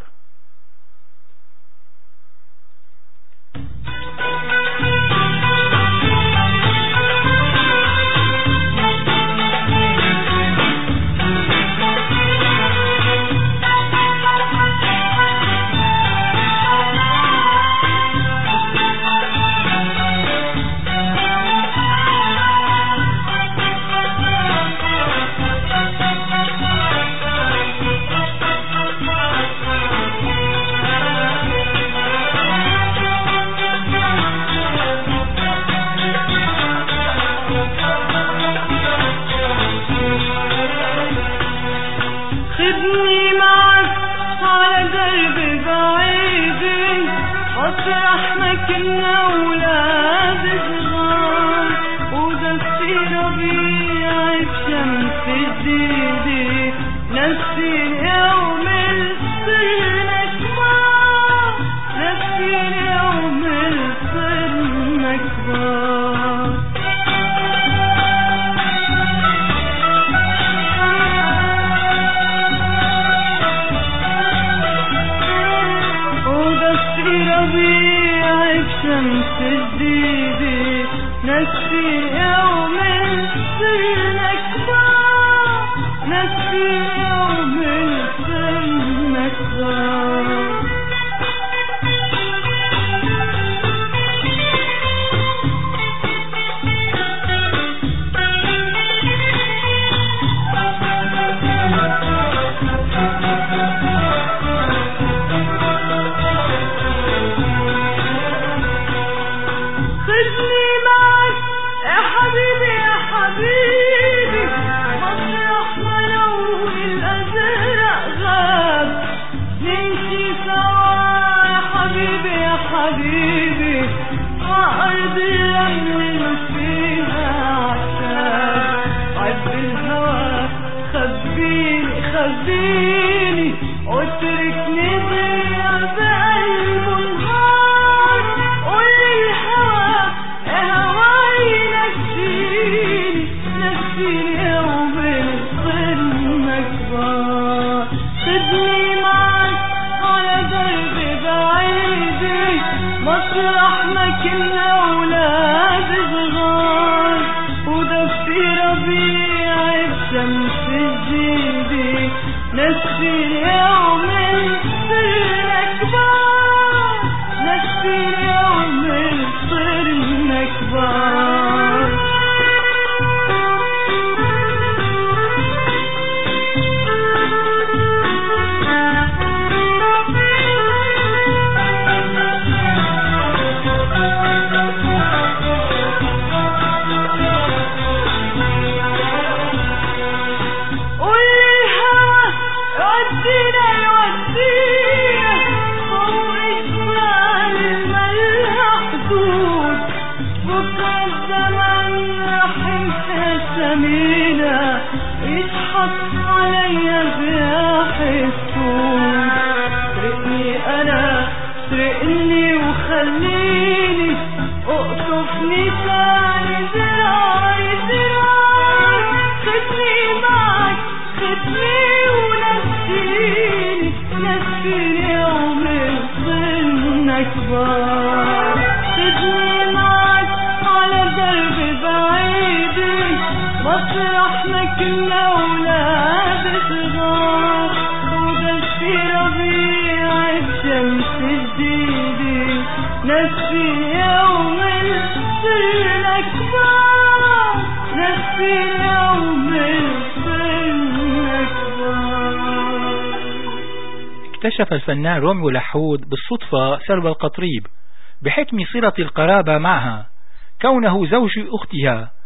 اكتشف الفنان روميو لحود بالصدفة سرب القطريب بحكم صلة القرابة معها، كونه زوج أختها،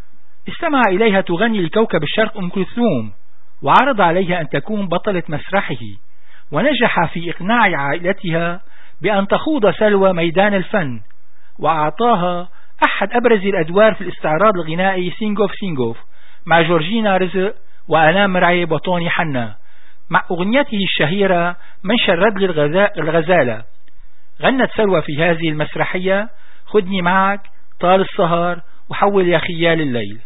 استمع إليها تغني لكوكب الشرق أم كلثوم، وعرض عليها أن تكون بطلة مسرحه، ونجح في إقناع عائلتها بأن تخوض سلوى ميدان الفن، وأعطاها أحد أبرز الأدوار في الاستعراض الغنائي سينغوف سينغوف مع جورجينا رزق وألام مرعيب وطوني حنا، مع أغنيته الشهيرة من شرد الغزالة. غنت سلوى في هذه المسرحية خدني معك، طال السهر، وحول يا خيال الليل.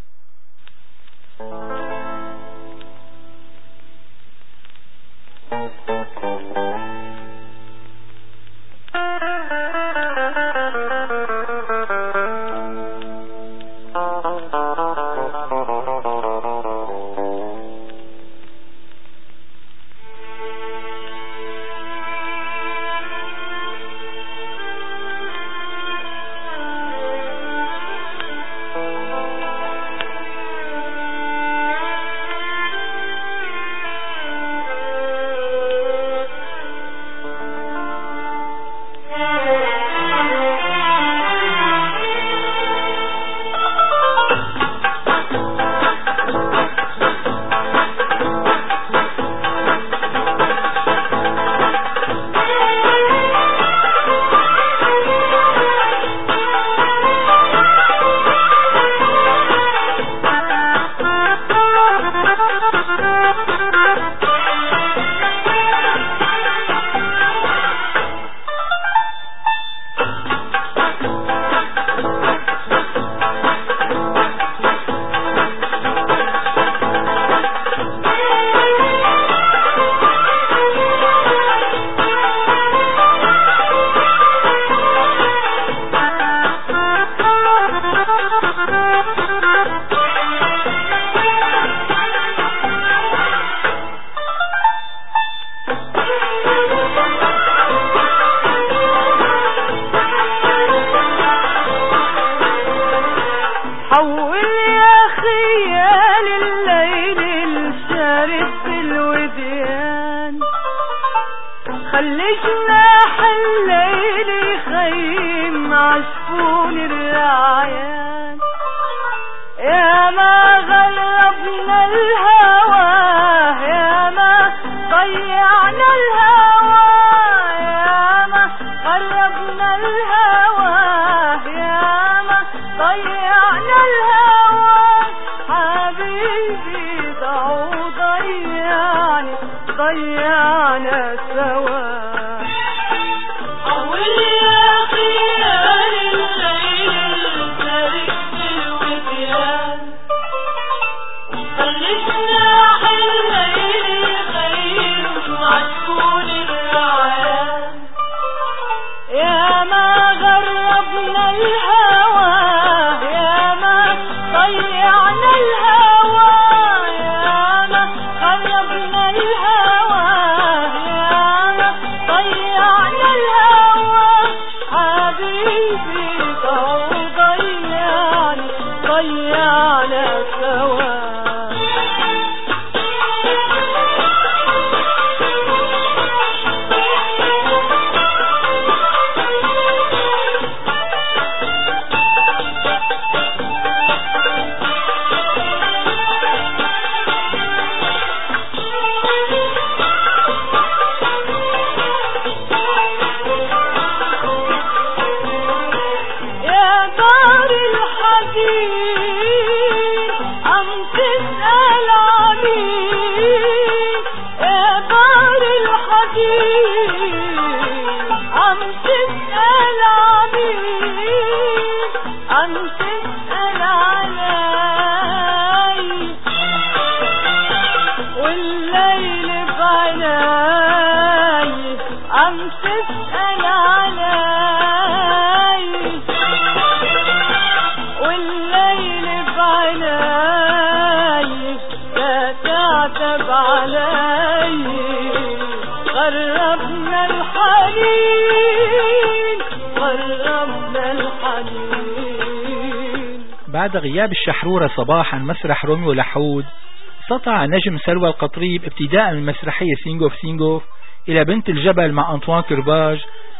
بعد غياب الشحرورة صباح عن مسرح روميو لحود، استطاع نجم سلوى القطريب ابتداء من مسرحية سينغوف سينغوف إلى بنت الجبل مع أنطوان كرباج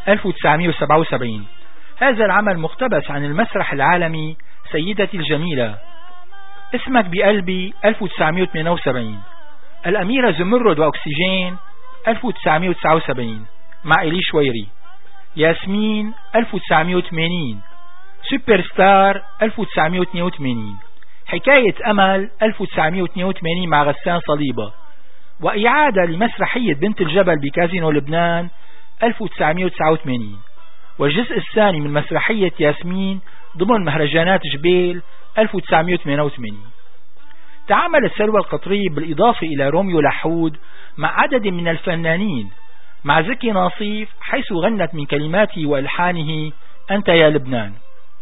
1977. هذا العمل مقتبس عن المسرح العالمي سيدتي الجميلة. اسمك بقلبي 1978. الأميرة زمرد وأكسجين 1979 مع إلي شويري. ياسمين 1980. سوبر ستار 1982. حكاية أمل 1982 مع غسان صليبة. وإعادة لمسرحية بنت الجبل بكازينو لبنان 1989. والجزء الثاني من مسرحية ياسمين ضمن مهرجانات جبيل 1988. تعاملت سلوى القطري بالإضافة إلى روميو لحود مع عدد من الفنانين، مع زكي ناصيف حيث غنت من كلماته وإلحانه أنت يا لبنان.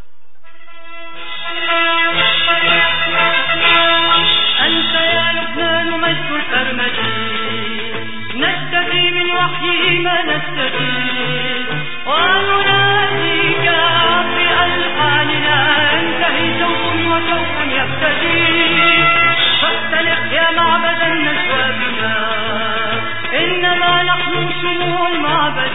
أنت يا لبنان مجد كرمتي، نستفي من وحيه ما نستفي، ونناديك بألحاننا ينتهي شوق وشوق يبتدي. فاختلق يا معبد النجوى بنا، إنما نحن شموع المعبد،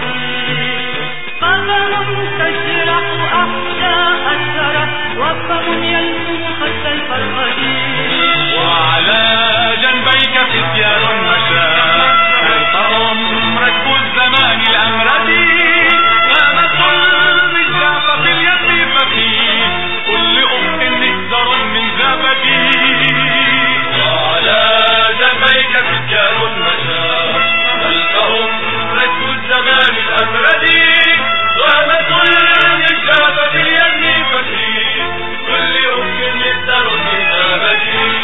قدم تجرح أحشاء الثرى، وفم يلزم خد الفرقد. وعلى جنبيك فتيان مشى، خلفهم ركب الزمان الأمردي، غامت بالجعفة في اليم ففي كل أخت نكدر من زبدي. وعلى جنبيك فتيان مشى، خلفهم ركب الزمان الأمردي، غامت بالجعفة في اليم ففي كل أخت نكدر من زبدي.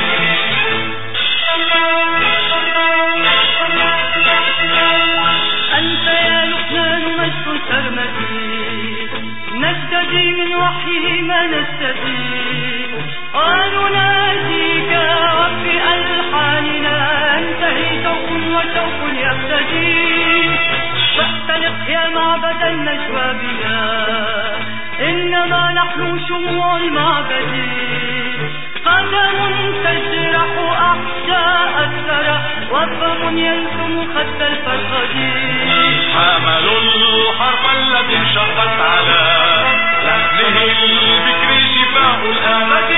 أنت يا لبنان مجد كرمتي، نستدي من وحيه ما نستدي، ونناديك بألحاننا ينتهي شوق وشوق يبتدي. فاختلق يا معبد النجوى بنا، إنما نحن شموع المعبد، قدم تجرح أحشاء الثرى، وفم يلزم خد الفرقد. حملوا الحرب الذي انشقت على لحمه البكر شفاء الآمد،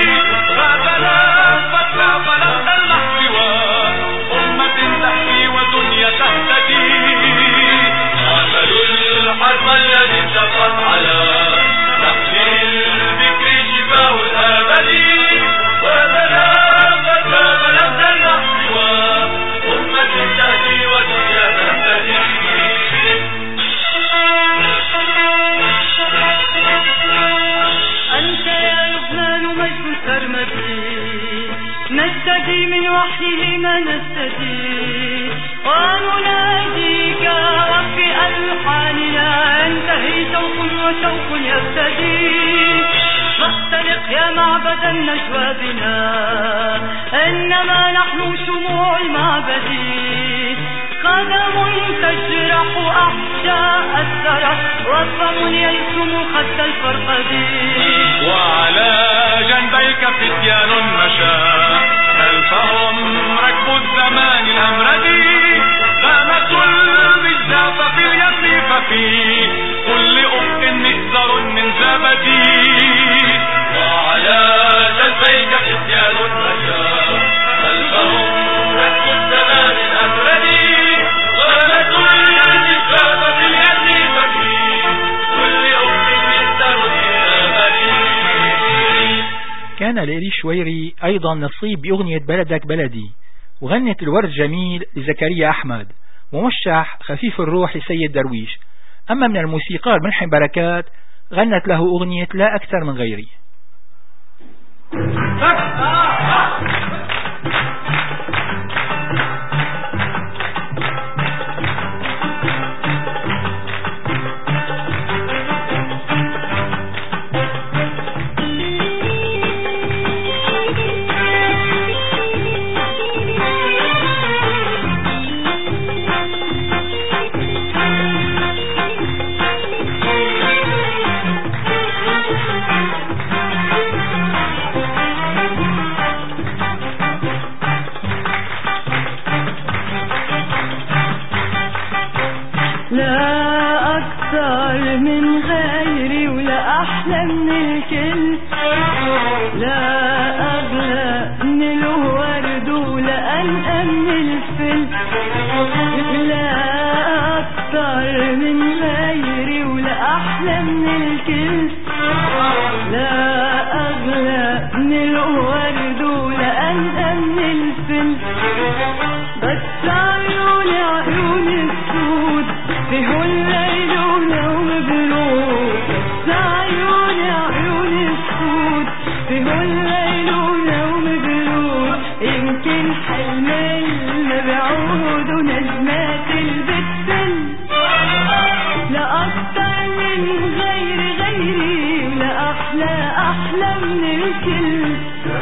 فتلافت فلم تلح سوى أمة تحكي ودنيا تهتدي. حملوا الحرب الذي انشقت على لحمه البكر شفاء الآمد، فتلافت فلم تلح سوى أمة تهتدي ودنيا تهتدي. أنت يا لبنان مجد كرمتي، نستدي من وحيه ما نستدي، ونناديك بألحاننا ينتهي شوق وشوق يبتدي. فاختلق يا معبد النجوى بنا، إنما نحن شموع المعبد، قدم تجرح أحشاء الثرى، وفم يلزم خد الفرقد. وعلى جنبيك فتيان مشى، خلفهم ركب الزمان الأمردي، غامت بالجعفة في اليم ففي كل أخت نكدر من زبدي. وعلى جنبيك فتيان مشى، خلفهم ركب الزمان الأمردي، غامت بالجعفة في اليم ففي كل أخت نكدر من زبدي. كان لإلي شويري أيضا نصيب بأغنية بلدك بلدي، وغنت الورد جميل لزكريا أحمد، ومشح خفيف الروح لسيد درويش. أما من الموسيقار ملحم بركات غنت له أغنية لا أكثر من غيري. لا أكثر من غيري ولا أحلى من الكل، لا أغلى أحلى من الكل لا أغلى من الورد ولا أنقى من الفل بس عيوني عيون السود فيه الليل ولو مبروك بس عيوني عيون السود فيه الليل ولو مبروك يمكن حلم المبعود ونجمات البتل لا أكتر من غيري ولا أحلى من الكل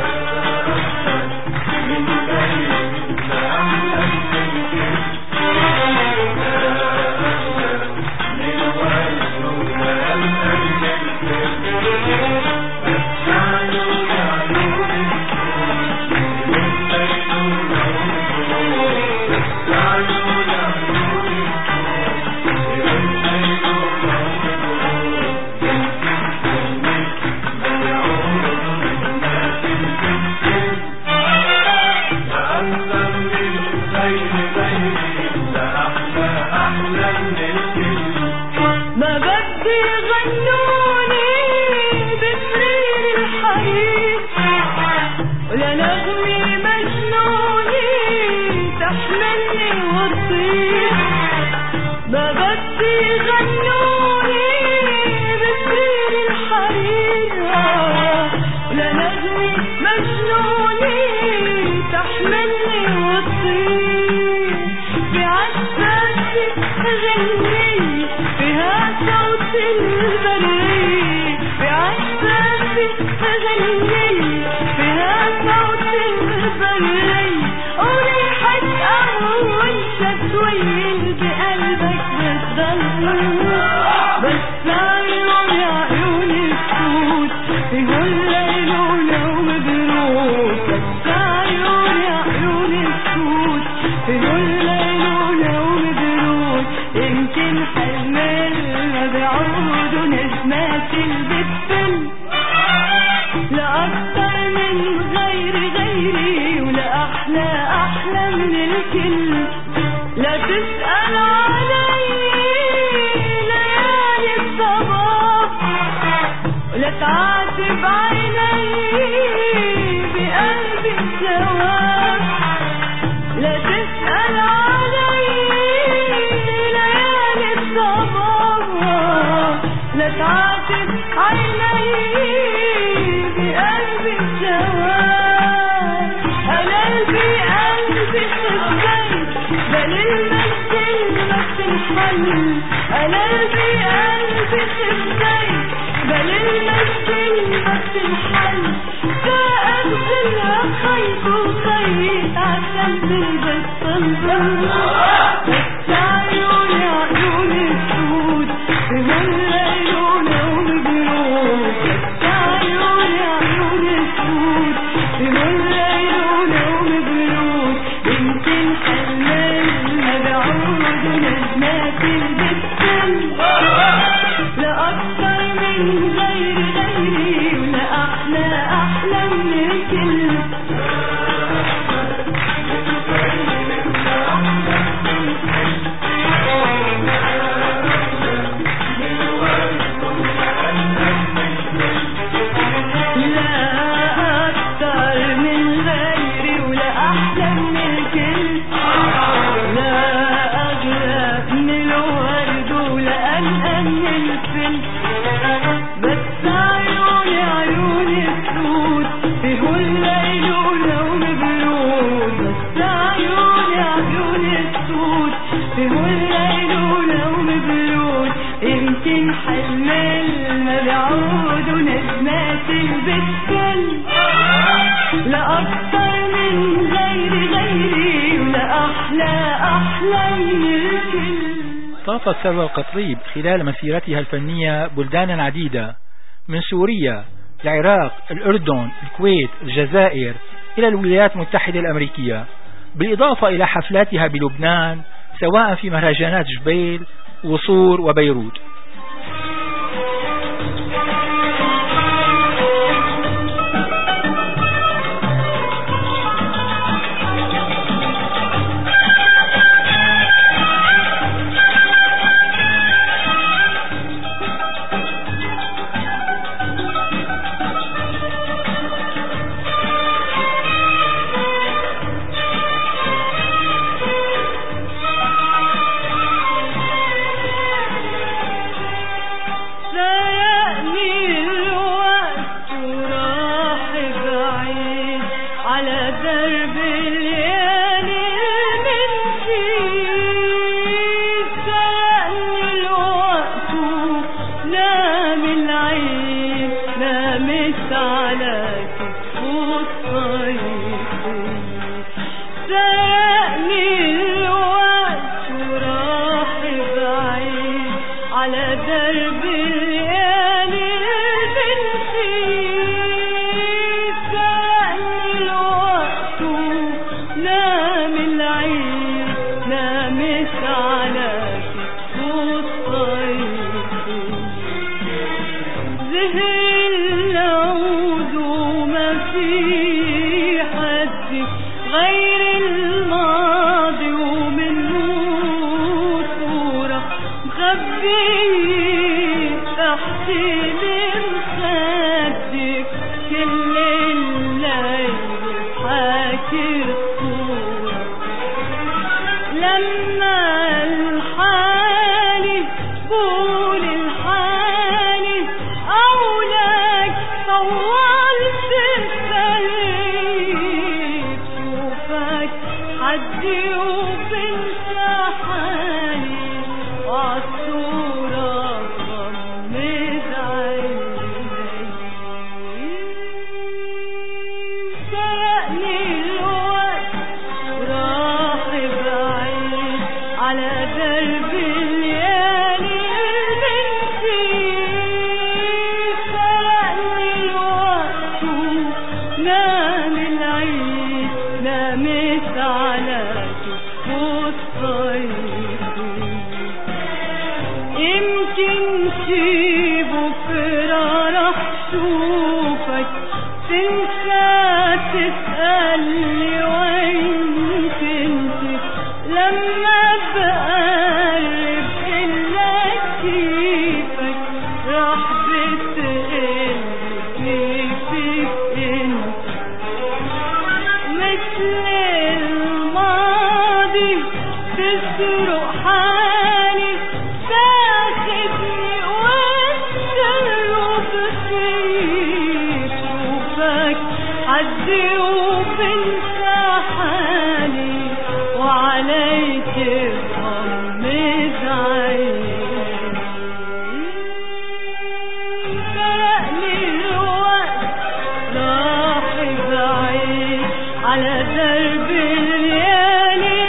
طافت ثروة القطريب خلال مسيرتها الفنية بلدانا عديدة من سوريا، العراق، الأردن، الكويت، الجزائر إلى الولايات المتحدة الأمريكية، بالإضافة إلى حفلاتها بلبنان سواء في مهرجانات جبيل وصور وبيروت. على درب الليالي البنسيس سألني الوقت نام العيد نامت على كتف الطيف زهر العود وما في حد غير الماضي ومنه صورة مخبية تحت مخدك كل الليل حاكي الصورة لما الحالي قول الحالي أولك طولت السليب شوفك حدي وبنسى حالي وعالصورة غمض عيني سرقني الوقت راح بعيد على درب الليالي البنسيس سرقني الوقت نام العيد نامت على كتف الطيف يمكن شي بكرة رح شوفك تنسى تسألني وين كنت لما بقرب إلا كيفك راح بتقلي كيفك انت مثل الماضي تسرق حالي تاخدني والسر بخير شوفك حدي وبنسى حالي وعليك غمض عيني سرقني الوقت راح بعيد على درب الليالي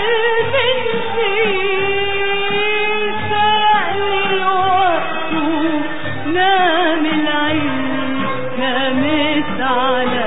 البنسيس سرقني الوقت نام العيد نامت على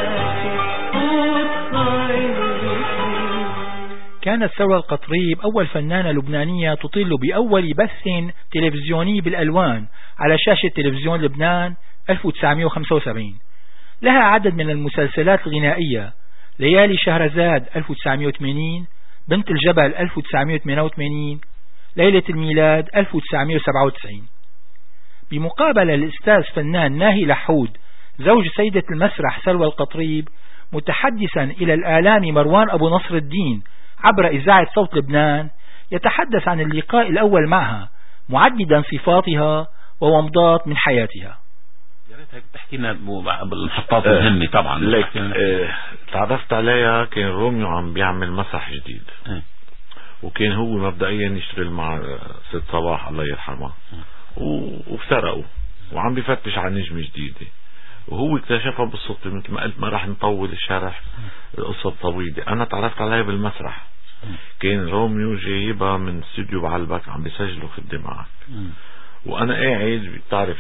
كتف الطيف كانت ثروة القطريب أول فنانة لبنانية تطل بأول بث تلفزيوني بالألوان على شاشة تلفزيون لبنان 1975. لها عدد من المسلسلات الغنائية: ليالي شهرزاد 1980، بنت الجبل 1988، ليلة الميلاد 1997. بمقابلة الأستاذ فنان ناهي لحود زوج سيدة المسرح ثروة القطريب متحدثا إلى الآلام مروان أبو نصر الدين عبر إذاعة صوت لبنان يتحدث عن اللقاء الأول معها معددا صفاتها وومضات من حياتها. يا ريت هيك تحكي لنا بالمحطات المهمة. طبعا لك تعرفت عليها كان روميو عم بيعمل مسرح جديد وكان هو مبدئيا يشتغل مع ست صباح الله يرحمها وسرقوا وعم بيفتش على نجمة جديدة وهو اكتشفها بالصدفة. مثل ما قلت ما راح نطول الشرح، القصة طويلة. انا تعرفت عليها بالمسرح. كان روميو جايبها من استوديو بعلبك عم بيسجلوا خدي معك وانا قاعد بتعرف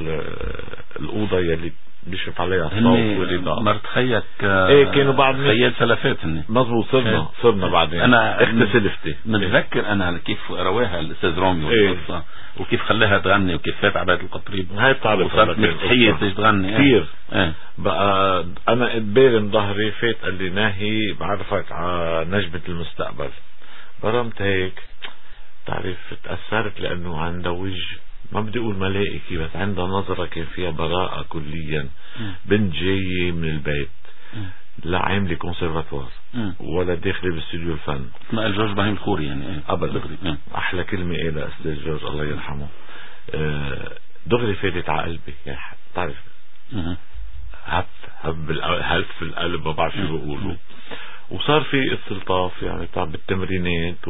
الاوضه يلي بيشرف عليها الصوت والاضاءه مرت خيك. كانوا بعد خيال سلفات هن مظبوط. صرنا بعدين انا اختسلفتي متذكر انا كيف رواها الاستاذ روميو القصه وكيف خلاها تغني وكيف فات عباد القطريب هاي بتعرف وصارت مستحية تغني كثير. بقى انا اتبارم ظهري فات قال لي ناهي بعرفك على نجمة المستقبل. برمت هيك تعرف تأثرت لانه عندها وجه ما بدي اقول ملائكي بس عندها نظرة كان فيها براءة كليا. بنت جاية من البيت لا عاملة كونسرفاتوار ولا داخلة باستوديو الفن. اسمها الجورج ابراهيم الخوري يعني ابدا. احلى كلمة ايه لاستاذ جورج الله يرحمه. دغري فاتت على قلبي يعني تعرف هف في القلب ما بعرف شو بقوله. وصار في استلطاف يعني تاع بالتمرينات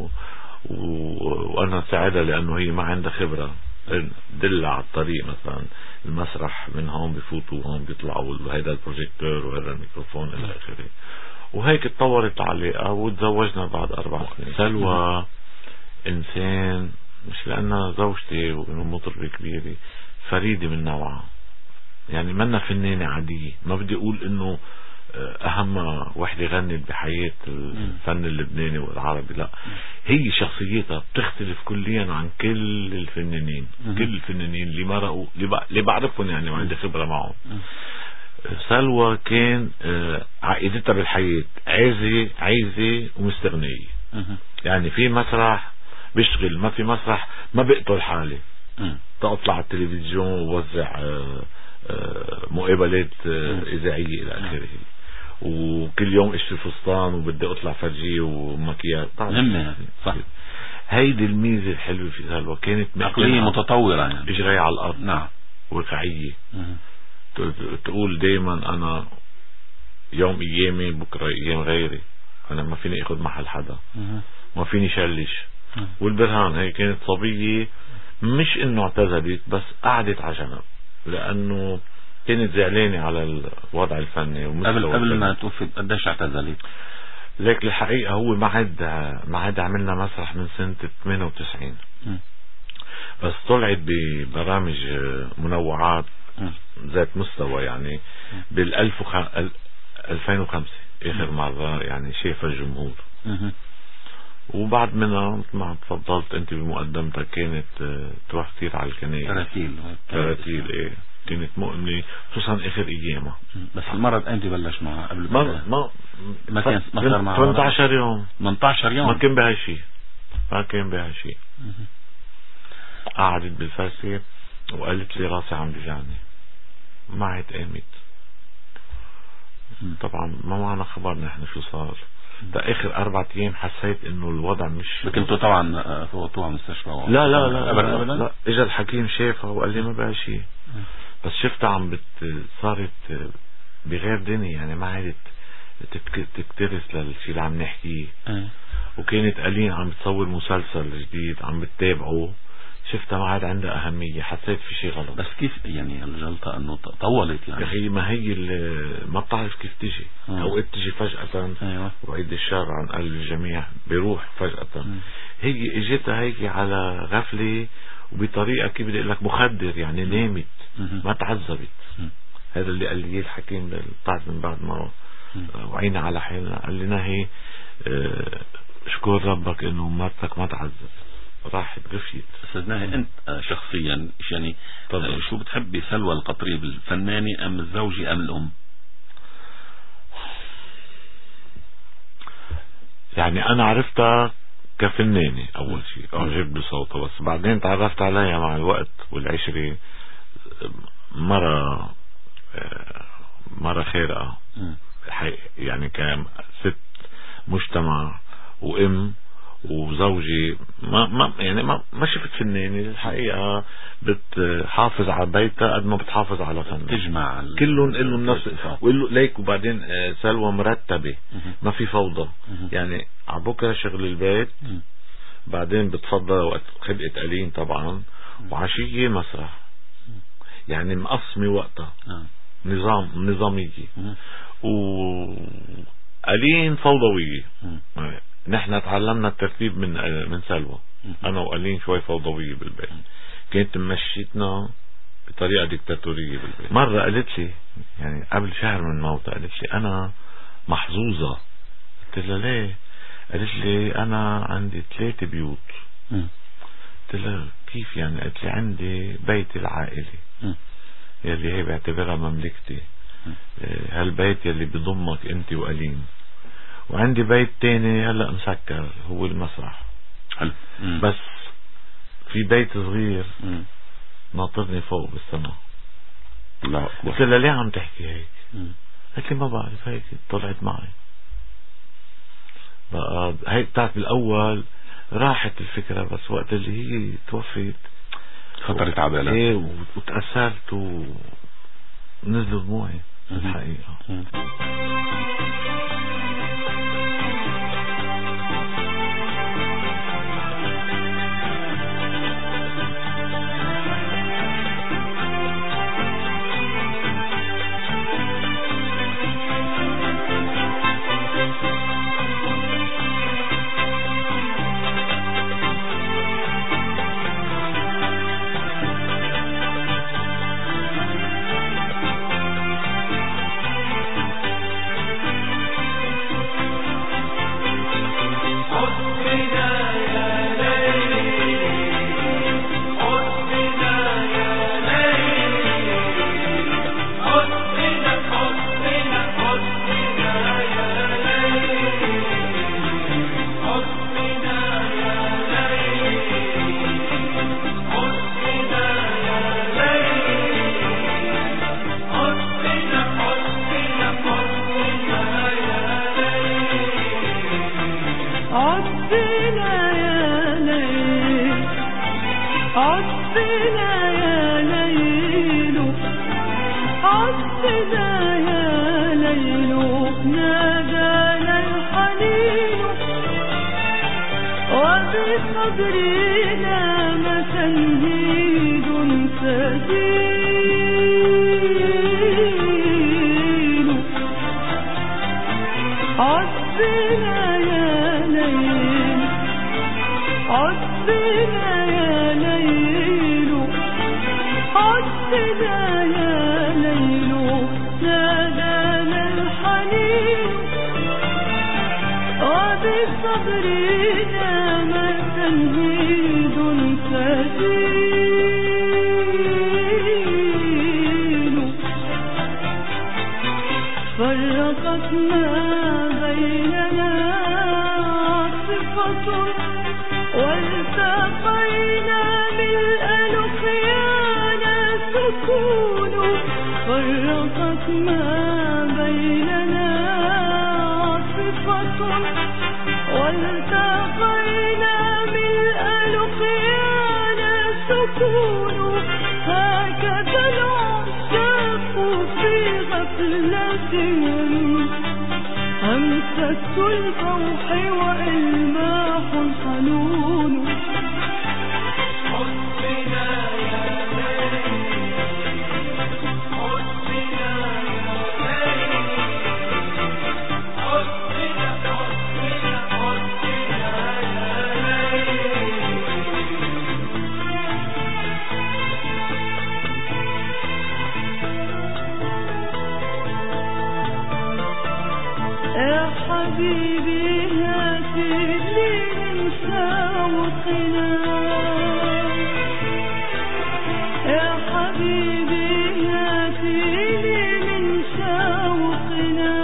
وانا سعيدة لانه هي ما عندها خبرة دل على الطريق. مثلا المسرح من هون بفوتوا وهون بيطلعوا هيدا البروجيكتور وهذا الميكروفون الى اخره. وهيك اتطورت العلاقة وتزوجنا بعد 4 سنين. سلوى انسان مش لأن زوجتي ومطربة كبيرة فريدة من نوعها، يعني منا فنانة عادية. ما بدي أقول إنه أهم وحدة غنت بحياة الفن اللبناني والعربي، لا، هي شخصيتها بتختلف كليا عن كل الفنانين. كل الفنانين اللي مرقوا اللي بعرفهم يعني وعندي خبرة معهم. سلوى كان عقيدتها بالحياة عايزة ومستغنية. يعني في مسرح بيشتغل، ما في مسرح ما بقتل حالي. تطلع على التلفزيون ووزع مقابلات إذاعية إلى آخره، وكل يوم اشتري فستان وبدي اطلع فرجيه ومكياج. صح. هيدي الميزه الحلوه في سلوى، كانت عقليه متطوره يعني، اجري على الارض. نعم. واقعيه. تقول دايما انا يوم ايامي بكره ايام غيري، انا ما فيني اخذ محل حدا، ما فيني شلش. والبرهان هي كانت صبيه، مش انه اعتزلت بس قعدت على جنب، لانه كانت زعلانة على الوضع الفني قبل ما توفي. قديش اعتزلت؟ لكن الحقيقة هو ما عاد عملنا مسرح من سنة 98. بس طلعت ببرامج منوعات ذات مستوى يعني بال 2005 آخر مرة يعني شاف الجمهور. وبعد منها مثل ما تفضلت انت بمقدمتك كانت تروح كثير على الكنائس. تراتيل ايه، كانت مؤمنة خصوصا اخر ايامها. بس المرض امتى بلش معها؟ قبل ما كان صار معها 18 يوم. 18 يوم ما كان بها شيء. قعدت بالفاسية وقالت لي راسي عم بيجعني، ما عاد قامت. طبعا ما معنا خبر نحن شو صار. ده اخر 4 ايام حسيت انه الوضع مش. كنتوا طبعا فوتوها مستشفى؟ لا اجا الحكيم شافها وقال لي ما بقى شيء. بس شفتها عم صارت بغير دنيا، يعني ما عادت تكترث للشيء اللي عم نحكيه. وكانت قليل عم بتصور مسلسل جديد عم بتتابعه، شفتها ما عاد عندها أهمية، حسيت في شيء غلط. بس كيف يعني الجلطة انه طولت يعني؟ يا اخي ما هي ما بتعرف كيف تجي. اوقات تجي فجأة. وعيد الشر عن قلب الجميع، بيروح فجأة. هي اجتها هيك على غفلة وبطريقة كيف بدي اقول لك مخدر، يعني نامت ما تعذبت. هذا اللي قال لي الحكيم من بعد ما وعينا على حالنا، قال لنا هي شكر ربك انه مرتك ما تعذب، راحت غفيت. استاذ ناهي، انت شخصيا يعني شو بتحبي سلوى القطريب، الفنانة ام الزوجة ام الام؟ يعني انا عرفتها كفنانة اول شيء، اعجب بصوتها، بس بعدين تعرفت عليها مع الوقت والعشرة. مرة خيرة يعني كست مجتمع وام وزوجي. ما شفت فنانة الحقيقة بتحافظ على بيتها قد ما بتحافظ على فنها. تجمع كلهم لهم نفس وقلوا ليك. وبعدين سلوى مرتبة، ما في فوضى. يعني عبكرة شغل البيت، بعدين بتفضل وقت خلقة قليل طبعا، وعشية مسرح. يعني مقسمة وقتها نظامية. وقليل فوضوية. نحن تعلمنا الترتيب من سلوى. انا وقليل شوي فوضوية بالبيت، كانت مشيتنا بطريقة ديكتاتورية بالبيت. مرة قالت لي يعني قبل شهر من موتها، قالت لي انا محظوظة. قلت لها ليه؟ قالت لي انا عندي 3 بيوت. قلت لها كيف يعني؟ قالت لي عندي بيتي العائلي يلي هي بعتبرها مملكتي، هالبيت يلي بضمك انت وقليل، وعندي بيت تاني هلأ مسكر هو المسرح. بس في بيت صغير ناطرني فوق بالسماء. قلت لها ليه عم تحكي هيك؟ قلت لي ما بعرف، هيك طلعت معي بقى هيك. بتاعت بالأول راحت الفكرة، بس وقت اللي هي توفيت خطرت على بالك. ايه، وتأثرت ونزلوا دموعي الحقيقة. عطفنا يا ليل عطفنا يا ليل نادانا الحنين وبصدرنا تنهيد سجين عطفنا يا ليل عطفنا يا ليل عطفنا يا ليل نادانا الحنين وبصدرنا ما تنهيد سجين فرقت ما بيننا عاصفة والتقينا ملء لقيانا سكون فرقت ما بيننا عاصفة والتقينا ملء لقيانا سكون هكذا العشاق في غفلتهم همسة الفوح وإلماح الحنون حسنا يا ليل حسنا يا ليل حسنا حسنا حسنا يا حبيبي هاتي لي من شوقنا يا حبيبي هاتي لي من شوقنا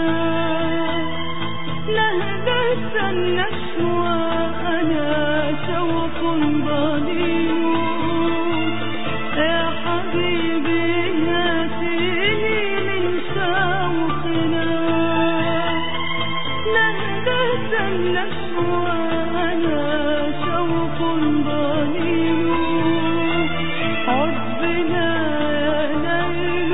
نهدت النشوى أنا شوق ضليل يا حبيبي هاتي لي من شوقنا نهدت النشوى أنا شوق ضليل عذبنا يا ليل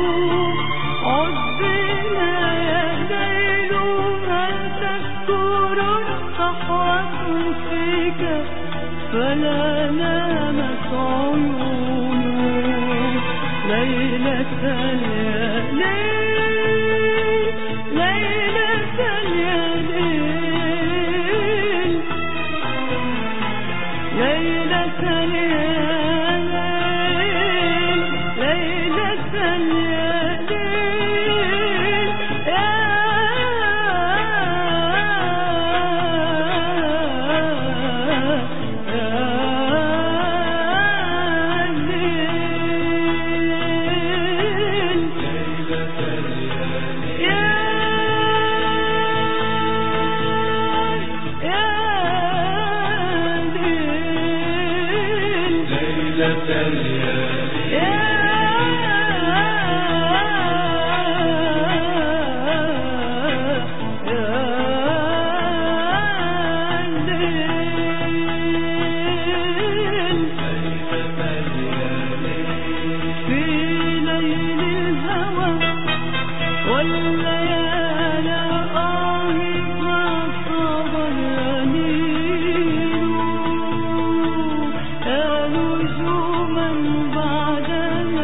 عذبنا يا ليل هل تذكر صحوة فيك فلا نامت عيون ليلة الليل ليلة الليل ليلة الليل ليلة الليل بعد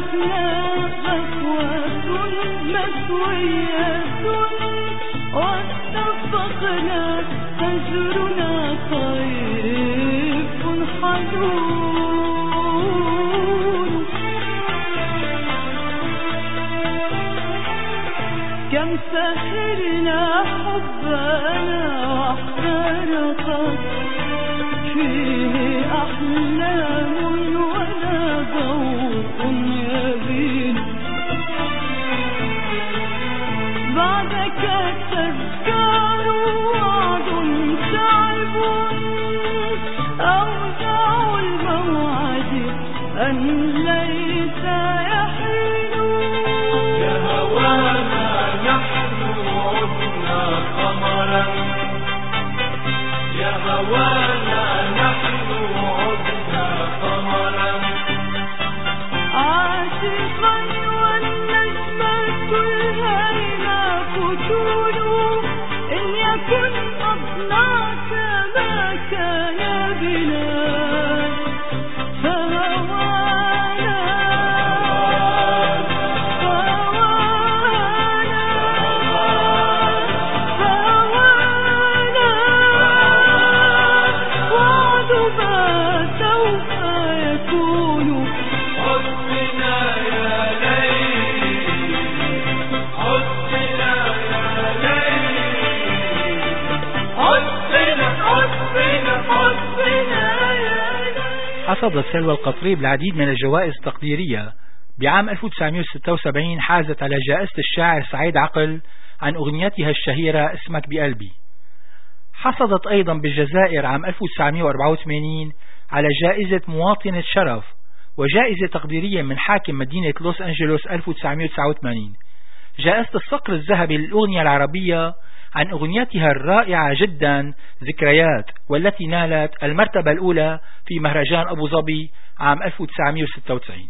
غفوتنا غفوة مسوية واتفقنا فجرنا طيف حنون كم سهرنا حبنا واحترقت فيه أحلام ولا ذوق يبين بعدك تذكار وعد تعب أوجع الموعد أن ليس يحين يا هوانا نحن عدنا قمرا يا هوانا نحن عدنا قمرا عاشقا والنجمة الهيلة فتون إن يكن أضناك ما كان بنا فهوانا وعد ما سوف يكون حسنا يا ليل حسنا يا ليل حسنا يا ليل. حصدت سلوى القطريب العديد من الجوائز التقديرية. بعام 1976 حازت على جائزة الشاعر سعيد عقل عن أغنيتها الشهيرة اسمك بقلبي. حصدت أيضا بالجزائر عام 1984 على جائزة مواطنة شرف وجائزة تقديرية من حاكم مدينة لوس أنجلوس 1989. جائزة الصقر الذهبي للأغنية العربية عن أغنيتها الرائعة جدا ذكريات والتي نالت المرتبة الأولى في مهرجان أبو ظبي عام 1996.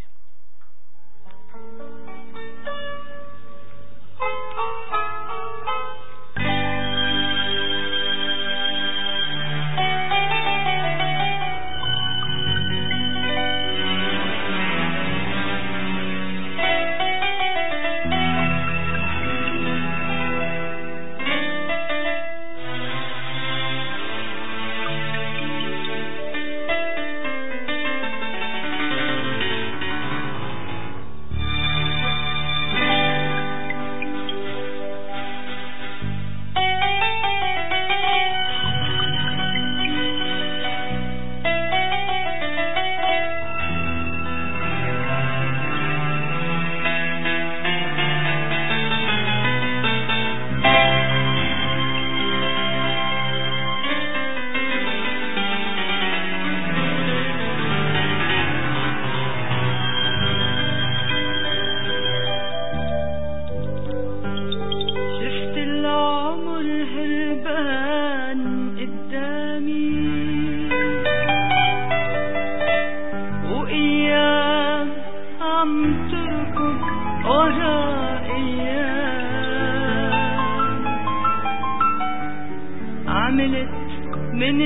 من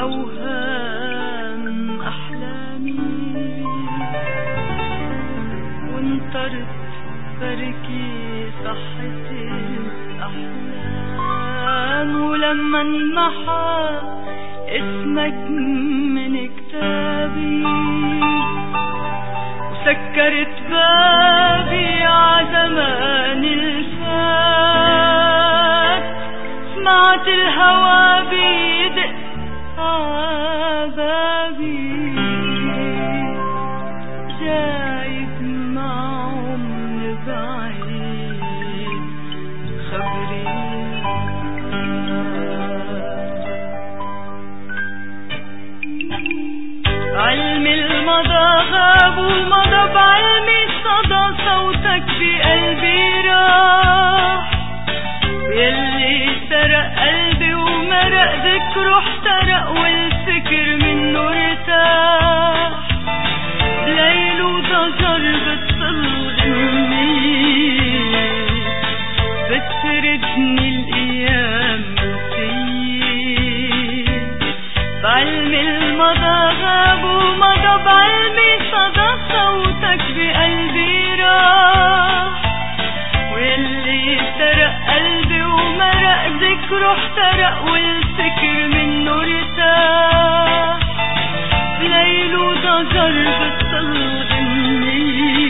الأوهام أحلامي وانطرت بركي صحة الأحلام ولما انمحى اسمك من كتابي وسكرت بابي عزمان الفات سمعت الهوى بيدق عبابي جايب معه من بعيد خبريني علمي المضى غاب ومضى بعلمي صدى صوتك بقلبي راح يلي سرق قلبي ومرق ذكره احترق والفكر منه ارتاح بليل وضجر بتصلغني بتردني الايام نسيت بعلمي المضى غاب ومضى بعلمي صدى صوتك بقلبي ليل وضجر بالطلغني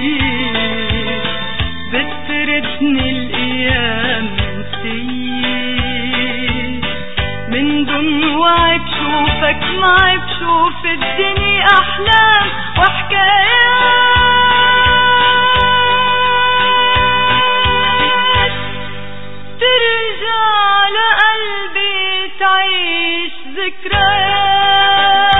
بتردني الأيام نسيت من دموعي بشوفك معي بشوف الدنيا أحلام وحكايات ترجع لقلبي تعيش ذكريات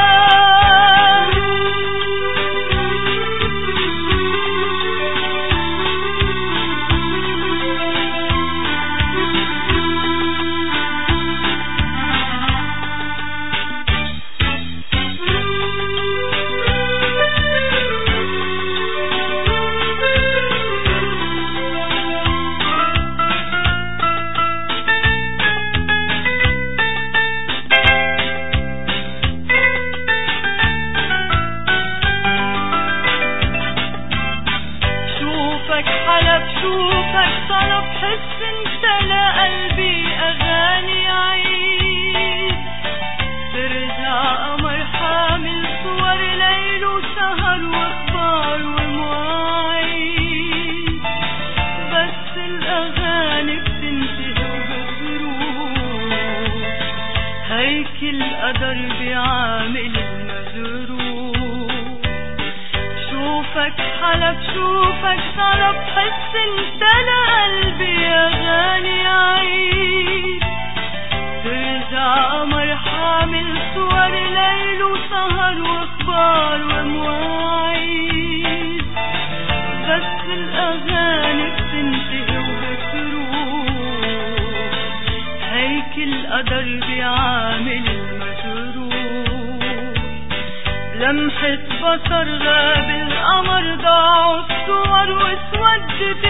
شوفك طلب حس انت لقلبي اغاني عيد ترجع قمر حامل صور ليل وسهر واخبار ومواعيد بس الاغاني بتنتهي وبتروح هيك القدر بيعامل المجروح شوفك حلب شوفك طلب حس انت لقلبي اغاني عيد ترجع قمر حامل صور ليل وسهر واخبار ومواعيد بس الاغاني بتنتهي وبتروح هيك القدر بيعامل المجروح لمحة بصر غاب القمر ضاعوا الصور واسودت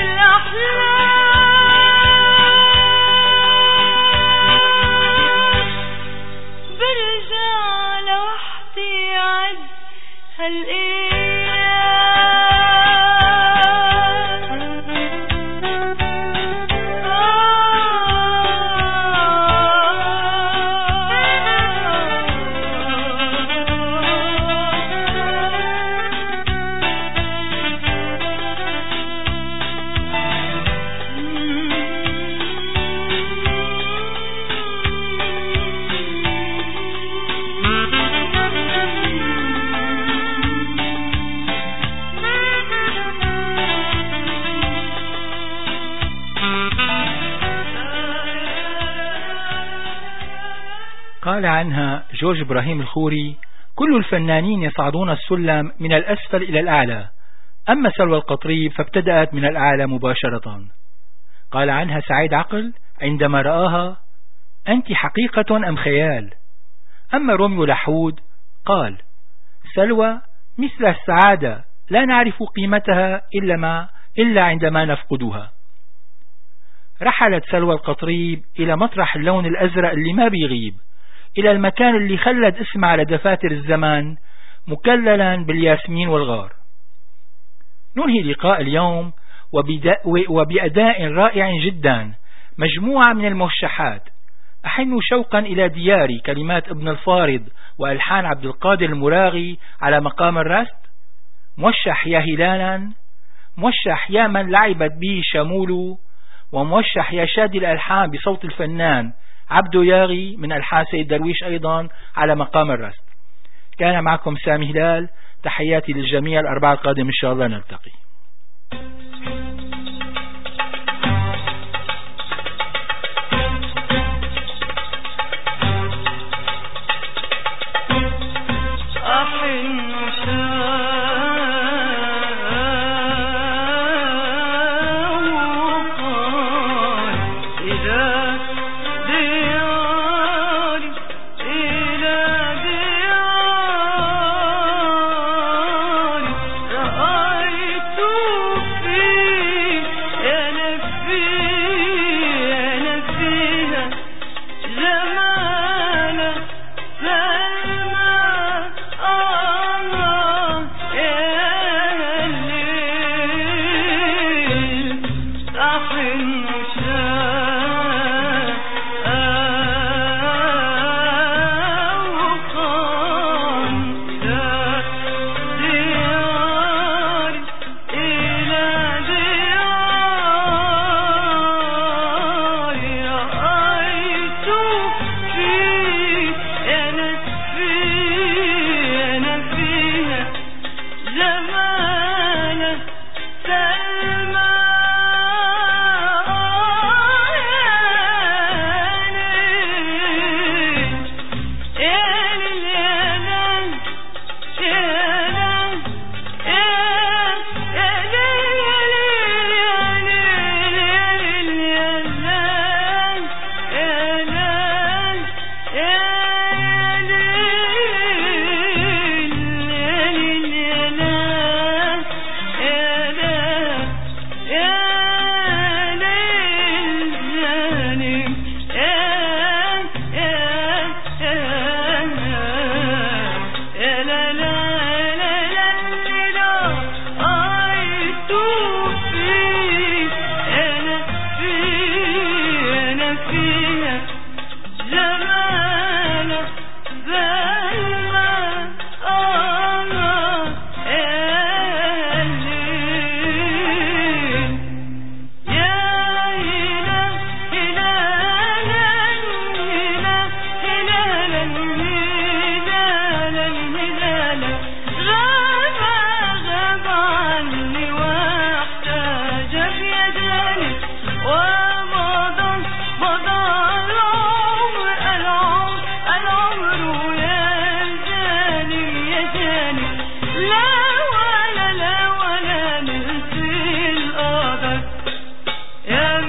الأحلام برجع لوحدي عد قال عنها جورج إبراهيم الخوري: كل الفنانين يصعدون السلم من الأسفل إلى الأعلى، أما سلوى القطريب فابتدأت من الأعلى مباشرة. قال عنها سعيد عقل عندما رآها: أنت حقيقة أم خيال؟ أما روميو لحود قال: سلوى مثل السعادة لا نعرف قيمتها إلا عندما نفقدها. رحلت سلوى القطريب إلى مطرح اللون الأزرق اللي ما بيغيب، إلى المكان اللي خلد اسمه على دفاتر الزمان مكللا بالياسمين والغار. ننهي لقاء اليوم وبأداء رائع جدا، مجموعة من الموشحات: أحن شوقا إلى دياري، كلمات ابن الفارض وألحان عبد القادر المراغي على مقام الرست، موشح يا هلالا، موشح يا من لعبت به شمول، وموشح يا شادي الألحان بصوت الفنان عبدو ياغي من ألحان سيد درويش أيضا على مقام الرست. كان معكم سامي هلال، تحياتي للجميع. الأربعاء القادم إن شاء الله نلتقي. رأيت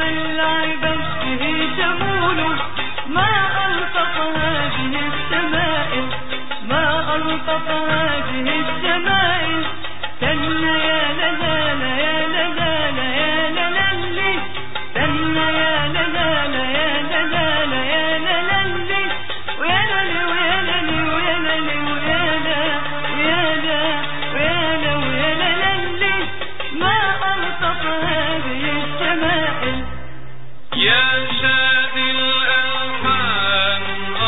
العبش به جمول ما ألطف هذه الشمائل ما ألطف هذه الشمائل تنى يا للا يا للا يا للي تنى يا للا يا للا يا للي ويا للي ويا للي ويا للي ويا لا ويا لا ويا لا ويا للي ما ألطف هذه الشمائل يا شادي الألحان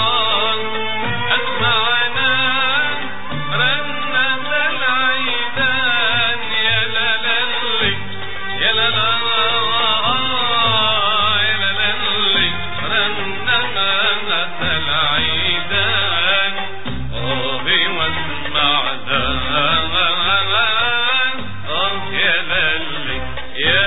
أسمعنا رنة العيدان يا للي يا للا يا للي رنة العيدان واسمعنا يا للي يا